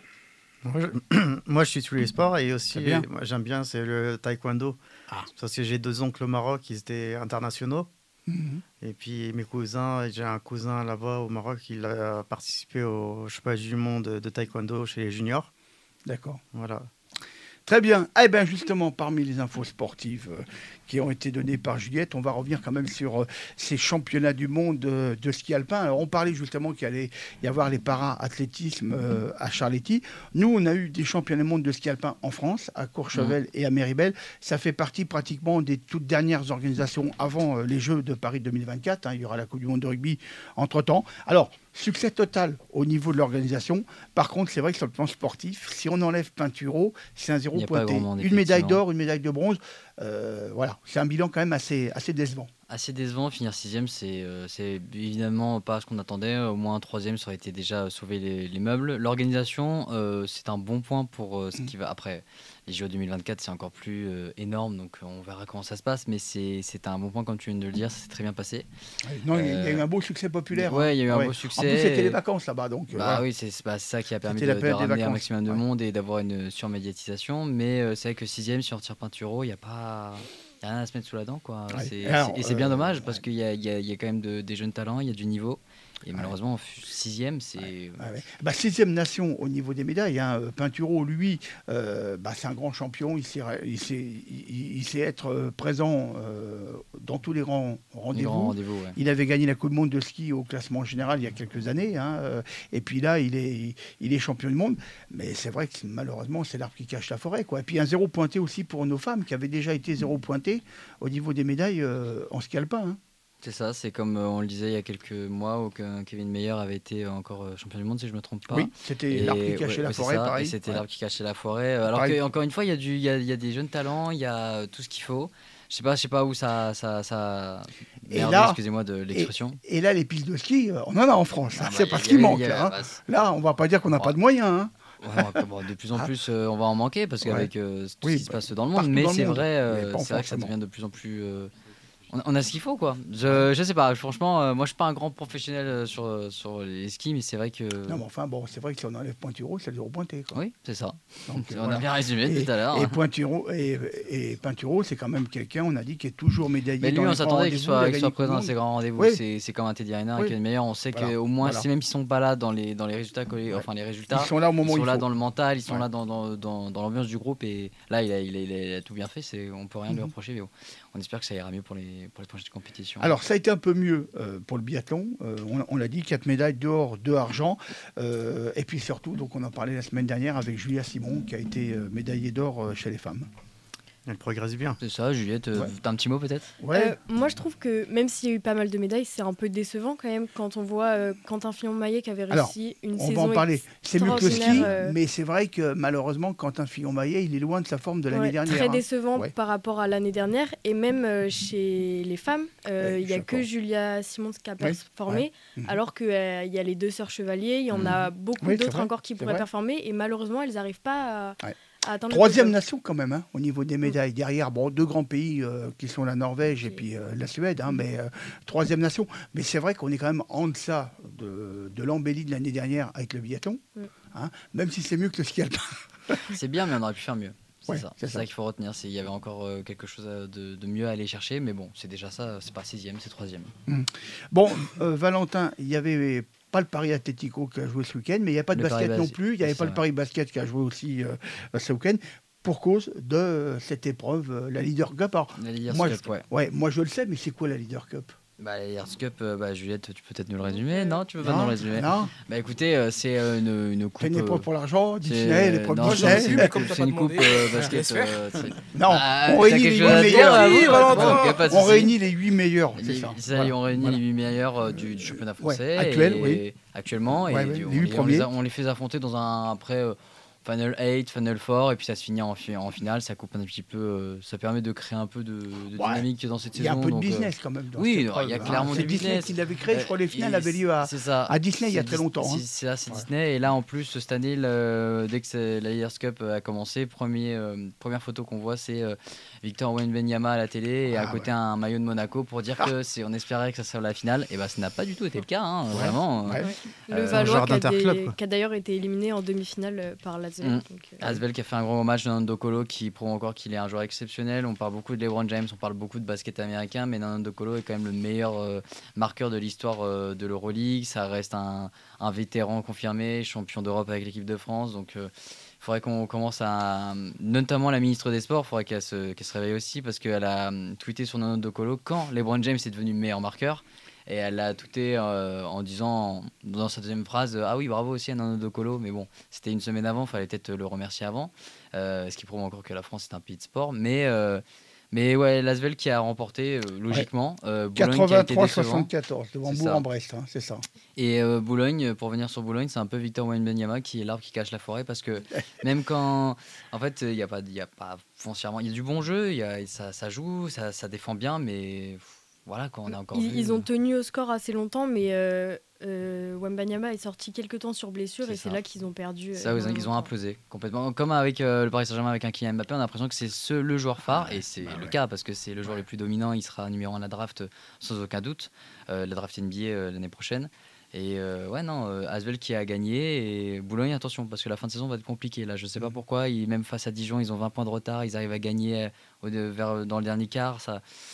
Moi, je suis tous les sports, et aussi, moi, j'aime bien, c'est le taekwondo. Parce que j'ai 2 oncles au Maroc qui étaient internationaux. Et puis mes cousins, j'ai un cousin là-bas au Maroc, il a participé au championnat du monde de taekwondo chez les juniors. D'accord. Voilà. Très bien. Eh bien, justement, parmi les infos sportives qui ont été données par Juliette, on va revenir quand même sur ces championnats du monde de ski alpin. Alors, on parlait justement qu'il allait y avoir les para-athlétismes à Charletti. Nous, on a eu des championnats du monde de ski alpin en France, à Courchevel et à Méribel. Ça fait partie pratiquement des toutes dernières organisations avant les Jeux de Paris 2024. Il y aura la Coupe du monde de rugby entre-temps. Alors, succès total au niveau de l'organisation. Par contre, c'est vrai que sur le plan sportif, si on enlève Pinturo, c'est un 0 pointé. Une médaille d'or, une médaille de bronze. Voilà, c'est un bilan quand même assez décevant. Assez décevant, finir 6e, c'est évidemment pas ce qu'on attendait. Au moins un 3e, ça aurait été déjà sauver les meubles. L'organisation, c'est un bon point pour ce qui va après. Les JO 2024, c'est encore plus énorme, donc on verra comment ça se passe. Mais c'est un bon point, comme tu viens de le dire, ça s'est très bien passé. Non, il y a eu un beau succès populaire. Oui, il y a eu un beau succès. En plus, c'était les vacances là-bas. Donc, voilà. Oui, c'est ça qui a permis de ramener un maximum de monde et d'avoir une surmédiatisation. Mais c'est vrai que 6e, si on retire Pinturo, il n'y a pas... Il n'y a rien à se mettre sous la dent, quoi. Ouais. Et c'est bien dommage parce qu'il y a quand même des jeunes talents, il y a du niveau. Et malheureusement, 6e, c'est. Ouais. Bah, 6e nation au niveau des médailles. Hein. Pinturo, lui, c'est un grand champion. Il sait être présent dans tous les grands rendez-vous. Ouais. Il avait gagné la Coupe du Monde de ski au classement général il y a quelques années. Hein. Et puis là, il est champion du monde. Mais c'est vrai que malheureusement, c'est l'arbre qui cache la forêt. Quoi. Et puis un 0 pointé aussi pour nos femmes qui avaient déjà été 0 pointé au niveau des médailles en ski alpin. Hein. C'est ça, c'est comme on le disait il y a quelques mois où Kevin Meyer avait été encore champion du monde, si je ne me trompe pas. Oui, c'était l'arbre qui cachait la forêt, pareil. C'était l'arbre qui cachait la forêt. Alors qu'encore une fois, il y a des jeunes talents, il y a tout ce qu'il faut. Je sais pas où ça merde, excusez-moi de l'expression. Et là, les pistes de ski, on en a en France. C'est pas ce qui manque. Là, on va pas dire qu'on n'a pas de moyens. Hein. Ouais, de plus en plus, on va en manquer parce qu'avec tout ce qui se passe dans le monde. Mais c'est vrai que ça devient de plus en plus. On a ce qu'il faut, quoi. Je sais pas, franchement, moi je suis pas un grand professionnel sur les skis, mais c'est vrai que. Non, mais enfin, bon, c'est vrai que si on enlève Pointuro, c'est le 0 pointé. Quoi. Oui, c'est ça. Donc, on a bien résumé tout à l'heure. Et Pointuro, c'est quand même quelqu'un, on a dit, qui est toujours médaillé. Mais lui, on s'attendait qu'il soit présent à ces grands rendez-vous. Oui. C'est comme un Teddy Riner qui est le meilleur. On sait qu'au moins, si même s'ils sont pas là dans les résultats, enfin les résultats, ils sont là au moment où ils sont là dans le mental, ils sont là dans l'ambiance du groupe. Et là, il a tout bien fait. On peut rien lui reprocher. Mais on espère que ça ira mieux pour les prochaines compétitions. Alors, ça a été un peu mieux pour le biathlon. On l'a dit, 4 médailles d'or, 2 argent. Et puis surtout, donc on en parlait la semaine dernière avec Julia Simon, qui a été médaillée d'or chez les femmes. Elle progresse bien. C'est ça, Juliette, t'as un petit mot peut-être? Moi je trouve que même s'il y a eu pas mal de médailles, c'est un peu décevant quand même quand on voit Quentin Fillon-Maillet qui avait réussi une saison. On va en parler. C'est mieux que le ski, extraordinaire, mais c'est vrai que malheureusement, Quentin Fillon-Maillet, il est loin de sa forme de l'année dernière. Très décevant par rapport à l'année dernière. Et même chez les femmes, il n'y a que Julia Simons qui a performé, alors qu'il y a les 2 sœurs Chevalier, il y en a beaucoup d'autres encore qui pourraient performer. Et malheureusement, elles n'arrivent pas à... 3e nation quand même hein, au niveau des médailles. Derrière, 2 grands pays qui sont la Norvège et puis la Suède, hein, mais 3e nation. Mais c'est vrai qu'on est quand même en deçà de l'embellie de l'année dernière avec le biathlon, hein, même si c'est mieux que le ski alpin. C'est bien, mais on aurait pu faire mieux. C'est ça qu'il faut retenir. Il y avait encore quelque chose de mieux à aller chercher, mais bon, c'est déjà ça. C'est pas 6e, c'est 3e. Bon, Valentin, il y avait pas le Paris Atlético qui a joué ce week-end, mais il n'y a pas de basket non plus. Il n'y avait pas le Paris Basket qui a joué aussi ce week-end pour cause de cette épreuve, la Leader Cup. Alors, la Leaders Cup, moi je le sais, mais c'est quoi la Leader Cup? La Leaders Cup, Juliette, tu peux peut-être nous le résumer? Non, tu peux pas nous le résumer? Non. Écoutez, c'est une coupe. C'est une épreuve pour l'argent, Disney, l'épreuve Disney. C'est une coupe basket. Non, on réunit les 8 meilleurs. On réunit les 8 meilleurs, c'est ça. On réunit les 8 meilleurs du championnat français. Actuellement. Et on les fait affronter dans un après. Final 8, Final 4, et puis ça se finit en finale, ça coupe un petit peu, ça permet de créer un peu de dynamique dans cette saison. Il y a un peu de business quand même. Oui, il y a clairement du business. C'est Disney qui l'avait créé, je crois que les finales avaient lieu à Disney il y a très longtemps. C'est ça, c'est Disney, et là en plus, cette année, dès que la Leaders Cup a commencé, première photo qu'on voit, c'est Victor Wembanyama à la télé, et à côté un maillot de Monaco pour dire qu'on espérait que ça soit la finale, et ça n'a pas du tout été le cas, vraiment. Le Valois qui a d'ailleurs été éliminé en demi-finale par la Asvel qui a fait un gros match, Nando Colo qui prouve encore qu'il est un joueur exceptionnel. On parle beaucoup de LeBron James, on parle beaucoup de basket américain, mais Nando Colo est quand même le meilleur marqueur de l'histoire de l'Euroleague. Ça reste un vétéran confirmé, champion d'Europe avec l'équipe de France. Donc il faudrait qu'on commence à... Notamment la ministre des Sports, il faudrait qu'elle se réveille aussi, parce qu'elle a tweeté sur Nando Colo quand LeBron James est devenu meilleur marqueur. Et elle a tweeté en disant, dans sa deuxième phrase, ah oui, bravo aussi à Nando Colo. Mais bon, c'était une semaine avant, il fallait peut-être le remercier avant. Ce qui prouve encore que la France est un pays de sport. Mais ouais, l'Asvel qui a remporté, logiquement. 83-74 devant Bourg-en-Brest, hein, c'est ça. Et Boulogne, pour venir sur Boulogne, c'est un peu Victor Wembanyama qui est l'arbre qui cache la forêt, parce que même quand... En fait, il y a pas foncièrement... Il y a du bon jeu, ça joue, ça défend bien, mais... Voilà, quand on a encore ils ont tenu au score assez longtemps, mais Wembanyama est sorti quelques temps sur blessure, et c'est là qu'ils ont perdu. Ils ont implosé complètement. Comme avec le Paris Saint-Germain avec un Kylian Mbappé, on a l'impression que c'est le joueur phare, et c'est le cas, parce que c'est le joueur le plus dominant. Il sera numéro 1 de la draft sans aucun doute, la draft NBA l'année prochaine. Et Asvel qui a gagné, et Boulogne, attention, parce que la fin de saison va être compliquée. Là, je sais pas pourquoi, même face à Dijon, ils ont 20 points de retard, ils arrivent à gagner dans le dernier quart.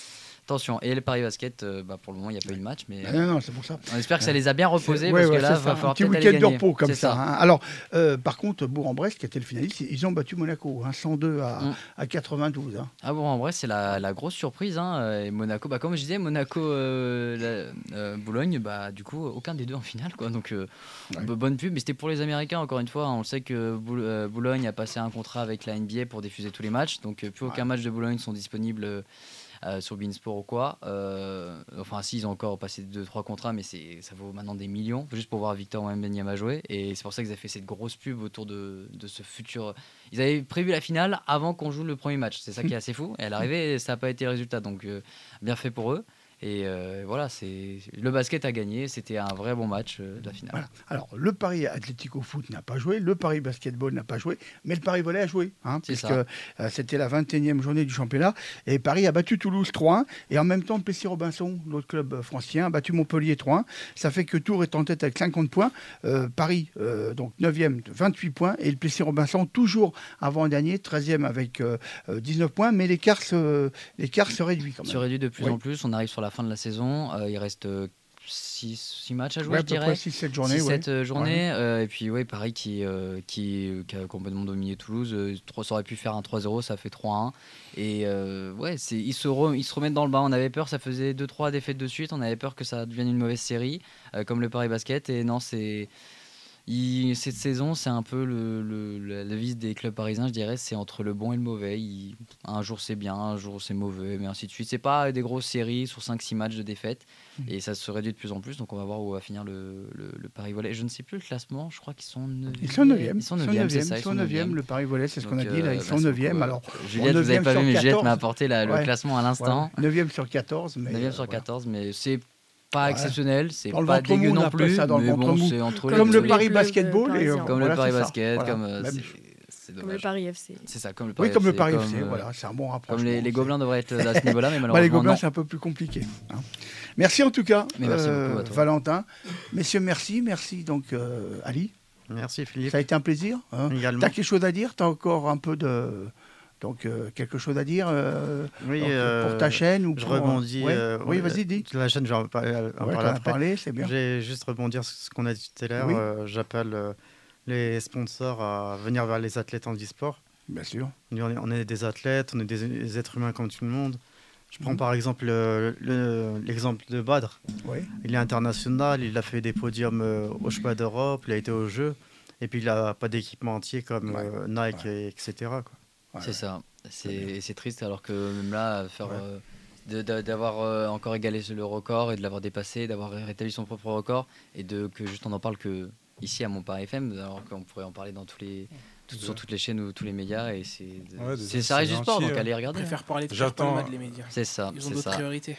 Attention, et le Paris Basket, pour le moment, il n'y a pas eu de match, mais Non, c'est pour ça. on espère que ça les a bien reposés, Ouais, parce ouais, que là, c'est va ça. falloir Un petit peut-être aller week-end de gagner. repos comme C'est ça. ça. Hein. Alors, par contre, Bourg-en-Bresse, qui était le finaliste, ils ont battu Monaco, 102 à 92. Hein. Ah bon, en vrai, c'est la grosse surprise. Hein. Et Monaco, comme je disais, Monaco, Boulogne, du coup, aucun des deux en finale. Quoi. Donc, bonne pub. Mais c'était pour les Américains, encore une fois. On le sait que Boulogne a passé un contrat avec la NBA pour diffuser tous les matchs. Donc, plus aucun match de Boulogne sont disponibles sur Beansport ou quoi. Enfin, si, ils ont encore passé 2-3 contrats, mais ça vaut maintenant des millions, juste pour voir Victor Wembanyama jouer. Et c'est pour ça qu'ils avaient fait cette grosse pub autour de ce futur. Ils avaient prévu la finale avant qu'on joue le premier match. C'est ça qui est assez fou. Et à l'arrivée, ça n'a pas été le résultat. Donc, bien fait pour eux. Et voilà, le basket a gagné. C'était un vrai bon match de la finale. Voilà. Alors, le Paris Atlético Foot n'a pas joué, le Paris Basketball n'a pas joué, mais le Paris Volley a joué, puisque c'était la 21e journée du championnat. Et Paris a battu Toulouse 3-1. Et en même temps, le PC Robinson, l'autre club francien, a battu Montpellier 3-1. Ça fait que Tours est en tête avec 50 points. Paris, donc 9e, 28 points. Et le PC Robinson, toujours avant-dernier, 13e avec 19 points. Mais l'écart se réduit quand même. Se réduit de plus en plus. On arrive sur la fin de la saison. Il reste 6 matchs à jouer, je dirais. 6-7 journées. 6-7 journées. Et puis, Paris qui a complètement dominé Toulouse. Ça aurait pu faire un 3-0, ça fait 3-1. Et ils se remettent dans le bain. On avait peur, ça faisait 2-3 défaites de suite. On avait peur que ça devienne une mauvaise série, comme le Paris Basket. Et non, cette saison, c'est un peu la vis des clubs parisiens, je dirais, c'est entre le bon et le mauvais. Un jour c'est bien, un jour c'est mauvais, mais ainsi de suite. C'est pas des grosses séries sur 5-6 matchs de défaite, et ça se réduit de plus en plus. Donc on va voir où va finir le Paris Volley. Je ne sais plus le classement, je crois qu'ils sont 9e. Ils sont 9e. Ils sont 9e, c'est ça. Ils sont 9e, le Paris Volley, c'est ce qu'on a dit. Là, ils sont 9e. Alors, Juliette, vous n'avez pas vu, mais Juliette m'a apporté le classement à l'instant. 9e sur 14. 9e sur 14, mais c'est pas exceptionnel, c'est dans pas dégueu non plus, ça dans mais bon, c'est entre comme les le Paris Basketball comme le Paris Basket, c'est comme le Paris FC. C'est ça, comme le Paris FC. Oui, comme le Paris FC, voilà, c'est un bon rapprochement. Comme les Gobelins devraient être à ce niveau-là, mais malheureusement les Gobelins, non. c'est un peu plus compliqué. Merci en tout cas, merci beaucoup à toi. Valentin. Messieurs, merci donc Ali. Merci Philippe. Ça a été un plaisir. Également. T'as quelque chose à dire? T'as encore un peu de... Donc, quelque chose à dire pour ta chaîne ou je rebondis. Oui, vas-y, dis. La chaîne, je vais en parler, c'est bien. Je vais juste rebondir sur ce qu'on a dit tout à l'heure. Oui. J'appelle les sponsors à venir vers les athlètes en e-sport. Bien sûr. On est des athlètes, on est des êtres humains comme tout le monde. Je prends par exemple l'exemple de Badr. Oui. Il est international, il a fait des podiums au Championnat d'Europe, il a été aux Jeux, et puis il n'a pas d'équipement entier comme Nike, etc. Quoi. C'est ça, c'est triste alors que même là, d'avoir encore égalé le record et de l'avoir dépassé, d'avoir rétabli son propre record et que juste on en parle que ici à Montparis FM, alors qu'on pourrait en parler sur toutes les chaînes ou tous les médias et ça reste du sport, donc allez regarder. Je préfère parler de les médias. C'est ça. Ils ont d'autres priorités.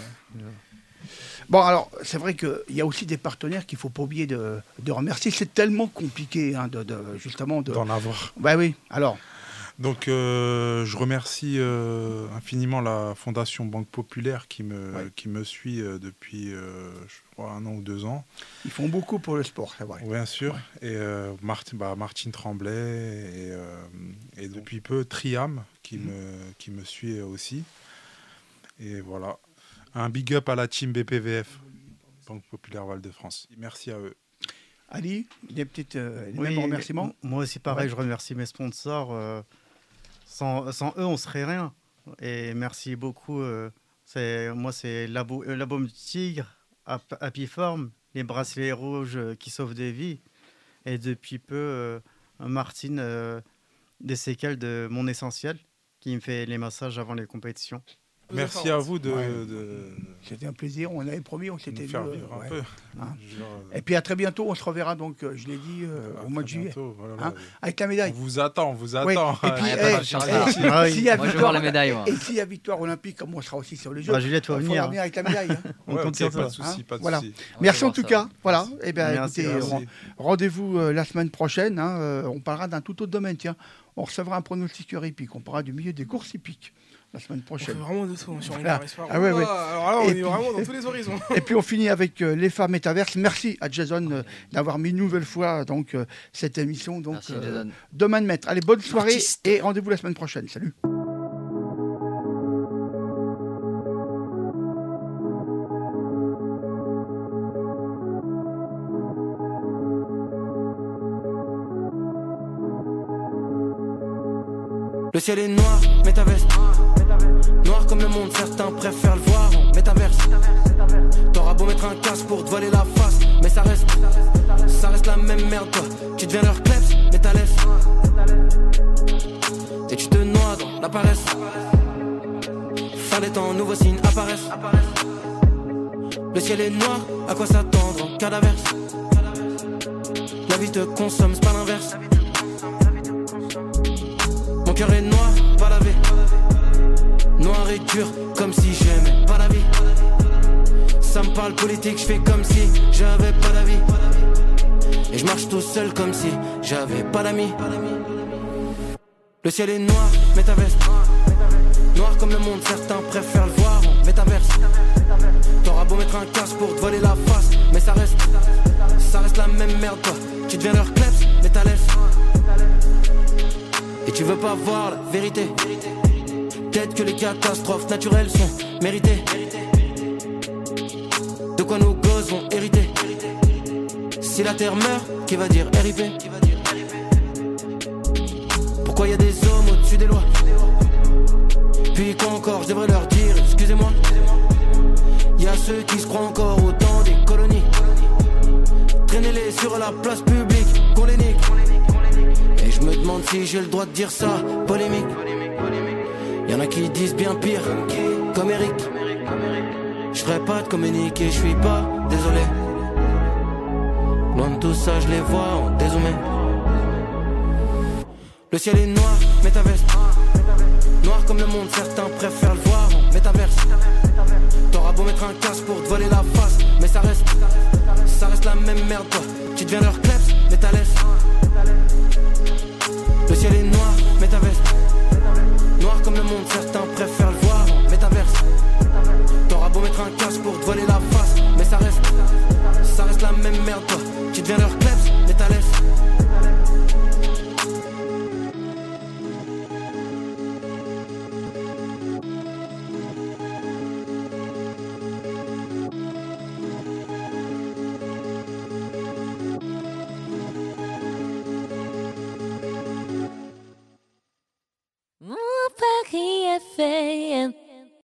Bon, alors, c'est vrai qu'il y a aussi des partenaires qu'il ne faut pas oublier de remercier. C'est tellement compliqué, justement. D'en avoir. Bah oui, alors... Donc, je remercie infiniment la Fondation Banque Populaire qui me suit depuis, je crois, 1 an ou 2 ans. Ils font beaucoup pour le sport, c'est vrai. Bien sûr. Ouais. Et Martine Tremblay et depuis peu Triam qui me suit aussi. Et voilà. Un big up à la team BPVF, Banque Populaire Val-de-France. Merci à eux. Ali, des mêmes remerciements? Moi aussi, pareil, je remercie mes sponsors. Sans eux, on serait rien. Et merci beaucoup. C'est l'album Tigre, Happy Form, les bracelets rouges qui sauvent des vies. Et depuis peu, Martine, des séquelles de Mon Essentiel, qui me fait les massages avant les compétitions. Merci à vous C'était un plaisir, on avait promis, on s'était faire vivre un peu. Et puis à très bientôt, on se reverra donc, je l'ai dit, au mois de juillet. Avec la médaille. On vous attend. Oui. Et puis, s'il y a victoire olympique, comme on sera aussi sur les Jeux, Juliette va venir avec la médaille. On compte sur ça. Pas de souci. Merci en tout cas. Voilà. Et bien, écoutez, rendez-vous la semaine prochaine. On parlera d'un tout autre domaine. Tiens, on recevra un pronostiqueur hippique. On parlera du milieu des courses hippiques la semaine prochaine. On fait vraiment de tout sur voilà. Alors là, on est vraiment dans tous les horizons. Et puis on finit avec les femmes métaverses. Merci à Jason d'avoir mis une nouvelle fois cette émission. Donc, demain de maître. Allez, bonne soirée et rendez-vous la semaine prochaine. Salut. Le ciel est noir, métaverse. Noir comme le monde, certains préfèrent le voir en métaverse. T'auras beau mettre un casque pour te voiler la face, mais ça reste la même merde toi. Tu deviens leur kleps, mais t'as laisse. Et tu te noies dans la paresse. Fin des temps, nouveaux signes apparaissent. Le ciel est noir, à quoi s'attendre en cas d'averse? La vie te consomme, c'est pas l'inverse. Mon cœur est noir, pas lavé. Noir et dur, comme si j'aimais pas la vie. Ça me parle politique, je fais comme si j'avais pas d'avis. Et je marche tout seul comme si j'avais pas d'amis. Le ciel est noir, métaverse. Noir comme le monde, certains préfèrent le voir en métaverse. T'auras beau mettre un casque pour te voler la face, mais ça reste la même merde toi. Tu deviens leur kleps, mais t'as laisse. Et tu veux pas voir la vérité. Peut-être que les catastrophes naturelles sont méritées. De quoi nos gosses vont hériter. Si la terre meurt, qui va dire RIP? Pourquoi y a des hommes au-dessus des lois? Puis quand encore je devrais leur dire excusez-moi. Y a ceux qui se croient encore au temps des colonies. Traînez-les sur la place publique, qu'on les nique. Et je me demande si j'ai le droit de dire ça, polémique. Y'en a qui disent bien pire, comme Eric. Je ferai pas de communiqué, je suis pas désolé. Loin de tout ça, je les vois en dézoomé. Le ciel est noir, métaverse. Noir comme le monde, certains préfèrent le voir en métaverse. T'auras beau mettre un casque pour te voler la face, mais ça reste la même merde toi. Tu deviens leur kleps, mais t'as laisse. Le ciel est noir, métaverse. Noir comme le monde, certains préfèrent le voir en métaverse. T'auras beau mettre un casque pour te voler la face, mais ça reste la même merde toi. Tu deviens leur kleps, mais t'as laisse. Mon Paris